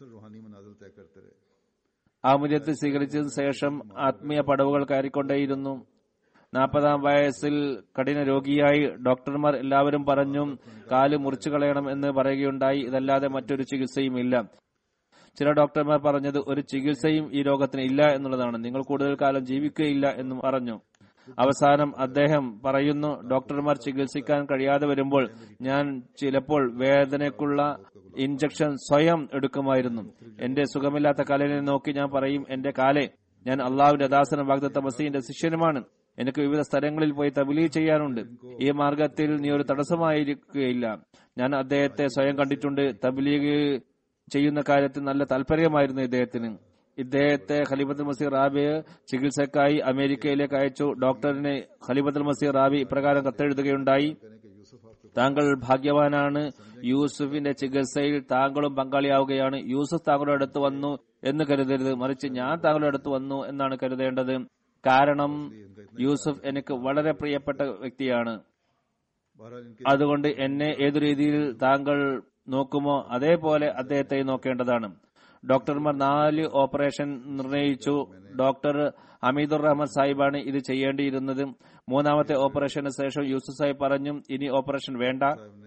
D: അഹമ്മദിയത്ത് സ്വീകരിച്ചതിനു ശേഷം ആത്മീയ പടവുകൾ കയറിക്കൊണ്ടേയിരുന്നു. നാൽപ്പതാം വയസ്സിൽ കഠിന രോഗിയായി. ഡോക്ടർമാർ എല്ലാവരും പറഞ്ഞു കാല് മുറിച്ചു കളയണം എന്ന് പറയുകയുണ്ടായി. ഇതല്ലാതെ മറ്റൊരു ചികിത്സയും ഇല്ല. ചില ഡോക്ടർമാർ പറഞ്ഞത് ഒരു ചികിത്സയും ഈ രോഗത്തിന് ഇല്ല എന്നുള്ളതാണ്, നിങ്ങൾ കൂടുതൽ കാലം ജീവിക്കുകയില്ല എന്നും പറഞ്ഞു. അവസാനം അദ്ദേഹം പറയുന്നു, ഡോക്ടർമാർ ചികിത്സിക്കാൻ കഴിയാതെ വരുമ്പോൾ ഞാൻ ചിലപ്പോൾ വേദനയ്ക്കുള്ള ഇഞ്ചക്ഷൻ സ്വയം എടുക്കുമായിരുന്നു. എന്റെ സുഖമില്ലാത്ത കാലിനെ നോക്കി ഞാൻ പറയും, എന്റെ കാലെ, ഞാൻ അള്ളാഹുവിന്റെ ദാസനും വാഗ്ദത്ത മസീഹിന്റെ ശിഷ്യനുമാണ്. എനിക്ക് വിവിധ സ്ഥലങ്ങളിൽ പോയി തബ്ലീഗ് ചെയ്യാനുണ്ട്. ഈ മാർഗത്തിൽ നീ ഒരു തടസ്സമായിരിക്കുകയില്ല. ഞാൻ അദ്ദേഹത്തെ സ്വയം കണ്ടിട്ടുണ്ട്. തബ്ലീഗ് ചെയ്യുന്ന കാര്യത്തിൽ നല്ല താല്പര്യമായിരുന്നു ഇദ്ദേഹത്തിന്. ഇദ്ദേഹത്തെ ഖലീഫത്തുൽ മസീഹ് റാബി ചികിത്സക്കായി അമേരിക്കയിലേക്ക് അയച്ചു. ഡോക്ടറിന് ഖലീഫത്തുൽ മസീഹ് റാബി ഇപ്രകാരം കത്തെഴുതുകയുണ്ടായി, താങ്കൾ ഭാഗ്യവാനാണ്. യൂസുഫിന്റെ ചികിത്സയിൽ താങ്കളും പങ്കാളിയാവുകയാണ്. യൂസുഫ് താങ്കളുടെ അടുത്ത് വന്നു എന്ന് കരുതരുത്, മറിച്ച് ഞാൻ താങ്കളുടെ അടുത്ത് വന്നു എന്നാണ് കരുതേണ്ടത്. കാരണം യൂസുഫ് എനിക്ക് വളരെ പ്രിയപ്പെട്ട വ്യക്തിയാണ്. അതുകൊണ്ട് എന്നെ ഏതു രീതിയിൽ താങ്കൾ നോക്കുമോ അതേപോലെ അദ്ദേഹത്തെ നോക്കേണ്ടതാണ്. ഡോക്ടർമാർ നാല് ഓപ്പറേഷൻ നിർണയിച്ചു. ഡോക്ടർ ഹമീദുർ റഹ്മാൻ സാഹിബാണ് ഇത് ചെയ്യേണ്ടിയിരുന്നത്. മൂന്നാമത്തെ ഓപ്പറേഷന് ശേഷം യൂസുഫ് സാഹിബ് പറഞ്ഞു, ഇനി ഓപ്പറേഷൻ വേണ്ട.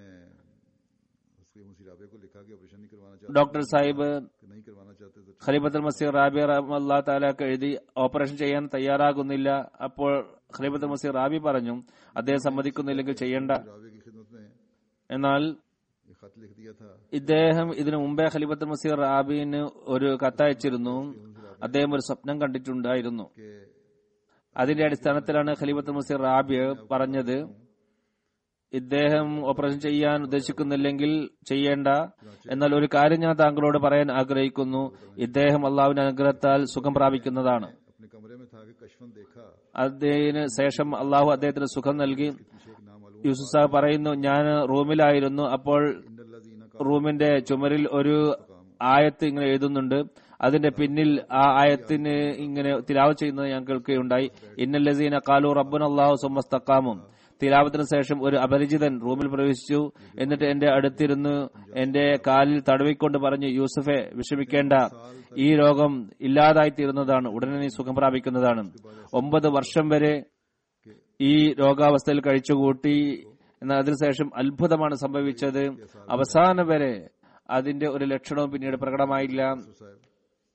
D: ഡോക്ടർ സാഹിബ് ഖലീഫത്തുൽ മസീഹ് റാബി റഹ്മത്തുള്ളാഹി തആലക്ക് എഴുതി ഓപ്പറേഷൻ ചെയ്യാൻ തയ്യാറാകുന്നില്ല. അപ്പോൾ ഖലീഫത്തുൽ മസീഹ് റാബി പറഞ്ഞു, അദ്ദേഹം സമ്മതിക്കുന്നില്ലെങ്കിൽ ചെയ്യേണ്ട. എന്നാൽ ഇദ്ദേഹം ഇതിനു മുമ്പേ ഖലീഫത്തുൽ മസീഹ് റാബിന് ഒരു കത്തയച്ചിരുന്നു. അദ്ദേഹം ഒരു സ്വപ്നം കണ്ടിട്ടുണ്ടായിരുന്നു. അതിന്റെ അടിസ്ഥാനത്തിലാണ് ഖലീഫത്തുൽ മസീഹ് റാബി പറഞ്ഞത്, ഇദ്ദേഹം ഓപ്പറേഷൻ ചെയ്യാൻ ഉദ്ദേശിക്കുന്നില്ലെങ്കിൽ ചെയ്യേണ്ട. എന്നാൽ ഒരു കാര്യം ഞാൻ താങ്കളോട് പറയാൻ ആഗ്രഹിക്കുന്നു, ഇദ്ദേഹം അള്ളാഹുവിന്റെ അനുഗ്രഹത്താൽ സുഖം പ്രാപിക്കുന്നതാണ്. അതിന് ശേഷം അള്ളാഹു അദ്ദേഹത്തിന് സുഖം നൽകി. യൂസുഫ് സാഹിബ് പറയുന്നു, ഞാൻ റൂമിലായിരുന്നു. അപ്പോൾ റൂമിന്റെ ചുമരിൽ ഒരു ആയത്ത് ഇങ്ങനെ എഴുതുന്നുണ്ട്. അതിന്റെ പിന്നിൽ ആ ആയത്തിന് ഇങ്ങനെ തിലാവത്ത് ചെയ്യുന്നത് ഞാൻ കേൾക്കുകയുണ്ടായി. ഇന്നല്ലസീന ഖാലു റബ്ബുനല്ലാഹു സുമ്മ ഇസ്തഖാമു. തിലാവത്തിന് ശേഷം ഒരു അപരിചിതൻ റൂമിൽ പ്രവേശിച്ചു. എന്നിട്ട് എന്റെ അടുത്തിരുന്ന് എന്റെ കാലിൽ തടവിക്കൊണ്ട് പറഞ്ഞു, യൂസുഫെ, വിഷമിക്കേണ്ട, ഈ രോഗം ഇല്ലാതായിത്തീരുന്നതാണ്, ഉടനെ നീ സുഖം പ്രാപിക്കുന്നതാണ്. ഒമ്പത് വർഷം വരെ ഈ രോഗാവസ്ഥയിൽ കഴിച്ചുകൂട്ടി. എന്നാൽ അതിനുശേഷം അത്ഭുതമാണ് സംഭവിച്ചത്. അവസാനം വരെ അതിന്റെ ഒരു ലക്ഷണവും പിന്നീട് പ്രകടമായില്ല.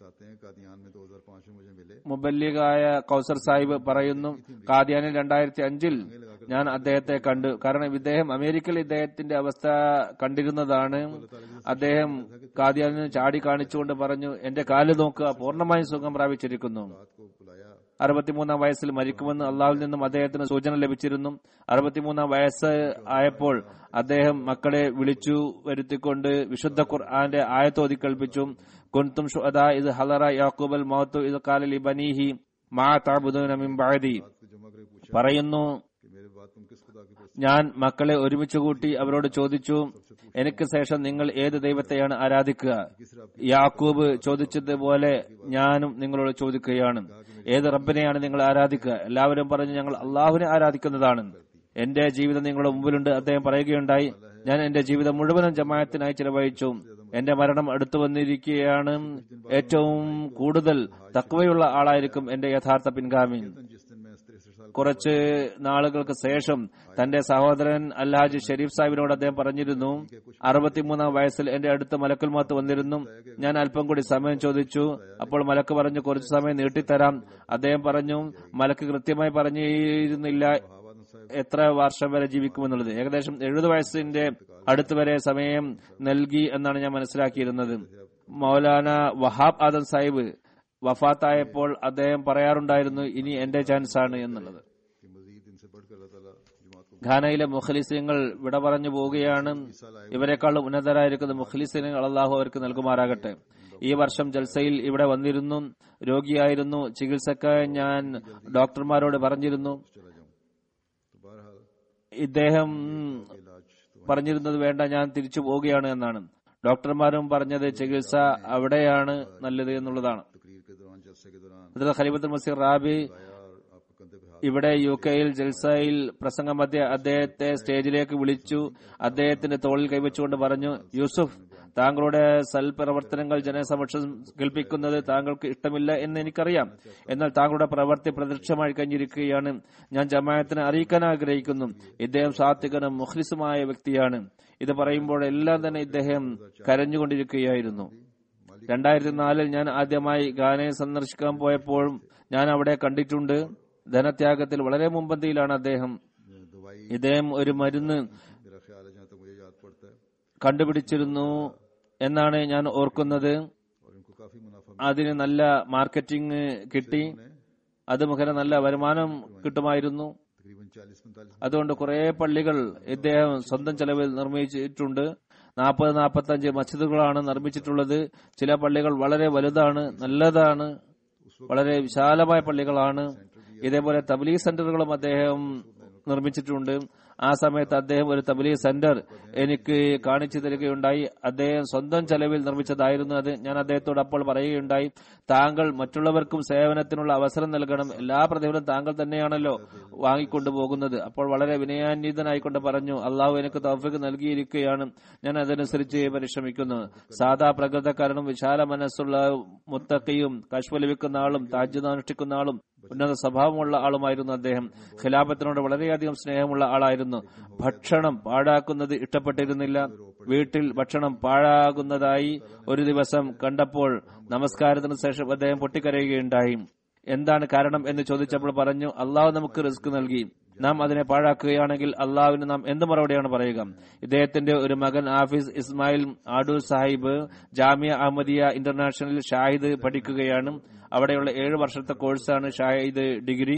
B: बताते हैं कादियान में दो हज़ार पाँच में मुझे मिले
D: മുബല്ലിഗായ കൗസർ സാഹിബ് പറയുന്നു, കാദിയാനിൽ രണ്ടായിരത്തി അഞ്ചിൽ ഞാൻ അദ്ദേഹത്തെ കണ്ടു. കാരണം ഇദ്ദേഹം അമേരിക്കയിൽ ഇദ്ദേഹത്തിന്റെ അവസ്ഥ കണ്ടിരുന്നതാണ്. അദ്ദേഹം കാദിയാനിൽ ചാടി കാണിച്ചുകൊണ്ട് പറഞ്ഞു, എന്റെ കാല് നോക്കുക, പൂർണ്ണമായും സുഖം പ്രാപിച്ചിരിക്കുന്നു.
B: रात को बुलाया
D: അറുപത്തിമൂന്നാം വയസ്സിൽ മരിക്കുമെന്ന് അള്ളാഹുവിൽ നിന്നും അദ്ദേഹത്തിന് സൂചന ലഭിച്ചിരുന്നു. അറുപത്തിമൂന്നാം വയസ്സ് ആയപ്പോൾ അദ്ദേഹം മക്കളെ വിളിച്ചു വരുത്തിക്കൊണ്ട് വിശുദ്ധ ഖുർആന്റെ ആയത്തോതി കൽപ്പിച്ചു. കുൻതും ശുഹദാ ഇദ് ഹളറ യാഖൂബൽ മൗതു ഇദ് ഖാല ലിബനീഹി മാ തഅബുദൂന മിൻ ബഅദി.
B: रात को जमा करके पूछा
D: പറയുന്നു,
B: कि मेरे बाद तुम किस खुदा की परस्ती
D: ഞാൻ മക്കളെ ഒരുമിച്ച് കൂട്ടി അവരോട് ചോദിച്ചു, എനിക്ക് ശേഷം നിങ്ങൾ ഏത് ദൈവത്തെയാണ് ആരാധിക്കുക? യാക്കൂബ് ചോദിച്ചതുപോലെ ഞാനും നിങ്ങളോട് ചോദിക്കുകയാണ്, ഏത് റബ്ബിനെയാണ് നിങ്ങൾ ആരാധിക്കുക? എല്ലാവരും പറഞ്ഞു, ഞങ്ങൾ അള്ളാഹുവിനെ ആരാധിക്കുന്നതാണ്. എന്റെ ജീവിതം നിങ്ങളുടെ മുമ്പിലുണ്ട്. അദ്ദേഹം പറയുകയുണ്ടായി, ഞാൻ എന്റെ ജീവിതം മുഴുവനും ജമാഅത്തിനായി ചിലവഴിച്ചു. എന്റെ മരണം അടുത്തു വന്നിരിക്കുകയാണ്. ഏറ്റവും കൂടുതൽ തഖ്വയുള്ള ആളായിരിക്കും എന്റെ യഥാർത്ഥ പിൻഗാമി.
B: जिस दिन मैं तिरसठ साल
D: കുറച്ച് നാളുകൾക്ക് ശേഷം തന്റെ സഹോദരൻ അൽഹാജ് ഷെരീഫ് സാഹിബിനോട് അദ്ദേഹം പറഞ്ഞിരുന്നു, അറുപത്തിമൂന്നാം വയസ്സിൽ എന്റെ അടുത്ത് മലക്കുൽ മൗത്ത് വന്നിരുന്നു. ഞാൻ അല്പം കൂടി സമയം ചോദിച്ചു. അപ്പോൾ മലക്ക് പറഞ്ഞു, കുറച്ചു സമയം നീട്ടിത്തരാം. അദ്ദേഹം പറഞ്ഞു, മലക്ക് കൃത്യമായി പറഞ്ഞിരുന്നില്ല എത്ര വർഷം വരെ ജീവിക്കുമെന്നുള്ളത്. ഏകദേശം എഴുപത് വയസ്സിന്റെ അടുത്ത് വരെ സമയം നൽകി എന്നാണ് ഞാൻ മനസ്സിലാക്കിയിരുന്നത്. മൗലാന വഹാബ് ആദം സാഹിബ് വഫാത്തായപ്പോൾ അദ്ദേഹം പറയാറുണ്ടായിരുന്നു, ഇനി എന്റെ ചാൻസ് ആണ് എന്നുള്ളത്.
B: कि मजीद इनसे बढ़कर अल्लाह ताला जमात को
D: ഘാനയിലെ മുഖ്ലിസീങ്ങൾ വിട പറഞ്ഞു പോവുകയാണ്. ഇവരെക്കാൾ ഉന്നതരായിരിക്കുന്ന മുഖ്ലിസീങ്ങൾ അള്ളാഹു അവർക്ക് നൽകുമാറാകട്ടെ. ഈ വർഷം ജൽസയിൽ ഇവിടെ വന്നിരുന്നു. രോഗിയായിരുന്നു. ചികിത്സക്കായി ഞാൻ ഡോക്ടർമാരോട് പറഞ്ഞിരുന്നു.
B: चला जाऊं तो बहरहाल
D: ഇദ്ദേഹം
B: इलाज तो
D: പറഞ്ഞിരുന്നത് വേണ്ട, ഞാൻ തിരിച്ചു പോവുകയാണ് എന്നാണ്. ഡോക്ടർമാരും പറഞ്ഞത് ചികിത്സ അവിടെയാണ് നല്ലത് എന്നുള്ളതാണ്.
B: तकरीर के दौरान जलसे के दौरान
D: ഹദ്റത്ത് ഖലീഫത്തുൽ മസീഹ് റാബി
B: आया और आपके कंधे पे हाथ
D: ഇവിടെ യു കെയിൽ ജൽസയിൽ പ്രസംഗ മധ്യ അദ്ദേഹത്തെ സ്റ്റേജിലേക്ക് വിളിച്ചു. അദ്ദേഹത്തിന്റെ തോളിൽ കൈവച്ചുകൊണ്ട് പറഞ്ഞു, യൂസുഫ്, താങ്കളുടെ സൽപ്രവർത്തനങ്ങൾ ജനസമക്ഷം കേൾപ്പിക്കുന്നത് താങ്കൾക്ക് ഇഷ്ടമില്ല എന്ന് എനിക്കറിയാം. എന്നാൽ താങ്കളുടെ പ്രവൃത്തി പ്രത്യക്ഷമായി കഴിഞ്ഞിരിക്കുകയാണ്. ഞാൻ ജമാഅത്തിനെ അറിയിക്കാൻ ആഗ്രഹിക്കുന്നു. ഇദ്ദേഹം സാത്വികനും മുഖ്ലിസുമായ വ്യക്തിയാണ്. ഇത് പറയുമ്പോഴെല്ലാം തന്നെ ഇദ്ദേഹം കരഞ്ഞുകൊണ്ടിരിക്കുകയായിരുന്നു. രണ്ടായിരത്തി നാലിൽ ഞാൻ ആദ്യമായി ഘാനയെ സന്ദർശിക്കാൻ പോയപ്പോഴും ഞാൻ അവിടെ കണ്ടിട്ടുണ്ട്. ധനത്യാഗത്തിൽ വളരെ മുൻപന്തിയിലാണ് അദ്ദേഹം.
B: दवाई
D: ഇദ്ദേഹം ഒരു മരുന്ന്
B: मेरा ख्याल है जहाँ तक मुझे याद पड़ता है
D: കണ്ടുപിടിച്ചിരുന്നു എന്നാണ് ഞാൻ ഓർക്കുന്നത്.
B: और इनको काफी मुनाफा
D: അതിന് നല്ല മാർക്കറ്റിംഗ് കിട്ടി. അത് മുഖേന നല്ല വരുമാനം കിട്ടുമായിരുന്നു.
B: तकरीबन चालीस पैंतालीस
D: അതുകൊണ്ട് കുറെ പള്ളികൾ ഇദ്ദേഹം സ്വന്തം ചെലവിൽ നിർമ്മിച്ചിട്ടുണ്ട്. നാൽപ്പത് നാൽപ്പത്തഞ്ച് മസ്ജിദുകളാണ് നിർമ്മിച്ചിട്ടുള്ളത്. ചില പള്ളികൾ വളരെ വലുതാണ്, നല്ലതാണ്, വളരെ വിശാലമായ പള്ളികളാണ്. ഇതേപോലെ തബ്ലീഗ് സെന്ററുകളും അദ്ദേഹം നിർമ്മിച്ചിട്ടുണ്ട്. ആ സമയത്ത് അദ്ദേഹം ഒരു തബ്ലീഗ് സെന്റർ എനിക്ക് കാണിച്ചു തരികയുണ്ടായി. അദ്ദേഹം സ്വന്തം ചെലവിൽ നിർമ്മിച്ചതായിരുന്നു അത്. ഞാൻ അദ്ദേഹത്തോട് അപ്പോൾ പറയുകയുണ്ടായി, താങ്കൾ മറ്റുള്ളവർക്കും സേവനത്തിനുള്ള അവസരം നൽകണം. എല്ലാ പ്രതിഫലം താങ്കൾ തന്നെയാണല്ലോ വാങ്ങിക്കൊണ്ടുപോകുന്നത്. അപ്പോൾ വളരെ വിനയാന്വിതനായിക്കൊണ്ട് പറഞ്ഞു, അള്ളാഹു എനിക്ക് തൗഫീഖ് നൽകിയിരിക്കുകയാണ്, ഞാൻ അതനുസരിച്ച് പരിശ്രമിക്കുന്നു. സാധാ പ്രകൃതക്കാരനും വിശാല മനസ്സുള്ള മുത്തഖിയും കശ്ഫ് ലഭിക്കുന്ന ആളും താജ്ജുദ് അനുഷ്ഠിക്കുന്ന ആളും ഉന്നത സ്വഭാവമുള്ള ആളുമായിരുന്നു അദ്ദേഹം. ഖിലാഫത്തിനോട് വളരെയധികം സ്നേഹമുള്ള ആളായിരുന്നു. ഭക്ഷണം പാഴാക്കുന്നത് ഇഷ്ടപ്പെട്ടിരുന്നില്ല. വീട്ടിൽ ഭക്ഷണം പാഴാകുന്നതായി ഒരു ദിവസം കണ്ടപ്പോൾ നമസ്കാരത്തിന് ശേഷം അദ്ദേഹം പൊട്ടിക്കരയുകയുണ്ടായി. എന്താണ് കാരണം എന്ന് ചോദിച്ചപ്പോൾ പറഞ്ഞു, അള്ളാഹു നമുക്ക് റിസ്ക് നൽകി, നാം അതിനെ പാഴാക്കുകയാണെങ്കിൽ അള്ളാഹുവിന് നാം എന്ത് മറുപടിയാണ് പറയുക? ഇദ്ദേഹത്തിന്റെ ഒരു മകൻ ഹാഫിസ് ഇസ്മായിൽ ആഡൂർ സാഹിബ് ജാമിയ അഹമ്മദിയ ഇന്റർനാഷണൽ ഷാഹിദ് പഠിക്കുകയാണ്. അവിടെയുള്ള ഏഴു വർഷത്തെ കോഴ്സാണ് ഷാഹിദ് ഡിഗ്രി.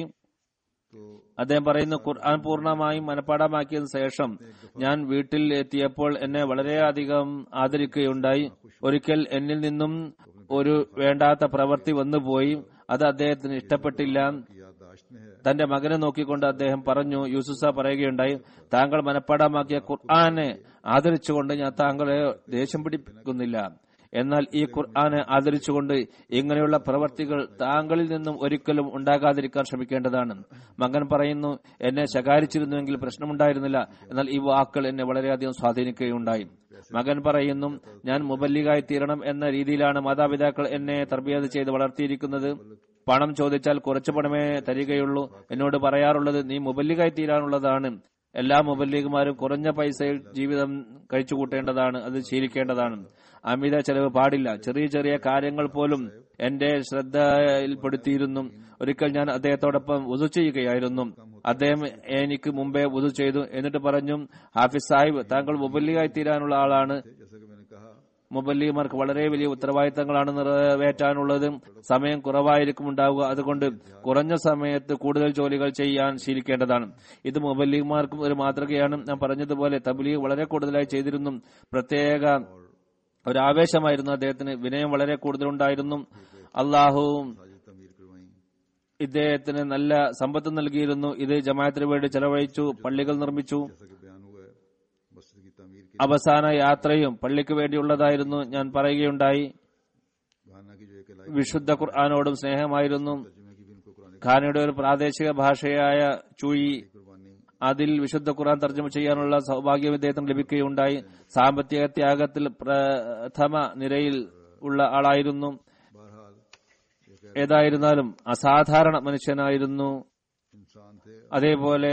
D: അദ്ദേഹം പറയുന്നു, ഖുർആൻ പൂർണ്ണമായും മനഃപ്പാഠമാക്കിയതിനു ശേഷം ഞാൻ വീട്ടിൽ എത്തിയപ്പോൾ എന്നെ വളരെയധികം ആദരിക്കുകയുണ്ടായി. ഒരിക്കൽ എന്നിൽ നിന്നും ഒരു വേണ്ടാത്ത പ്രവൃത്തി വന്നുപോയി. അത് അദ്ദേഹത്തിന് ഇഷ്ടപ്പെട്ടില്ല.
B: याददाश्त में है
D: തന്റെ മകനെ നോക്കിക്കൊണ്ട് അദ്ദേഹം പറഞ്ഞു, യൂസുഫ പറയുകയുണ്ടായി, താങ്കൾ മനഃപ്പാഠമാക്കിയ ഖുർആനെ ആദരിച്ചുകൊണ്ട് ഞാൻ താങ്കളെ ദേഷ്യം പിടിപ്പിക്കുന്നില്ല. എന്നാൽ ഈ ഖുർആനെ ആദരിച്ചുകൊണ്ട് ഇങ്ങനെയുള്ള പ്രവർത്തികൾ താങ്കളിൽ നിന്നും ഒരിക്കലും ഉണ്ടാകാതിരിക്കാൻ ശ്രമിക്കേണ്ടതാണ്. മകൻ പറയുന്നു, എന്നെ ശകാരിച്ചിരുന്നുവെങ്കിൽ പ്രശ്നമുണ്ടായിരുന്നില്ല. എന്നാൽ ഈ വാക്കുകൾ എന്നെ വളരെയധികം സ്വാധീനിക്കുകയുണ്ടായി. മകൻ പറയുന്നു, ഞാൻ മുബല്ലിഗായി തീരണം എന്ന രീതിയിലാണ് മാതാപിതാക്കൾ എന്നെ തർബിയത്ത് ചെയ്ത് വളർത്തിയിരിക്കുന്നത്. പണം ചോദിച്ചാൽ കുറച്ചു പണമേ തരികയുള്ളൂ. എന്നോട് പറയാറുള്ളത്, നീ മുബല്ലിഗായി തീരാനുള്ളതാണ്. എല്ലാ മുബല്ലിഗുമാരും കുറഞ്ഞ പൈസയിൽ ജീവിതം കഴിച്ചുകൂട്ടേണ്ടതാണ്, അത് ശീലിക്കേണ്ടതാണ്. അമിത ചെലവ് പാടില്ല. ചെറിയ ചെറിയ കാര്യങ്ങൾ പോലും എന്റെ ശ്രദ്ധയിൽപ്പെടുത്തിയിരുന്നു. ഒരിക്കൽ ഞാൻ അദ്ദേഹത്തോടൊപ്പം വുദു ചെയ്യുകയായിരുന്നു. അദ്ദേഹം എനിക്ക് മുമ്പേ വുദു ചെയ്തു. എന്നിട്ട് പറഞ്ഞു, ഹാഫിസ് സാഹിബ്, താങ്കൾ മുബല്ലിഗായി തീരാനുള്ള ആളാണ്. മുബല്ലിമാർക്ക് വളരെ വലിയ ഉത്തരവാദിത്തങ്ങളാണ് നിറവേറ്റാനുള്ളത്. സമയം കുറവായിരിക്കും ഉണ്ടാവുക. അതുകൊണ്ട് കുറഞ്ഞ സമയത്ത് കൂടുതൽ ജോലികൾ ചെയ്യാൻ ശീലിക്കേണ്ടതാണ്. ഇത് മുബല്ലിമാർക്കും ഒരു മാതൃകയാണ്. ഞാൻ പറഞ്ഞതുപോലെ തബ്ലീഗ് വളരെ കൂടുതലായി ചെയ്തിരുന്നു. പ്രത്യേക ഒരു ആവേശമായിരുന്നു അദ്ദേഹത്തിന്. വിനയം വളരെ കൂടുതലുണ്ടായിരുന്നു. അള്ളാഹുവും ഇദ്ദേഹത്തിന് നല്ല സമ്പത്ത് നൽകിയിരുന്നു. ഇത് ജമാഅത്തിന് വേണ്ടി ചെലവഴിച്ചു, പള്ളികൾ നിർമ്മിച്ചു. അവസാന യാത്രയും പള്ളിക്ക് വേണ്ടിയുള്ളതായിരുന്നു. ഞാൻ പറയുകയുണ്ടായി, വിശുദ്ധ ഖുർആനോടും സ്നേഹമായിരുന്നു. ഖാനയുടെ ഒരു പ്രാദേശിക ഭാഷയായ ചുയി, അതിൽ വിശുദ്ധ ഖുർആൻ തർജ്ജമ ചെയ്യാനുള്ള സൗഭാഗ്യം ഇദ്ദേഹത്തിന് ലഭിക്കുകയുണ്ടായി. സാമ്പത്തിക ത്യാഗത്തിൽ പ്രഥമ നിരയിൽ ഉള്ള ആളായിരുന്നു. ഏതായിരുന്നാലും അസാധാരണ മനുഷ്യനായിരുന്നു. അതേപോലെ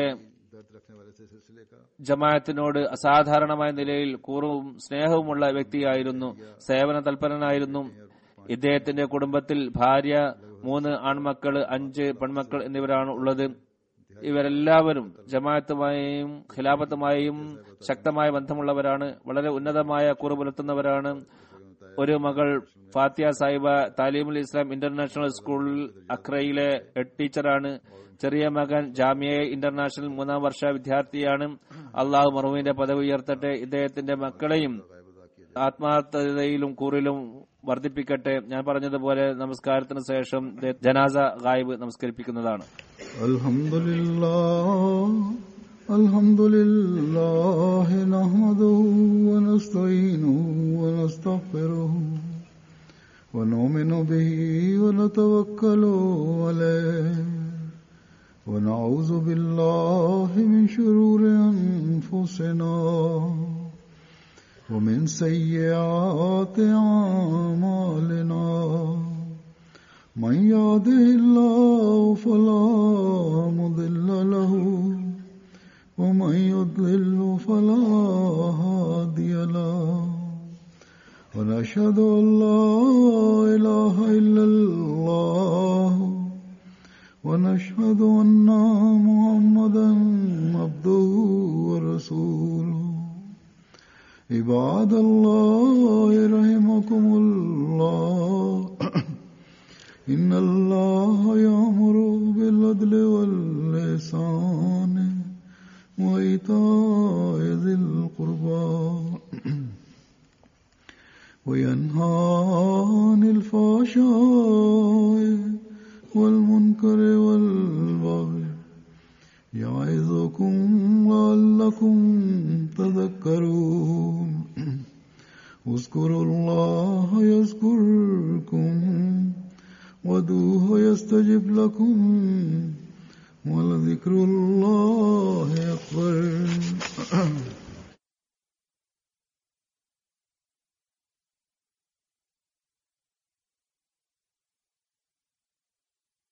D: ജമാഅത്തിനോട് അസാധാരണമായ നിലയിൽ കൂറും സ്നേഹവുമുള്ള വ്യക്തിയായിരുന്നു. സേവന തൽപരനായിരുന്നു. ഇദ്ദേഹത്തിന്റെ കുടുംബത്തിൽ ഭാര്യ, മൂന്ന് ആൺമക്കൾ, അഞ്ച് പെൺമക്കൾ എന്നിവരാണ് ഉള്ളത്. ഇവരെല്ലാവരും ജമാഅത്തുമായും ഖിലാഫത്തുമായും ശക്തമായ ബന്ധമുള്ളവരാണ്. വളരെ ഉന്നതമായ കൂറ് പുലർത്തുന്നവരാണ്. ഒരു മകൾ ഫാത്തിയ സാഹിബ താലീമുൽ ഇസ്ലാം ഇന്റർനാഷണൽ സ്കൂളിൽ അക്രയിലെ ഹെഡ് ടീച്ചറാണ്. ചെറിയ മകൻ ജാമിയ ഇന്റർനാഷണൽ മൂന്നാം വർഷ വിദ്യാർത്ഥിയാണ്. അള്ളാഹു മർഹൂമിന്റെ പദവി ഉയർത്തട്ടെ. ഇദ്ദേഹത്തിന്റെ മക്കളെയും ആത്മാർത്ഥതയിലും കൂറിലും വർദ്ധിപ്പിക്കട്ടെ. ഞാൻ പറഞ്ഞതുപോലെ നമസ്കാരത്തിന് ശേഷം ജനാസ ഗായിബ് നമസ്കരിപ്പിക്കുന്നതാണ്.
B: അൽഹംദുലില്ലാഹ് അൽഹംദുലില്ലാഹി നഹ്മദുഹു വനസ്തഈനുഹു വനസ്തഗ്ഫിറുഹു വനുഅ്മിനു ബിഹി വനതവക്കലു അലൈഹി വനഊദു ബില്ലാഹി മിൻ ശുറൂരി അൻഫുസിനാ ومن سيئات أعمالنا من يهده الله فلا مضل له ومن يضلل فلا هادي له ونشهد أن لا إله إلا الله ونشهد أن محمدا عبده ورسوله عباد الله رحمكم الله إن الله يأمر بالعدل والإحسان وإيتاء ذي القربى وينهى عن الفحشاء والمنكر والبغي يعظكم لعلكم تذكرون اذكروا الله يذكركم وادعوه يستجب لكم ولذكر الله